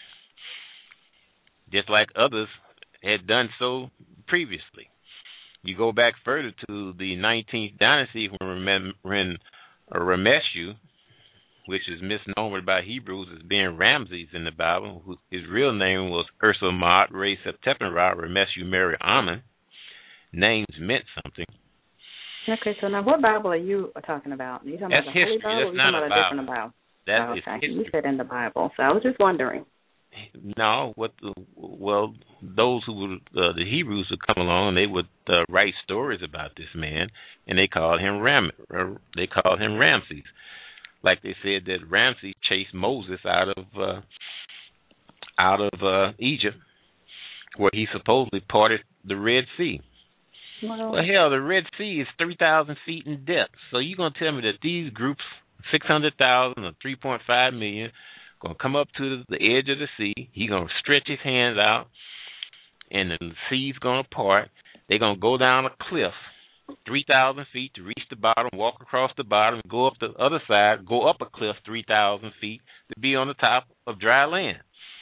just like others had done so previously. You go back further to the nineteenth dynasty when, when Rameshu, which is misnomered by Hebrews as being Ramses in the Bible, who, his real name was Ursa Ma'at Re Septemperah Rameshu Mary Ammon. Names meant something. Okay, so now what Bible are you talking about? Are you talking That's about the history. Holy Bible, That's or are you not talking a about a Bible. different Bible? That oh, is okay. history. You said in the Bible, so I was just wondering. No, what the, well, those who would, uh, the Hebrews would come along and they would uh, write stories about this man, and they called him Ram. Uh, they called him Ramses, like they said that Ramses chased Moses out of uh, out of uh, Egypt, where he supposedly parted the Red Sea. Well, Well, hell, the Red Sea is three thousand feet in depth. So you're gonna tell me that these groups, six hundred thousand or three point five million, gonna come up to the edge of the sea. He's gonna stretch his hands out, and the sea's gonna part. They're gonna go down a cliff, three thousand feet to reach the bottom, walk across the bottom, go up the other side, go up a cliff three thousand feet to be on the top of dry land.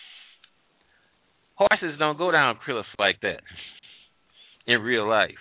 Horses don't go down cliffs like that in real life.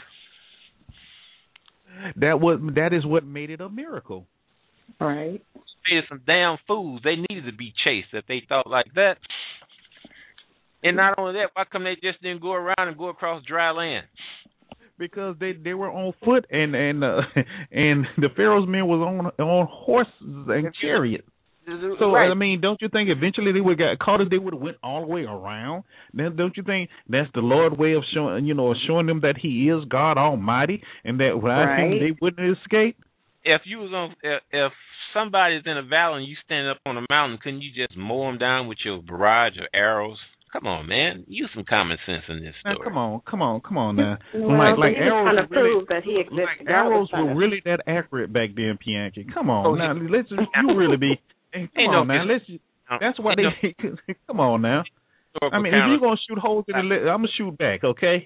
That was that is what made it a miracle. right. There's some damn fools. They needed to be chased if they thought like that. And not only that, why come they just didn't go around and go across dry land? Because they, they were on foot, and and uh, and the Pharaoh's men was on on horses and chariots. So right. I mean, don't you think eventually they would got caught if they would have went all the way around? Then don't you think that's the Lord's way of showing you know showing them that He is God Almighty, and that without Right. Him they wouldn't escape? If you was on, if, if somebody's in a valley and you stand up on a mountain, couldn't you just mow them down with your barrage of arrows? Come on, man. Use some common sense in this story. Now, come on, come on, come on now. Well, like like he was arrows trying to were really, prove that he existed. like God arrows was trying were to- really that accurate back then, Pianki. Come on Oh, now, yeah. let's you really be. Hey, come Ain't on no- now, let's. That's why ain't they. Come on now. no I mean, if counter- you're gonna shoot holes in the, le- I'm gonna shoot back, okay?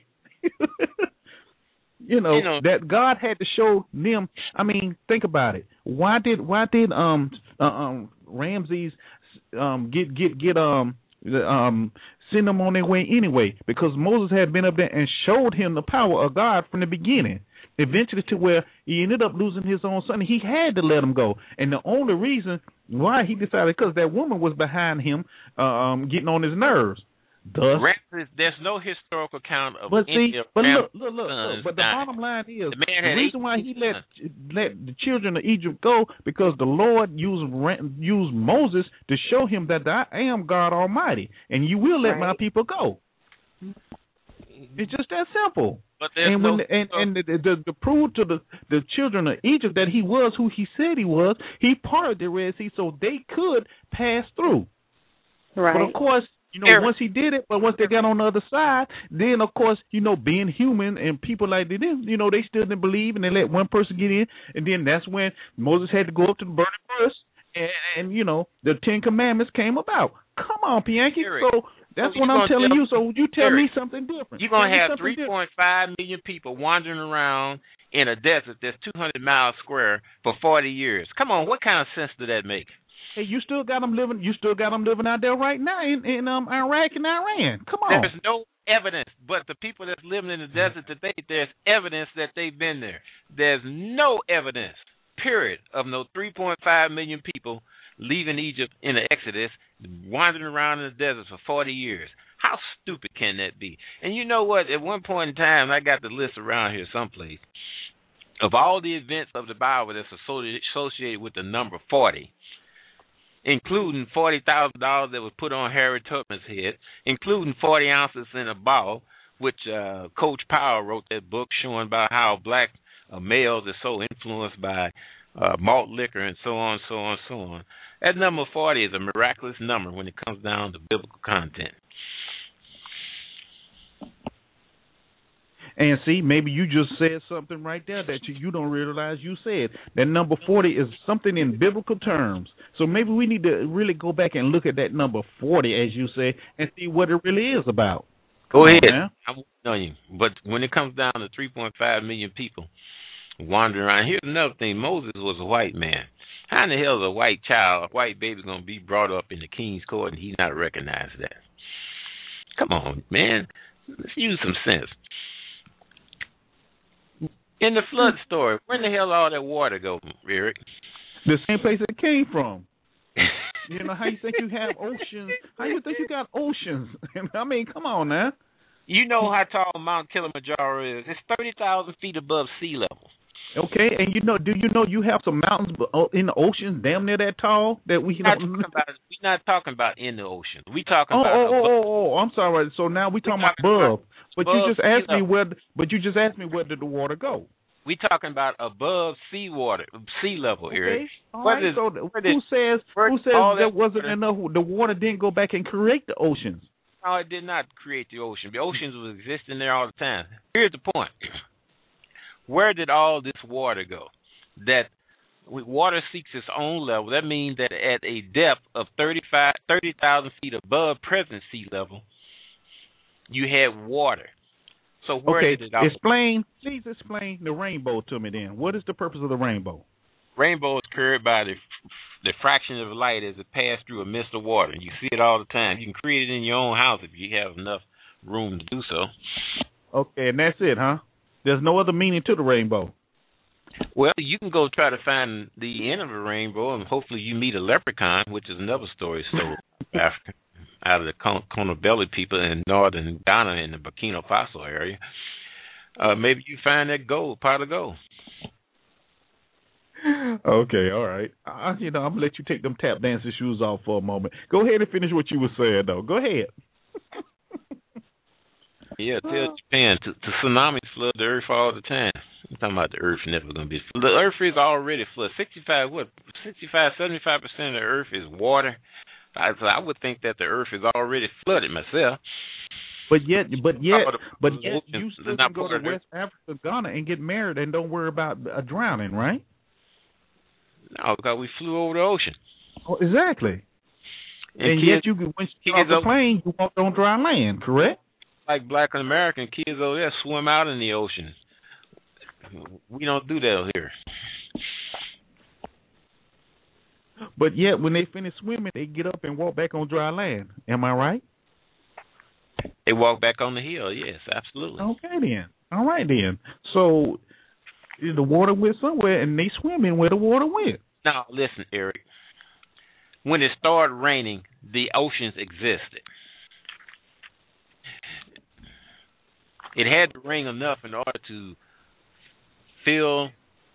you know You know- that God had to show them. I mean, think about it. Why did why did um uh, um Ramses um get get get um the, um send them on their way anyway? Because Moses had been up there and showed him the power of God from the beginning. Eventually, to where he ended up losing his own son, he had to let him go. And the only reason why he decided, because that woman was behind him, um, getting on his nerves. Thus, Ramses, there's no historical account of but any see, of but Ramses' look, look, look, sons look. But the dying. bottom line is The man the had reason why he eighteen let let the children of Egypt go, because the Lord used Ram- used Moses to show him that I am God Almighty, and you will let my Right. people go. It's just that simple. But there's And no when the, and and the, the, the prove to the the children of Egypt that he was who he said he was, he parted the Red Sea so they could pass through. Right. But of course, you know, Eric. once he did it, but once they got on the other side, then of course, you know, being human and people like they didn't, you know, they still didn't believe, and they let one person get in, and then that's when Moses had to go up to the burning bush, and, and you know, the Ten Commandments came about. Come on, Pianki. Eric. So that's So what you I'm gonna telling tell- you. So you tell me Eric, something different. You're going Tell me to have something three different. point five million people wandering around in a desert that's two hundred miles square for forty years. Come on, what kind of sense does that make? Hey, you still got them living. You still got them living out there right now in, in um Iraq and Iran. Come on. There's no evidence, but the people that's living in the desert today, there's evidence that they've been there. There's no evidence, period, of no three point five million people leaving Egypt in the Exodus, wandering around in the desert for forty years. How stupid can that be? And you know what? At one point in time, I got the list around here someplace of all the events of the Bible that's associated with the number forty. including forty thousand dollars that was put on Harry Tubman's head, including forty ounces in a bottle, which uh, Coach Powell wrote that book showing about how black uh, males are so influenced by uh, malt liquor and so on, so on, so on. That number forty is a miraculous number when it comes down to biblical content. And see, maybe you just said something right there that you, you don't realize you said. That number forty is something in biblical terms. So maybe we need to really go back and look at that number forty, as you say, and see what it really is about. Go Come ahead. on, I'm telling you. But when it comes down to three point five million people wandering around, here's another thing. Moses was a white man. How in the hell is a white child, a white baby, going to be brought up in the king's court and he not recognize that? Come on, man. Let's use some sense. In the flood story, where in the hell all that water go, Eric? The same place it came from. You know, how you think you have oceans? How you think you got oceans? I mean, come on now. You know how tall Mount Kilimanjaro is. It's thirty thousand feet above sea level. Okay, and you know, do you know you have some mountains in the ocean damn near that tall that we We're not don't... talking about, we're not talking about in the ocean. We talking Oh, about... oh, oh, above. oh, oh, I'm sorry. So now we talking about talking above. about But above you just asked sea me level. where. But you just asked me where did the water go? We talking about above sea water, sea level, Eric. Okay. All Where right. did- So where who did- says where who did says all there that wasn't water- enough? The water didn't go back and create the oceans. No, it did not create the ocean. The oceans was existing there all the time. Here's the point. Where did all this water go? That water seeks its own level. That means that at a depth of thirty-five, thirty thousand feet above present sea level, you had water. So where Okay. did it all Explain. Please explain the rainbow to me. Then, what is the purpose of the rainbow? Rainbow is created by the the fraction of light as it passes through a mist of water. You see it all the time. You can create it in your own house if you have enough room to do so. Okay, and that's it, huh? There's no other meaning to the rainbow. Well, you can go try to find the end of a rainbow, and hopefully you meet a leprechaun, which is another story so African, out of the Con- Conobeli people in northern Ghana in the Burkina Faso area. Uh, maybe you find that gold, pot of gold. Okay, all right. I, you know, I'm gonna let you take them tap dancing shoes off for a moment. Go ahead and finish what you were saying, though. Go ahead. Yeah, tell Japan to, to tsunamis flood the earth all the time. I'm talking about the earth never going to be flooded. The earth is already flooded. sixty-five, what, sixty-five, seventy-five percent of the earth is water. I, so I would think that the earth is already flooded myself. But yet, but yet, but the yet, ocean you is still not can go to part of West Africa, Ghana, and get married and don't worry about uh, drowning, right? No, because we flew over the ocean. Oh, exactly. And, And, kids, yet, you when you get off kids the over- plane, you walk on dry land, correct? like black American kids over there swim out in the ocean. We don't do that here. But yet, when they finish swimming, they get up and walk back on dry land. Am I right? They walk back on the hill. Yes, absolutely. Okay, then. All right, then. So the water went somewhere, and they swim in where the water went. Now, listen, Eric. When it started raining, the oceans existed. It had to rain enough in order to fill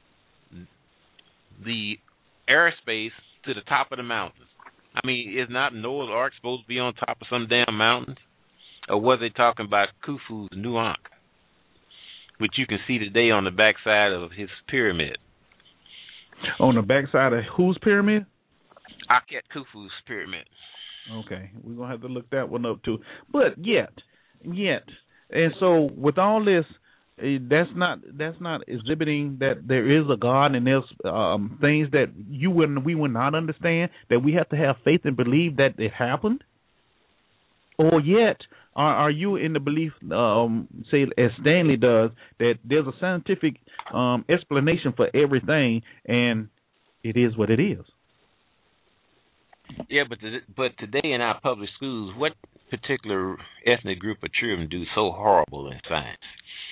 the airspace to the top of the mountains. I mean, is not Noah's Ark supposed to be on top of some damn mountains? Or was they talking about Khufu's Nuac, which you can see today on the backside of his pyramid? On the backside of whose pyramid? Aket Khufu's pyramid. Okay, we're going to have to look that one up, too. But yet, yet, and so with all this, eh, that's not that's not exhibiting that there is a God and there's um, things that you wouldn't we would not understand, that we have to have faith and believe that it happened. Or yet, are, are you in the belief, um, say as Stanley does, that there's a scientific um, explanation for everything, and it is what it is? Yeah, but the, but today in our public schools, what particular ethnic group of children do so horrible in science?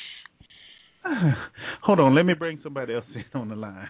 Hold on, let me bring somebody else in on the line.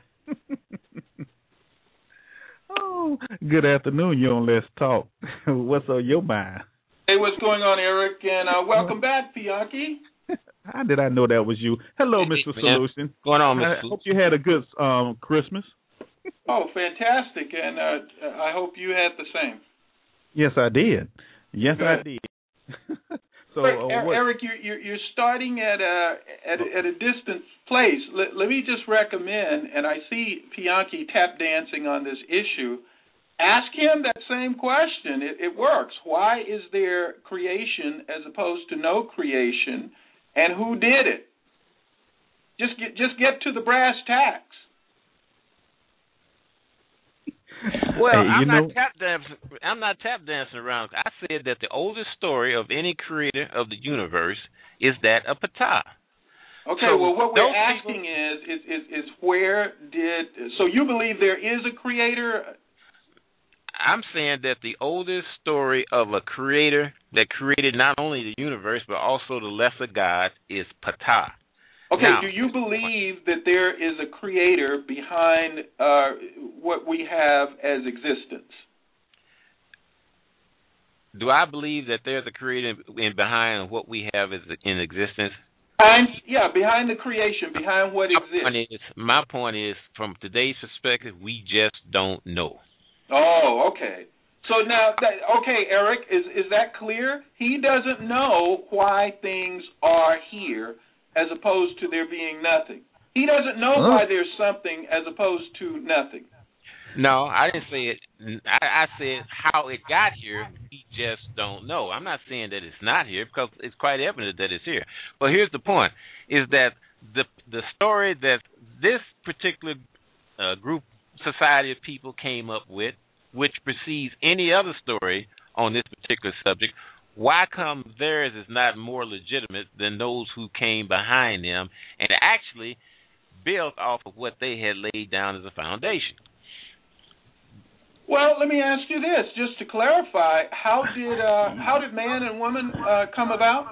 Oh, good afternoon, you on Let's Talk. What's on your mind? Hey, what's going on, Eric? And uh, welcome back, Pianki. How did I know that was you? Hello, Hey, Mister man. Solution. What's going on, I Mister hope you had a good um, Christmas. Oh, fantastic. And uh, I hope you had the same. Yes, I did. Yes, Good. I did. so, Eric, uh, what, Eric you're, you're, you're starting at a, at a, at a distant place. Let, let me just recommend, and I see Pianki tap dancing on this issue, ask him that same question. It, it works. Why is there creation as opposed to no creation, and who did it? Just get just get to the brass tacks. Well, Hey, I'm you not know- tap dancing. I'm not tap dancing around. I said that the oldest story of any creator of the universe is that of Ptah. Okay, So well, what we're those asking is, is is is where did so you believe there is a creator? I'm saying that the oldest story of a creator that created not only the universe but also the lesser God is Ptah. Okay, Now, do you believe that there is a creator behind uh, what we have as existence? do I believe that there's a creator in behind what we have is in existence? Behind, yeah, behind the creation, behind what My exists. point is, my point is, from today's perspective, we just don't know. Oh, okay. So now, that, okay, Eric, is is that clear? He doesn't know why things are here as opposed to there being nothing. He doesn't know Huh? why there's something as opposed to nothing. No, I didn't say it. I, I said how it got here, we just don't know. I'm not saying that it's not here because it's quite evident that it's here. But here's the point, is that the the story that this particular uh, group, society of people came up with, which precedes any other story on this particular subject, why come theirs is not more legitimate than those who came behind them and actually built off of what they had laid down as a foundation? Well, let me ask you this, just to clarify: how did uh, how did man and woman uh, come about?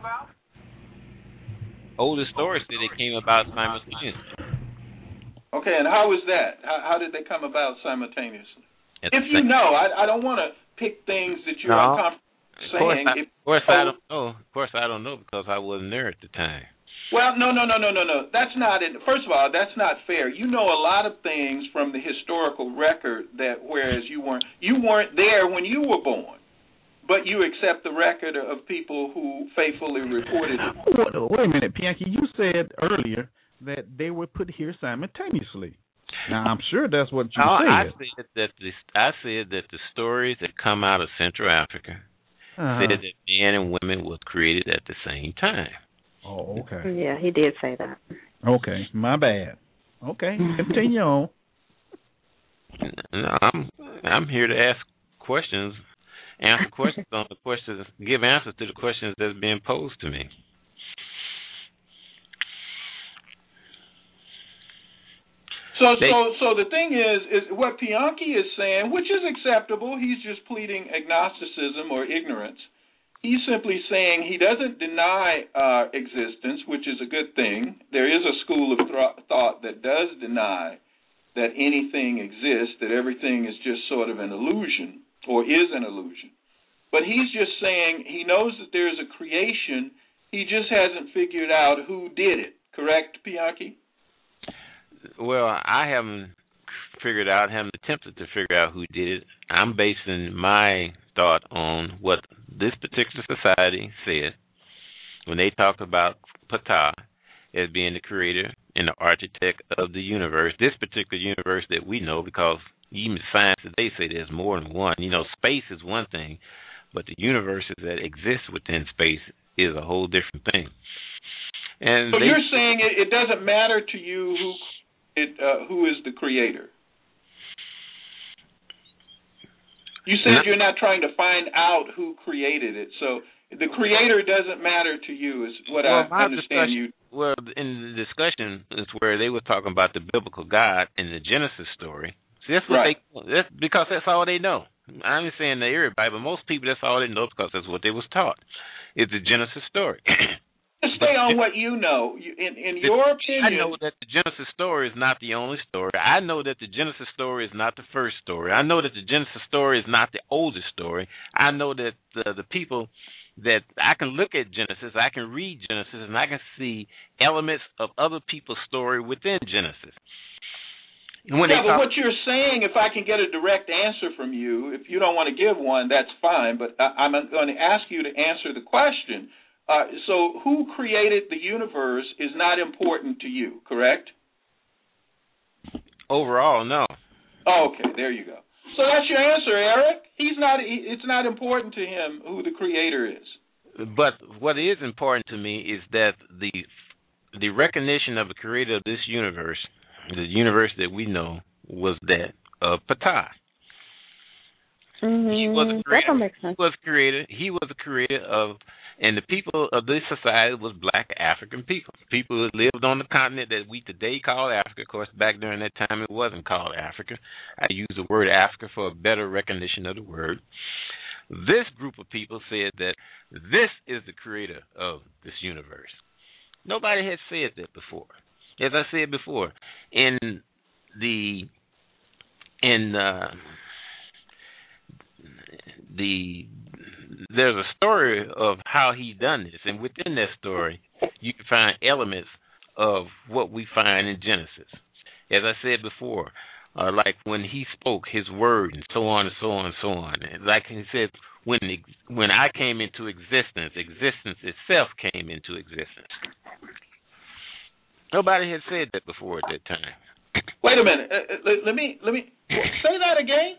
Older stories say they came about simultaneously. Okay, and how was that? How, how did they come about simultaneously? At If the you same- know, I, I don't want to pick things that you're No. uncomfortable Of course, saying. I, If, of course oh, I don't know. Of course, I don't know because I wasn't there at the time. Well, no, no, no, no, no, no. That's not it. First of all, that's not fair. You know a lot of things from the historical record that, whereas you weren't, you weren't there when you were born, but you accept the record of people who faithfully reported it. Wait, wait a minute, Pianki. You said earlier that they were put here simultaneously. Now, I'm sure that's what you No, I said. said that the I said that the stories that come out of Central Africa Uh-huh. said that men and women were created at the same time. Oh, okay. Yeah, he did say that. Okay, my bad. Okay, continue on. No, I'm I'm here to ask questions, answer questions on the questions, give answers to the questions that's being posed to me. So, They- so, so the thing is, is what Pianki is saying, which is acceptable. He's just pleading agnosticism or ignorance. He's simply saying he doesn't deny uh, existence, which is a good thing. There is a school of th- thought that does deny that anything exists, that everything is just sort of an illusion or is an illusion. But he's just saying he knows that there's a creation. He just hasn't figured out who did it. Correct, Pianki? Well, I haven't figured out, haven't attempted to figure out who did it. I'm basing my thought on what this particular society said when they talked about Ptah as being the creator and the architect of the universe, this particular universe that we know, because even science today say there's more than one. You know, space is one thing, but the universes that exist within space is a whole different thing. And So they, you're saying it, it doesn't matter to you who it uh, who is the creator? You said Not- you're not trying to find out who created it, so the creator doesn't matter to you, is what well, I my understand discussion- you. Well, in the discussion is where they were talking about the biblical God in the Genesis story. See, that's what Right. they that's because that's all they know. I'm not saying that everybody, but most people that's all they know because that's what they was taught. It's the Genesis story. Just stay on what you know. You, in in your opinion, I know that the Genesis story is not the only story. I know that the Genesis story is not the first story. I know that the Genesis story is not the oldest story. I know that the, the people that I can look at Genesis, I can read Genesis, and I can see elements of other people's story within Genesis. When yeah, they but talk, what you're saying, if I can get a direct answer from you, if you don't want to give one, that's fine, but I, I'm going to ask you to answer the question. Uh, so who created the universe is not important to you, correct? overall, no. Oh, okay, there you go. So that's your answer, Eric. He's not. He, it's not important to him who the creator is. But what is important to me is that the the recognition of the creator of this universe, the universe that we know, was that of Ptah. Mm-hmm. He was a creator. That makes sense. He was creator. He was the creator of, and the people of this society was black African people. People who lived on the continent that we today call Africa. Of course, back during that time, it wasn't called Africa. I use the word Africa for a better recognition of the word. This group of people said that this is the creator of this universe. Nobody had said that before. As I said before, in the in uh, the there's a story of how he done this, and within that story, you can find elements of what we find in Genesis. As I said before, uh, like when he spoke his word, and so on and so on and so on. And like he said, when when I came into existence, existence itself came into existence. Nobody had said that before at that time. Wait a minute. Uh, uh, let, let me let me say that again.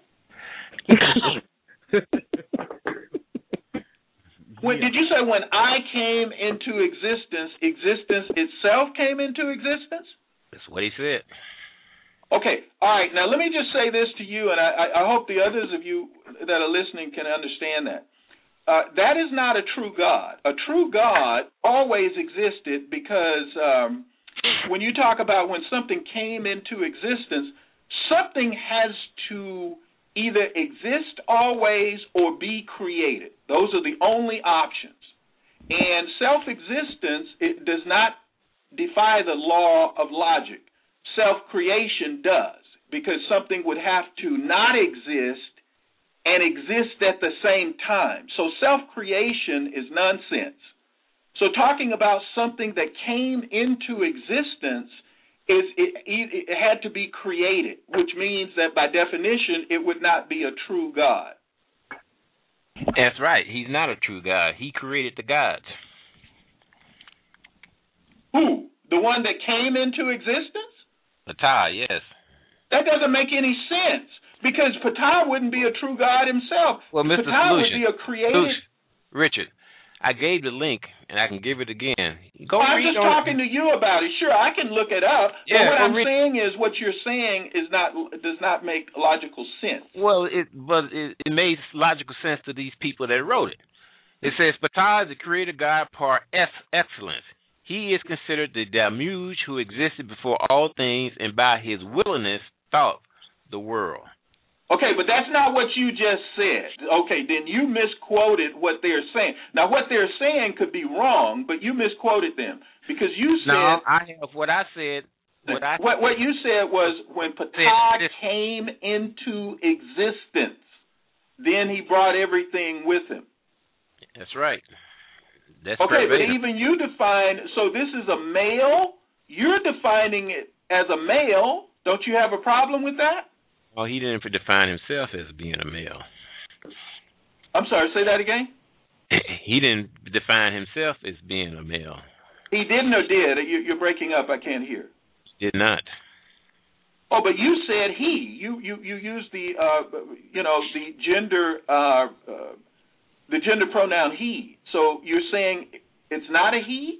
When did you say when I came into existence, existence itself came into existence? That's what he said. Okay. All right. Now let me just say this to you, and I, I hope the others of you that are listening can understand that. Uh, that is not a true God. A true God always existed because um, when you talk about when something came into existence, something has to either exist always or be created. Those are the only options. And self-existence, it does not defy the law of logic. Self-creation does, because something would have to not exist and exist at the same time. So self-creation is nonsense. So talking about something that came into existence is it, it had to be created, which means that by definition it would not be a true God. That's right. He's not a true God. He created the gods. Who? The one that came into existence? Ptah, yes. That doesn't make any sense, because Ptah wouldn't be a true God himself. Well, Mister Ptah would Solution, be a created... Solution. Richard, I gave the link, and I can give it again. Go I'm read just on talking to you about it. Sure, I can look it up. Yeah, but what I'm read- saying is, what you're saying is not does not make logical sense. Well, it but it, it made logical sense to these people that wrote it. It says, Ptah is the creator God par excellence. He is considered the Damuj who existed before all things, and by his willingness thought the world. Okay, but that's not what you just said. Okay, then you misquoted what they're saying. Now, what they're saying could be wrong, but you misquoted them, because you said... No, I have what I said. What I what, said, what you said was when Ptah came into existence, then he brought everything with him. That's right. That's okay, verbatim. but even you define... So this is a male. You're defining it as a male. Don't you have a problem with that? Well, he didn't define himself as being a male. I'm sorry, say that again? He didn't define himself as being a male. He didn't or did? You're breaking up. I can't hear. Did not. Oh, but you said he. You you you used the uh, you know the gender uh, uh, the gender pronoun he. So you're saying it's not a he?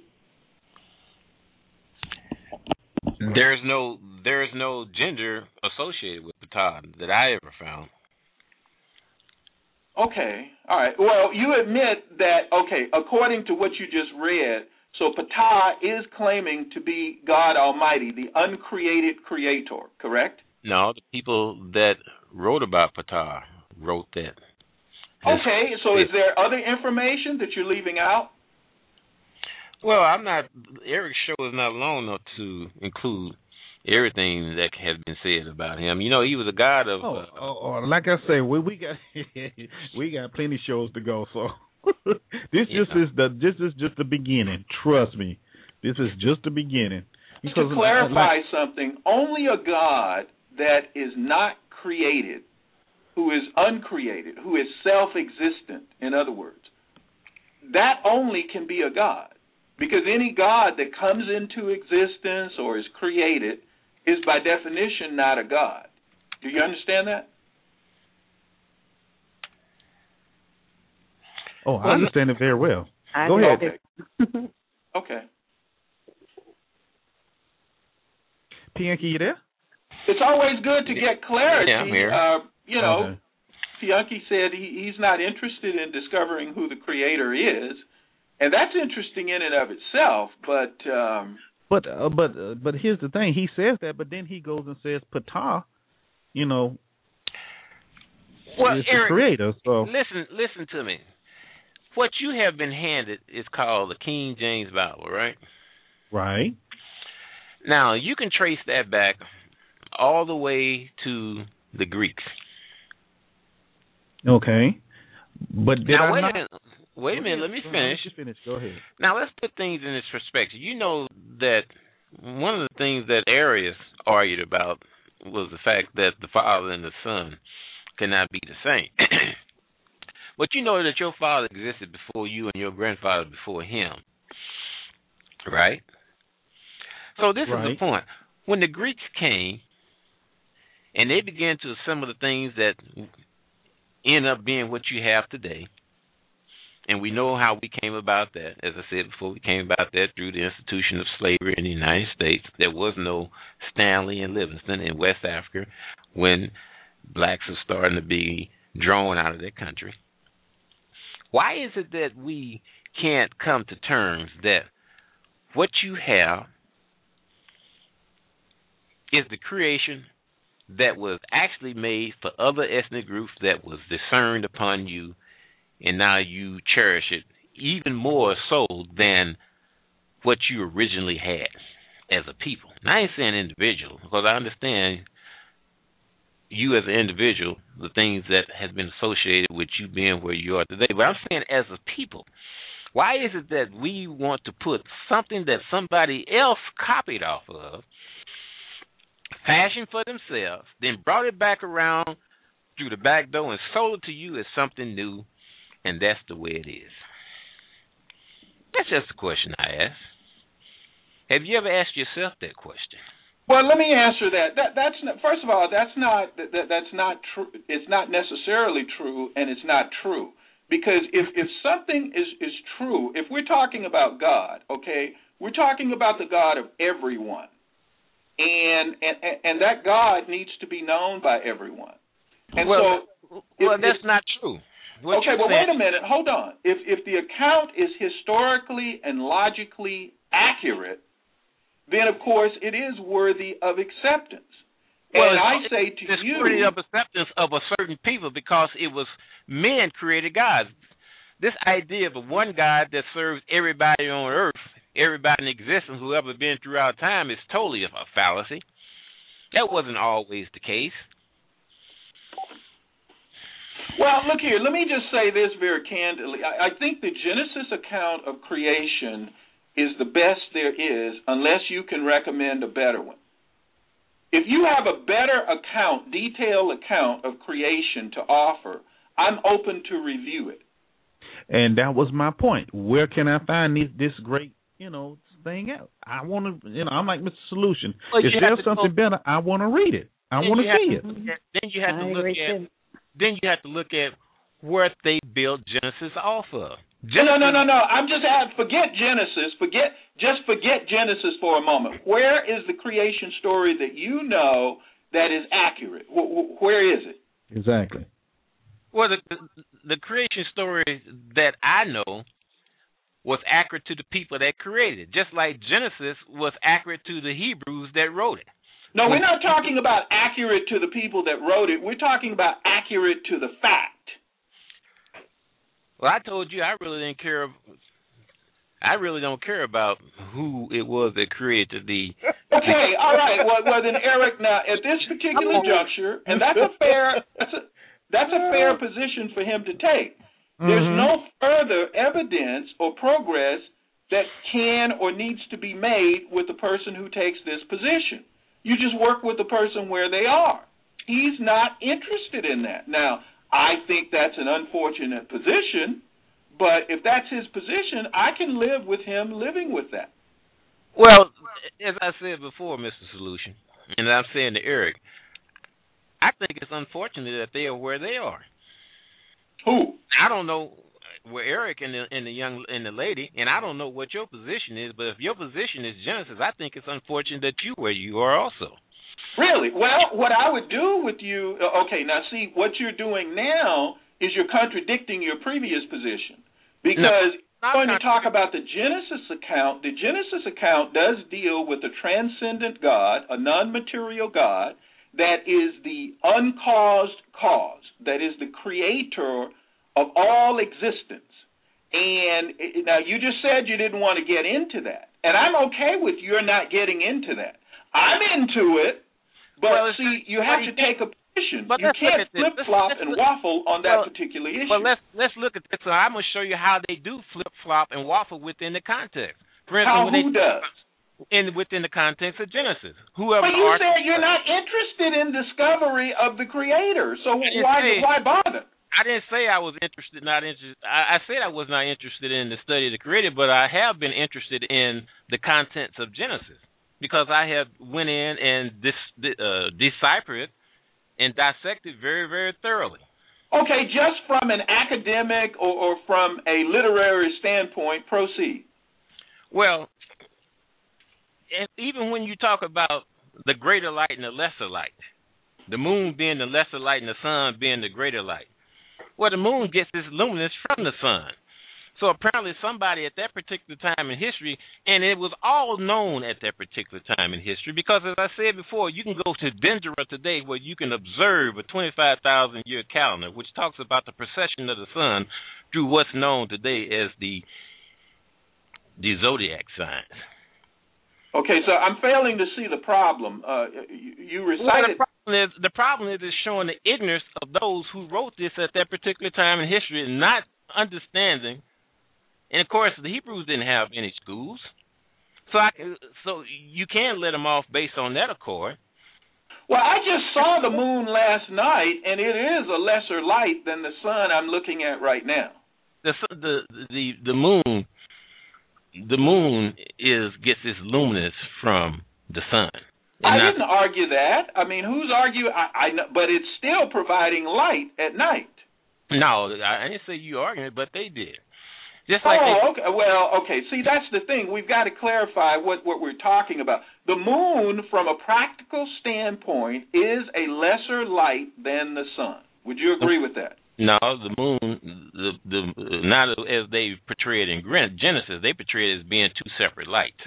There's no there's no gender associated with Ptah that I ever found. Okay, all right. Well, you admit that, okay, according to what you just read, so Ptah is claiming to be God Almighty, the uncreated creator, correct? No, the people that wrote about Ptah wrote that. Okay, so is there other information that you're leaving out? Well, I'm not. Eric's show is not long enough to include everything that has been said about him. You know, he was a god of. Oh, uh, oh, oh like I say, we we got we got plenty of shows to go. So this yeah. just is the this is just the beginning. Trust me, this is just the beginning. Because to clarify like, something, only a god that is not created, who is uncreated, who is self-existent, in other words, that only can be a God. Because any God that comes into existence or is created is by definition not a God. Do you understand that? Oh, I understand it very well. I Go ahead. Okay. Okay. Pianki, you there? It's always good to get clarity. Yeah, I'm here. Uh, you know, Okay. Pianki said he, he's not interested in discovering who the creator is, and that's interesting in and of itself, but... Um, But uh, but uh, but here's the thing. He says that, but then he goes and says Ptah, you know, Well, is Eric, the creator. So listen, listen to me. What you have been handed is called the King James Bible, right? right. Now, you can trace that back all the way to the Greeks. Okay. But did now, I wait not? a minute. Wait a minute. Let me finish. Let me finish. Go ahead. Now, let's put things in this perspective. You know that one of the things that Arius argued about was the fact that the Father and the Son cannot be the same. But you know that your father existed before you and your grandfather before him, right? So this Right. is the point. When the Greeks came and they began to assemble the things that end up being what you have today, and we know how we came about that. As I said before, we came about that through the institution of slavery in the United States. There was no Stanley and Livingston in West Africa when blacks were starting to be drawn out of their country. Why is it that we can't come to terms that what you have is the creation that was actually made for other ethnic groups, that was discerned upon you, and now you cherish it even more so than what you originally had as a people? And I ain't saying individual, because I understand you as an individual, the things that has been associated with you being where you are today. But I'm saying as a people, why is it that we want to put something that somebody else copied off of, fashioned for themselves, then brought it back around through the back door and sold it to you as something new, and that's the way it is? That's just a question I ask. Have you ever asked yourself that question? Well, let me answer that. That that's not, first of all, that's not that, that's not true. It's not necessarily true, and it's not true, because if if something is is true, if we're talking about God, okay, we're talking about the God of everyone, and and and that God needs to be known by everyone. And well, so, well, if, that's if, not true. What okay, well, saying, wait a minute. Hold on. If if the account is historically and logically accurate, then, of course, it is worthy of acceptance. Well, and I it's, say to it's you... It's worthy of acceptance of a certain people because it was men created gods. This idea of a one God that serves everybody on earth, everybody in existence, whoever been throughout time, is totally a fallacy. That wasn't always the case. Well, look here. Let me just say this very candidly. I, I think the Genesis account of creation is the best there is, unless you can recommend a better one. If you have a better account, detailed account of creation to offer, I'm open to review it. And that was my point. Where can I find this, this great, you know, thing out? I want to, you know, I'm like Mister Solution. Well, if there's something go, better, I want to read it. I want to see it. Then you have to I look at. too. Then you have to look at where they built Genesis off of. Genesis, no, no, no, no. I'm just asking, forget Genesis. Forget, just forget Genesis for a moment. Where is the creation story that you know that is accurate? Where is it? Exactly. Well, the, the, the creation story that I know was accurate to the people that created it, just like Genesis was accurate to the Hebrews that wrote it. No, we're not talking about accurate to the people that wrote it. We're talking about accurate to the fact. Well, I told you I really didn't care. I really don't care about who it was that created the. Okay, all right. Well, well, then, Eric. Now, at this particular juncture, and that's a fair, that's a, that's a fair position for him to take. There's mm-hmm. no further evidence or progress that can or needs to be made with the person who takes this position. You just work with the person where they are. He's not interested in that. Now, I think that's an unfortunate position, but if that's his position, I can live with him living with that. Well, as I said before, Mister Solution, and I'm saying to Eric, I think it's unfortunate that they are where they are. Who? I don't know where Eric and the and the young and the lady, and I don't know what your position is, but if your position is Genesis, I think it's unfortunate that you where you are also. Really? Well, what I would do with you, okay, now see, what you're doing now is you're contradicting your previous position. Because no, when you talk about the Genesis account, the Genesis account does deal with a transcendent God, a non-material God, that is the uncaused cause, that is the creator of all existence. And now you just said you didn't want to get into that. And I'm okay with you're not getting into that. I'm into it, but well, see, you have to take a position. But you can't flip-flop and waffle on that well, particular issue. Well, let's let's look at this. So I'm going to show you how they do flip-flop and waffle within the context. For instance, how who they, does? In within the context of Genesis. Whoever but you said you're not interested in discovery of the Creator, so why say, why bother? I didn't say I was interested, not interested. I, I said I was not interested in the study of the Creator, but I have been interested in the contents of Genesis because I have went in and dis, uh, deciphered it and dissected very, very thoroughly. Okay, just from an academic or, or from a literary standpoint, proceed. Well, and even when you talk about the greater light and the lesser light, the moon being the lesser light and the sun being the greater light, well, the moon gets its luminance from the sun. So apparently somebody at that particular time in history, and it was all known at that particular time in history, because as I said before, you can go to Dendera today where you can observe a twenty-five thousand year calendar, which talks about the precession of the sun through what's known today as the the zodiac signs. Okay, so I'm failing to see the problem. Uh, you, you recited. Well, the problem is the problem is it's showing the ignorance of those who wrote this at that particular time in history and not understanding. And of course, the Hebrews didn't have any schools, so I so you can let them off based on that accord. Well, I just saw the moon last night, and it is a lesser light than the sun I'm looking at right now. The the the the moon. The moon is gets its luminance from the sun. I didn't argue that. I mean, who's arguing? I, I know, but it's still providing light at night. No, I didn't say you arguing it, but they did. Just like oh, they, okay. Well, okay. See, that's the thing. We've got to clarify what, what we're talking about. The moon, from a practical standpoint, is a lesser light than the sun. Would you agree with that? No, the moon, the the not as they portray it in Genesis, they portray it as being two separate lights.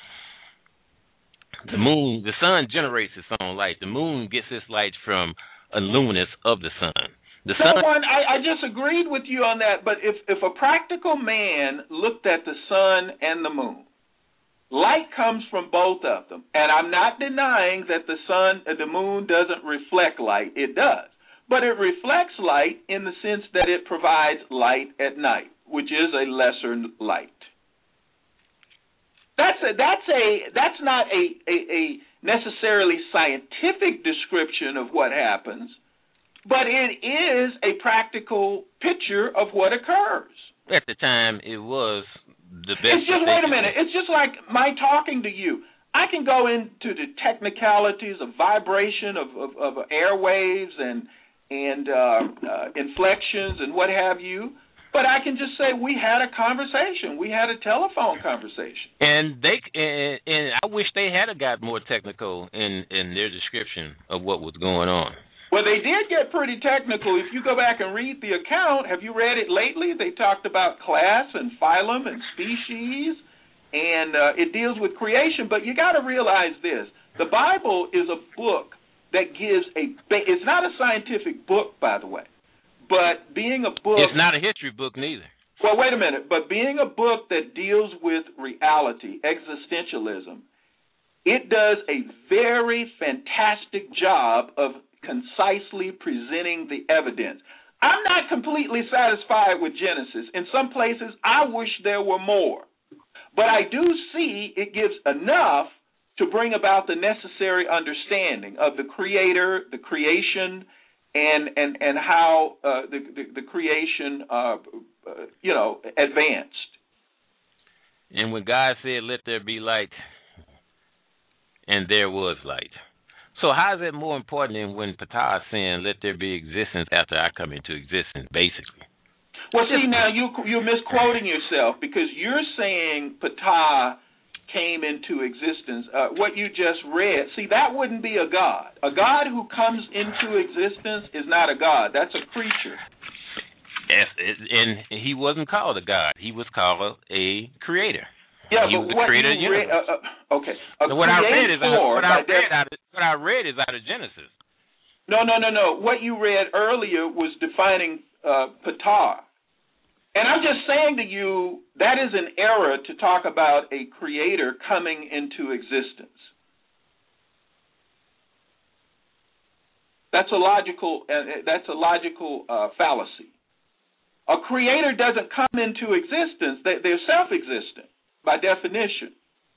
The moon, the sun generates its own light. The moon gets its light from a luminance of the sun. The no sun. One, I, I just agreed with you on that. But if if a practical man looked at the sun and the moon, light comes from both of them, and I'm not denying that the sun, the moon doesn't reflect light. It does. But it reflects light in the sense that it provides light at night, which is a lesser light. That's a, that's a that's not a, a, a necessarily scientific description of what happens, but it is a practical picture of what occurs. At the time, it was the best. It's just wait a minute. It's just like my talking to you. I can go into the technicalities of vibration of, of, of airwaves and and uh, uh, inflections and what have you, but I can just say we had a conversation. We had a telephone conversation. And they and, and I wish they had got more technical in, in their description of what was going on. Well, they did get pretty technical. If you go back and read the account, have you read it lately? They talked about class and phylum and species, and uh, it deals with creation. But you got to realize this. The Bible is a book that gives a – it's not a scientific book, by the way, but being a book – It's not a history book neither. Well, wait a minute. But being a book that deals with reality, existentialism, it does a very fantastic job of concisely presenting the evidence. I'm not completely satisfied with Genesis. In some places, I wish there were more. But I do see it gives enough to bring about the necessary understanding of the Creator, the creation, and and and how uh, the, the the creation, uh, uh, you know, advanced. And when God said, "Let there be light," and there was light. So how is it more important than when Ptah is saying, "Let there be existence" after I come into existence, basically? Well, see, now you, you're misquoting yourself, because you're saying Ptah came into existence. Uh, what you just read, see, that wouldn't be a God. A God who comes into existence is not a God. That's a creature. Yes, and he wasn't called a God. He was called a creator. Yeah, he but was the what creator you of the read, universe. uh, uh, okay. A what I read is out, what I read def- out of, what I read is out of Genesis. No, no, no, no. What you read earlier was defining uh, Ptah. And I'm just saying to you, that is an error to talk about a creator coming into existence. That's a logical. Uh, that's a logical uh, fallacy. A creator doesn't come into existence; they, they're self-existent by definition.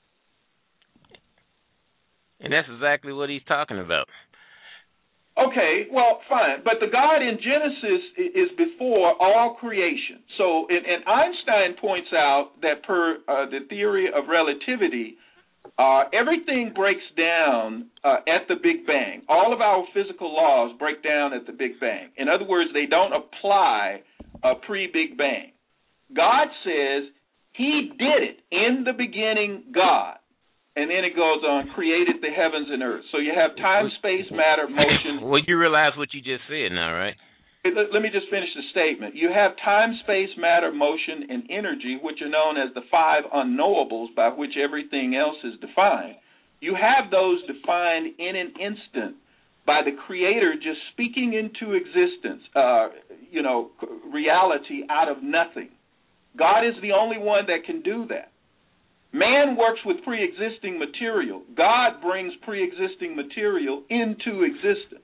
And that's exactly what he's talking about. Okay, well, fine. But the God in Genesis is before all creation. So, and, and Einstein points out that per uh, the theory of relativity, uh, everything breaks down uh, at the Big Bang. All of our physical laws break down at the Big Bang. In other words, they don't apply uh, pre-Big Bang. God says he did it. In the beginning, God. And then it goes on, created the heavens and earth. So you have time, space, matter, motion. Well, you realize what you just said now, right? Let, let me just finish the statement. You have time, space, matter, motion, and energy, which are known as the five unknowables by which everything else is defined. You have those defined in an instant by the Creator just speaking into existence, uh, you know, reality out of nothing. God is the only one that can do that. Man works with pre-existing material. God brings pre-existing material into existence.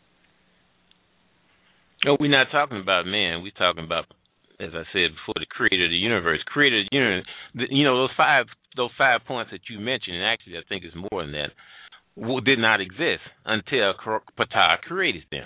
No, we're not talking about man. We're talking about, as I said before, the creator of the universe. Creator of the universe. You know, those five those five points that you mentioned, and actually I think it's more than that, did not exist until Ptah created them.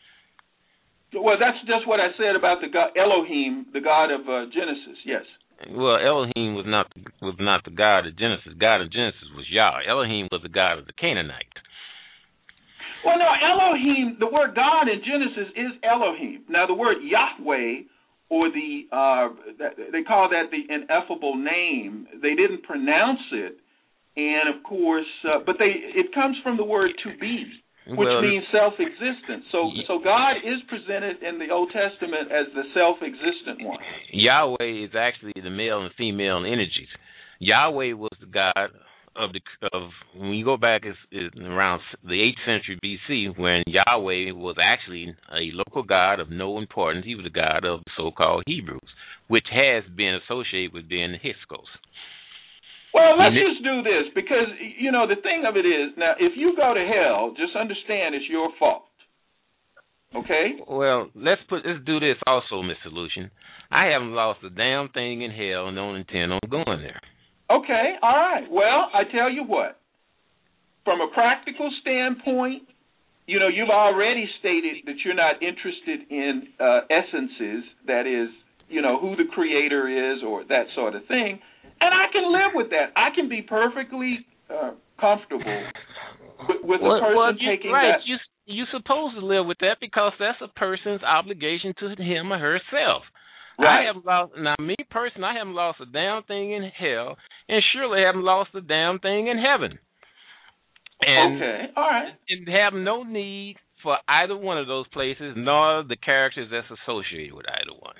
Well, that's just what I said about the God, Elohim, the God of uh, Genesis, yes. Well, Elohim was not was not the God of Genesis. God of Genesis was Yah. Elohim was the God of the Canaanites. Well, no, Elohim, the word God in Genesis is Elohim. Now, the word Yahweh, or the uh, they call that the ineffable name. They didn't pronounce it, and of course, uh, but they it comes from the word to be, which well, means self-existent. So, so God is presented in the Old Testament as the self-existent one. Yahweh is actually the male and female energies. Yahweh was the God of the of when you go back is, is around the eighth century B C, when Yahweh was actually a local god of no importance. He was the God of the so-called Hebrews, which has been associated with being the Hyksos. Well, let's just do this, because, you know, the thing of it is, now, if you go to hell, just understand it's your fault. Okay? Well, let's put let's do this also, Mister Lucian. I haven't lost a damn thing in hell and don't intend on going there. Okay, all right. Well, I tell you what. From a practical standpoint, you know, you've already stated that you're not interested in uh, essences, that is, you know, who the Creator is or that sort of thing. And I can live with that. I can be perfectly uh, comfortable with, with well, a person well, taking right. that. You, you're supposed to live with that because that's a person's obligation to him or herself. Right. I haven't lost, now, me personally, I haven't lost a damn thing in hell, and surely haven't lost a damn thing in heaven. And, okay, all right. And have no need for either one of those places, nor the characters that's associated with either one.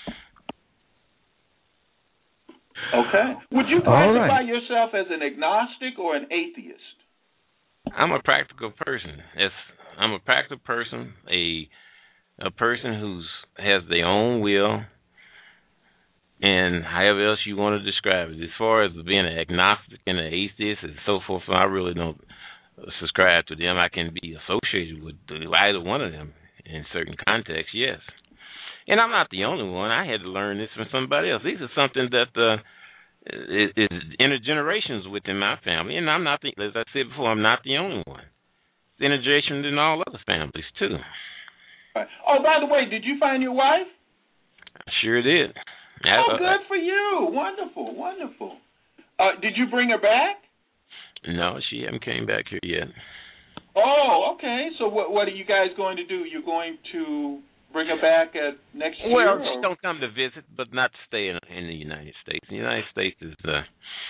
Okay. Would you classify right. yourself as an agnostic or an atheist? I'm a practical person. It's, I'm a practical person, a a person who's has their own will, and however else you want to describe it. As far as being an agnostic and an atheist and so forth, I really don't subscribe to them. I can be associated with either one of them in certain contexts, yes. And I'm not the only one. I had to learn this from somebody else. These are something that uh, it, it's intergenerations within my family, and I'm not the, as I said before, I'm not the only one. It's intergenerations in all other families too. Right. Oh, by the way, did you find your wife? I sure did. Oh, I, good I, for you. Wonderful, wonderful. Uh, did you bring her back? No, she hasn't came back here yet. Oh, okay. So what what are you guys going to do? You're going to bring her back at next year? Well, or? she don't come to visit, but not to stay in, in the United States. The United States is uh,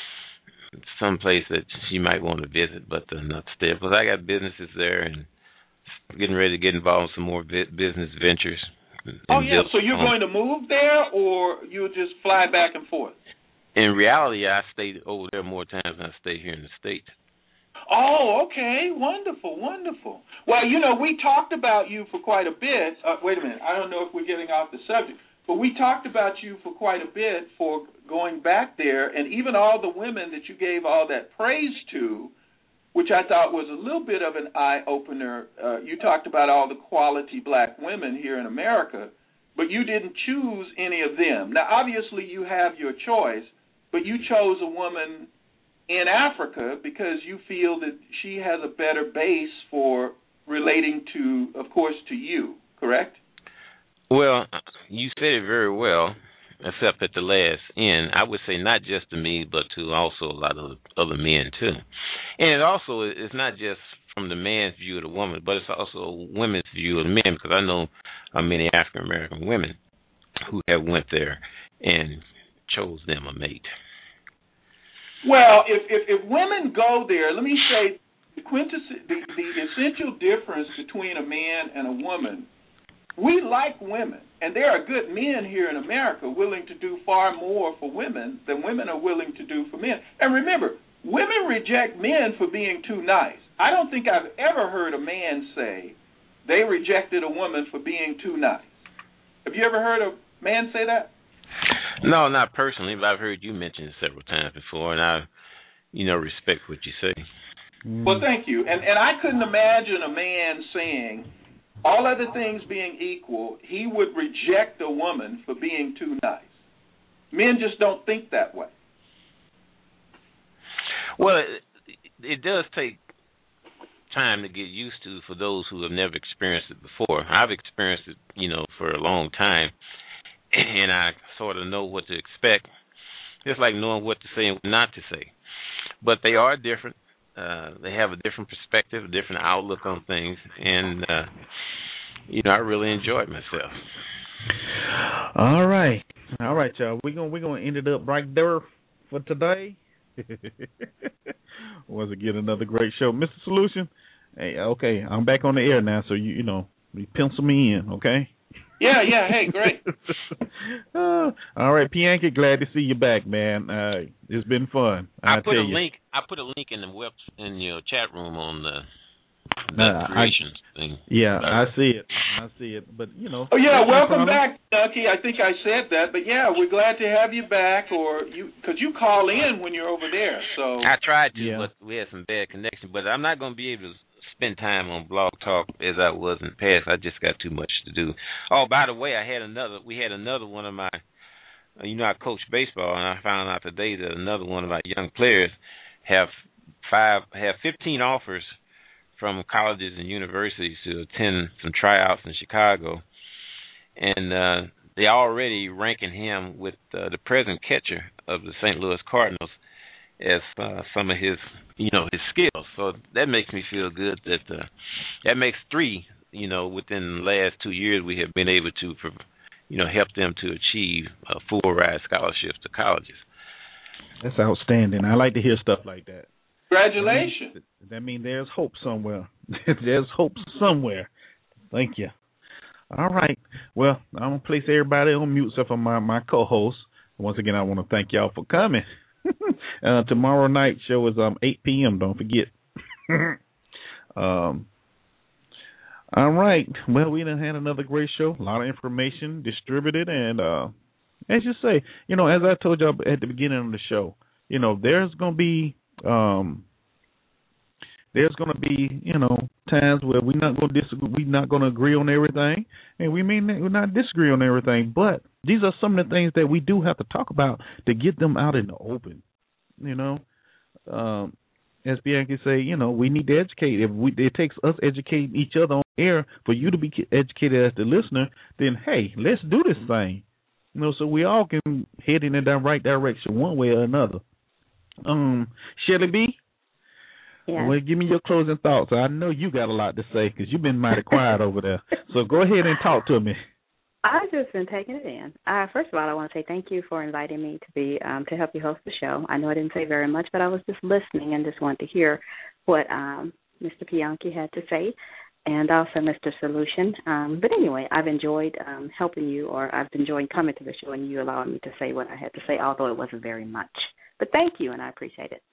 some place that she might want to visit, but uh, not stay. Because I got businesses there and getting ready to get involved in some more vi- business ventures. Oh, yeah. So you're home. Going to move there, or you'll just fly back and forth? In reality, I stayed over there more times than I stay here in the States. Oh, okay. Wonderful, wonderful. Well, you know, we talked about you for quite a bit. Uh, wait a minute. I don't know if we're getting off the subject, but we talked about you for quite a bit for going back there, and even all the women that you gave all that praise to, which I thought was a little bit of an eye-opener. Uh, you talked about all the quality black women here in America, but you didn't choose any of them. Now, obviously, you have your choice, but you chose a woman in Africa because you feel that she has a better base for relating to, of course, to you, correct? Well, you said it very well, except at the last end. I would say not just to me, but to also a lot of other men, too. And it also is not just from the man's view of the woman, but it's also women's view of the men, because I know uh, many African-American women who have went there and chose them a mate. Well, if, if, if women go there, let me say the, quintess- the, the essential difference between a man and a woman, we like women, and there are good men here in America willing to do far more for women than women are willing to do for men. And remember, women reject men for being too nice. I don't think I've ever heard a man say they rejected a woman for being too nice. Have you ever heard a man say that? No, not personally, but I've heard you mention it several times before, and I, you know, respect what you say. Well, thank you. And and I couldn't imagine a man saying, all other things being equal, he would reject a woman for being too nice. Men just don't think that way. Well, it, it does take time to get used to for those who have never experienced it before. I've experienced it, you know, for a long time, and I sort of know what to expect. Just like knowing what to say and what not to say. But they are different. Uh, they have a different perspective, a different outlook on things, and uh, you know, I really enjoyed myself. All right, all right, y'all. We're gonna we're gonna end it up right there for today. Once again, another great show, Mister Solution. Hey, okay, I'm back on the air now, so you you know, you pencil me in, okay? Yeah, yeah. Hey, great. uh, all right, Pianki, glad to see you back, man. Uh, it's been fun. I, I put a you. link. I put a link in the web in your chat room on the, the uh, creations I, thing. Yeah, I see it. I see it. But you know. Oh yeah, welcome back, Ducky. I think I said that, but yeah, we're glad to have you back. Or you, because you call in when you're over there. So I tried to, yeah. but we had some bad connection. But I'm not going to be able to spend time on Blog Talk as I was in the past. I just got too much to do. Oh, by the way, I had another. We had another one of my. You know, I coach baseball, and I found out today that another one of our young players have five, have fifteen offers from colleges and universities to attend some tryouts in Chicago, and uh, they're already ranking him with uh, the present catcher of the Saint Louis Cardinals as uh, some of his, you know, his skills. So that makes me feel good that uh, that makes three, you know, within the last two years we have been able to, you know, help them to achieve uh, full ride scholarships to colleges. That's outstanding. I like to hear stuff like that. Congratulations. That means, that means there's hope somewhere. There's hope somewhere. Thank you. All right. Well, I'm going to place everybody on mute except for my, my co-host. Once again, I want to thank y'all for coming. uh, tomorrow night show is um eight p.m. Don't forget. um. All right. Well, we done had another great show. A lot of information distributed, and uh, as you say, you know, as I told y'all at the beginning of the show, you know, there's gonna be um, there's going to be, you know, times where we're not going to disagree, we're not going to agree on everything, and we may not, we're not disagree on everything. But these are some of the things that we do have to talk about to get them out in the open. You know, um, as Bianchi say, you know, we need to educate. If we, it takes us educating each other on air for you to be educated as the listener, then hey, let's do this thing. You know, so we all can head in the right direction one way or another. Um, Shelly B. Yeah. Well, give me your closing thoughts. I know you got a lot to say because you've been mighty quiet over there. So go ahead and talk to me. I've just been taking it in. Uh, first of all, I want to say thank you for inviting me to be um, to help you host the show. I know I didn't say very much, but I was just listening and just wanted to hear what um, Mister Bianchi had to say, and also Mister Solution. Um, but anyway, I've enjoyed um, helping you, or I've enjoyed coming to the show and you allowing me to say what I had to say, although it wasn't very much. But thank you, and I appreciate it.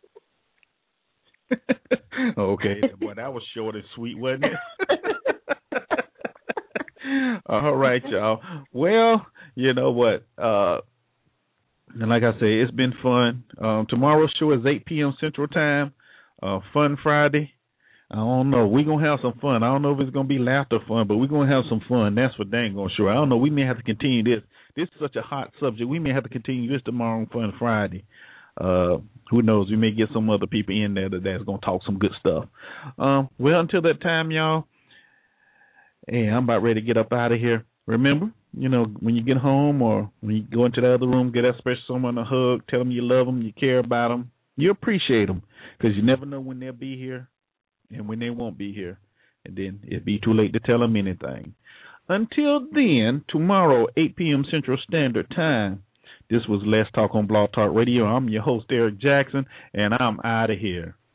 Okay, boy, that was short and sweet, wasn't it? All right, y'all. Well, you know what? Uh, and like I say, it's been fun. Um, tomorrow's show is eight p.m. Central Time. Uh, fun Friday. I don't know. We're going to have some fun. I don't know if it's going to be laughter fun, but we're going to have some fun. That's for dang on sure. I don't know. We may have to continue this. This is such a hot subject. We may have to continue this tomorrow on Fun Friday. Uh, who knows? We may get some other people in there that, that's going to talk some good stuff. Um, well, until that time, y'all, hey, I'm about ready to get up out of here. Remember, you know, when you get home or when you go into the other room, get that special someone a hug, tell them you love them, you care about them, you appreciate them, because you never know when they'll be here and when they won't be here. And then it'll be too late to tell them anything. Until then, tomorrow, eight p.m. Central Standard Time, this was Let's Talk on Blog Talk Radio. I'm your host, Eric Jackson, and I'm out of here.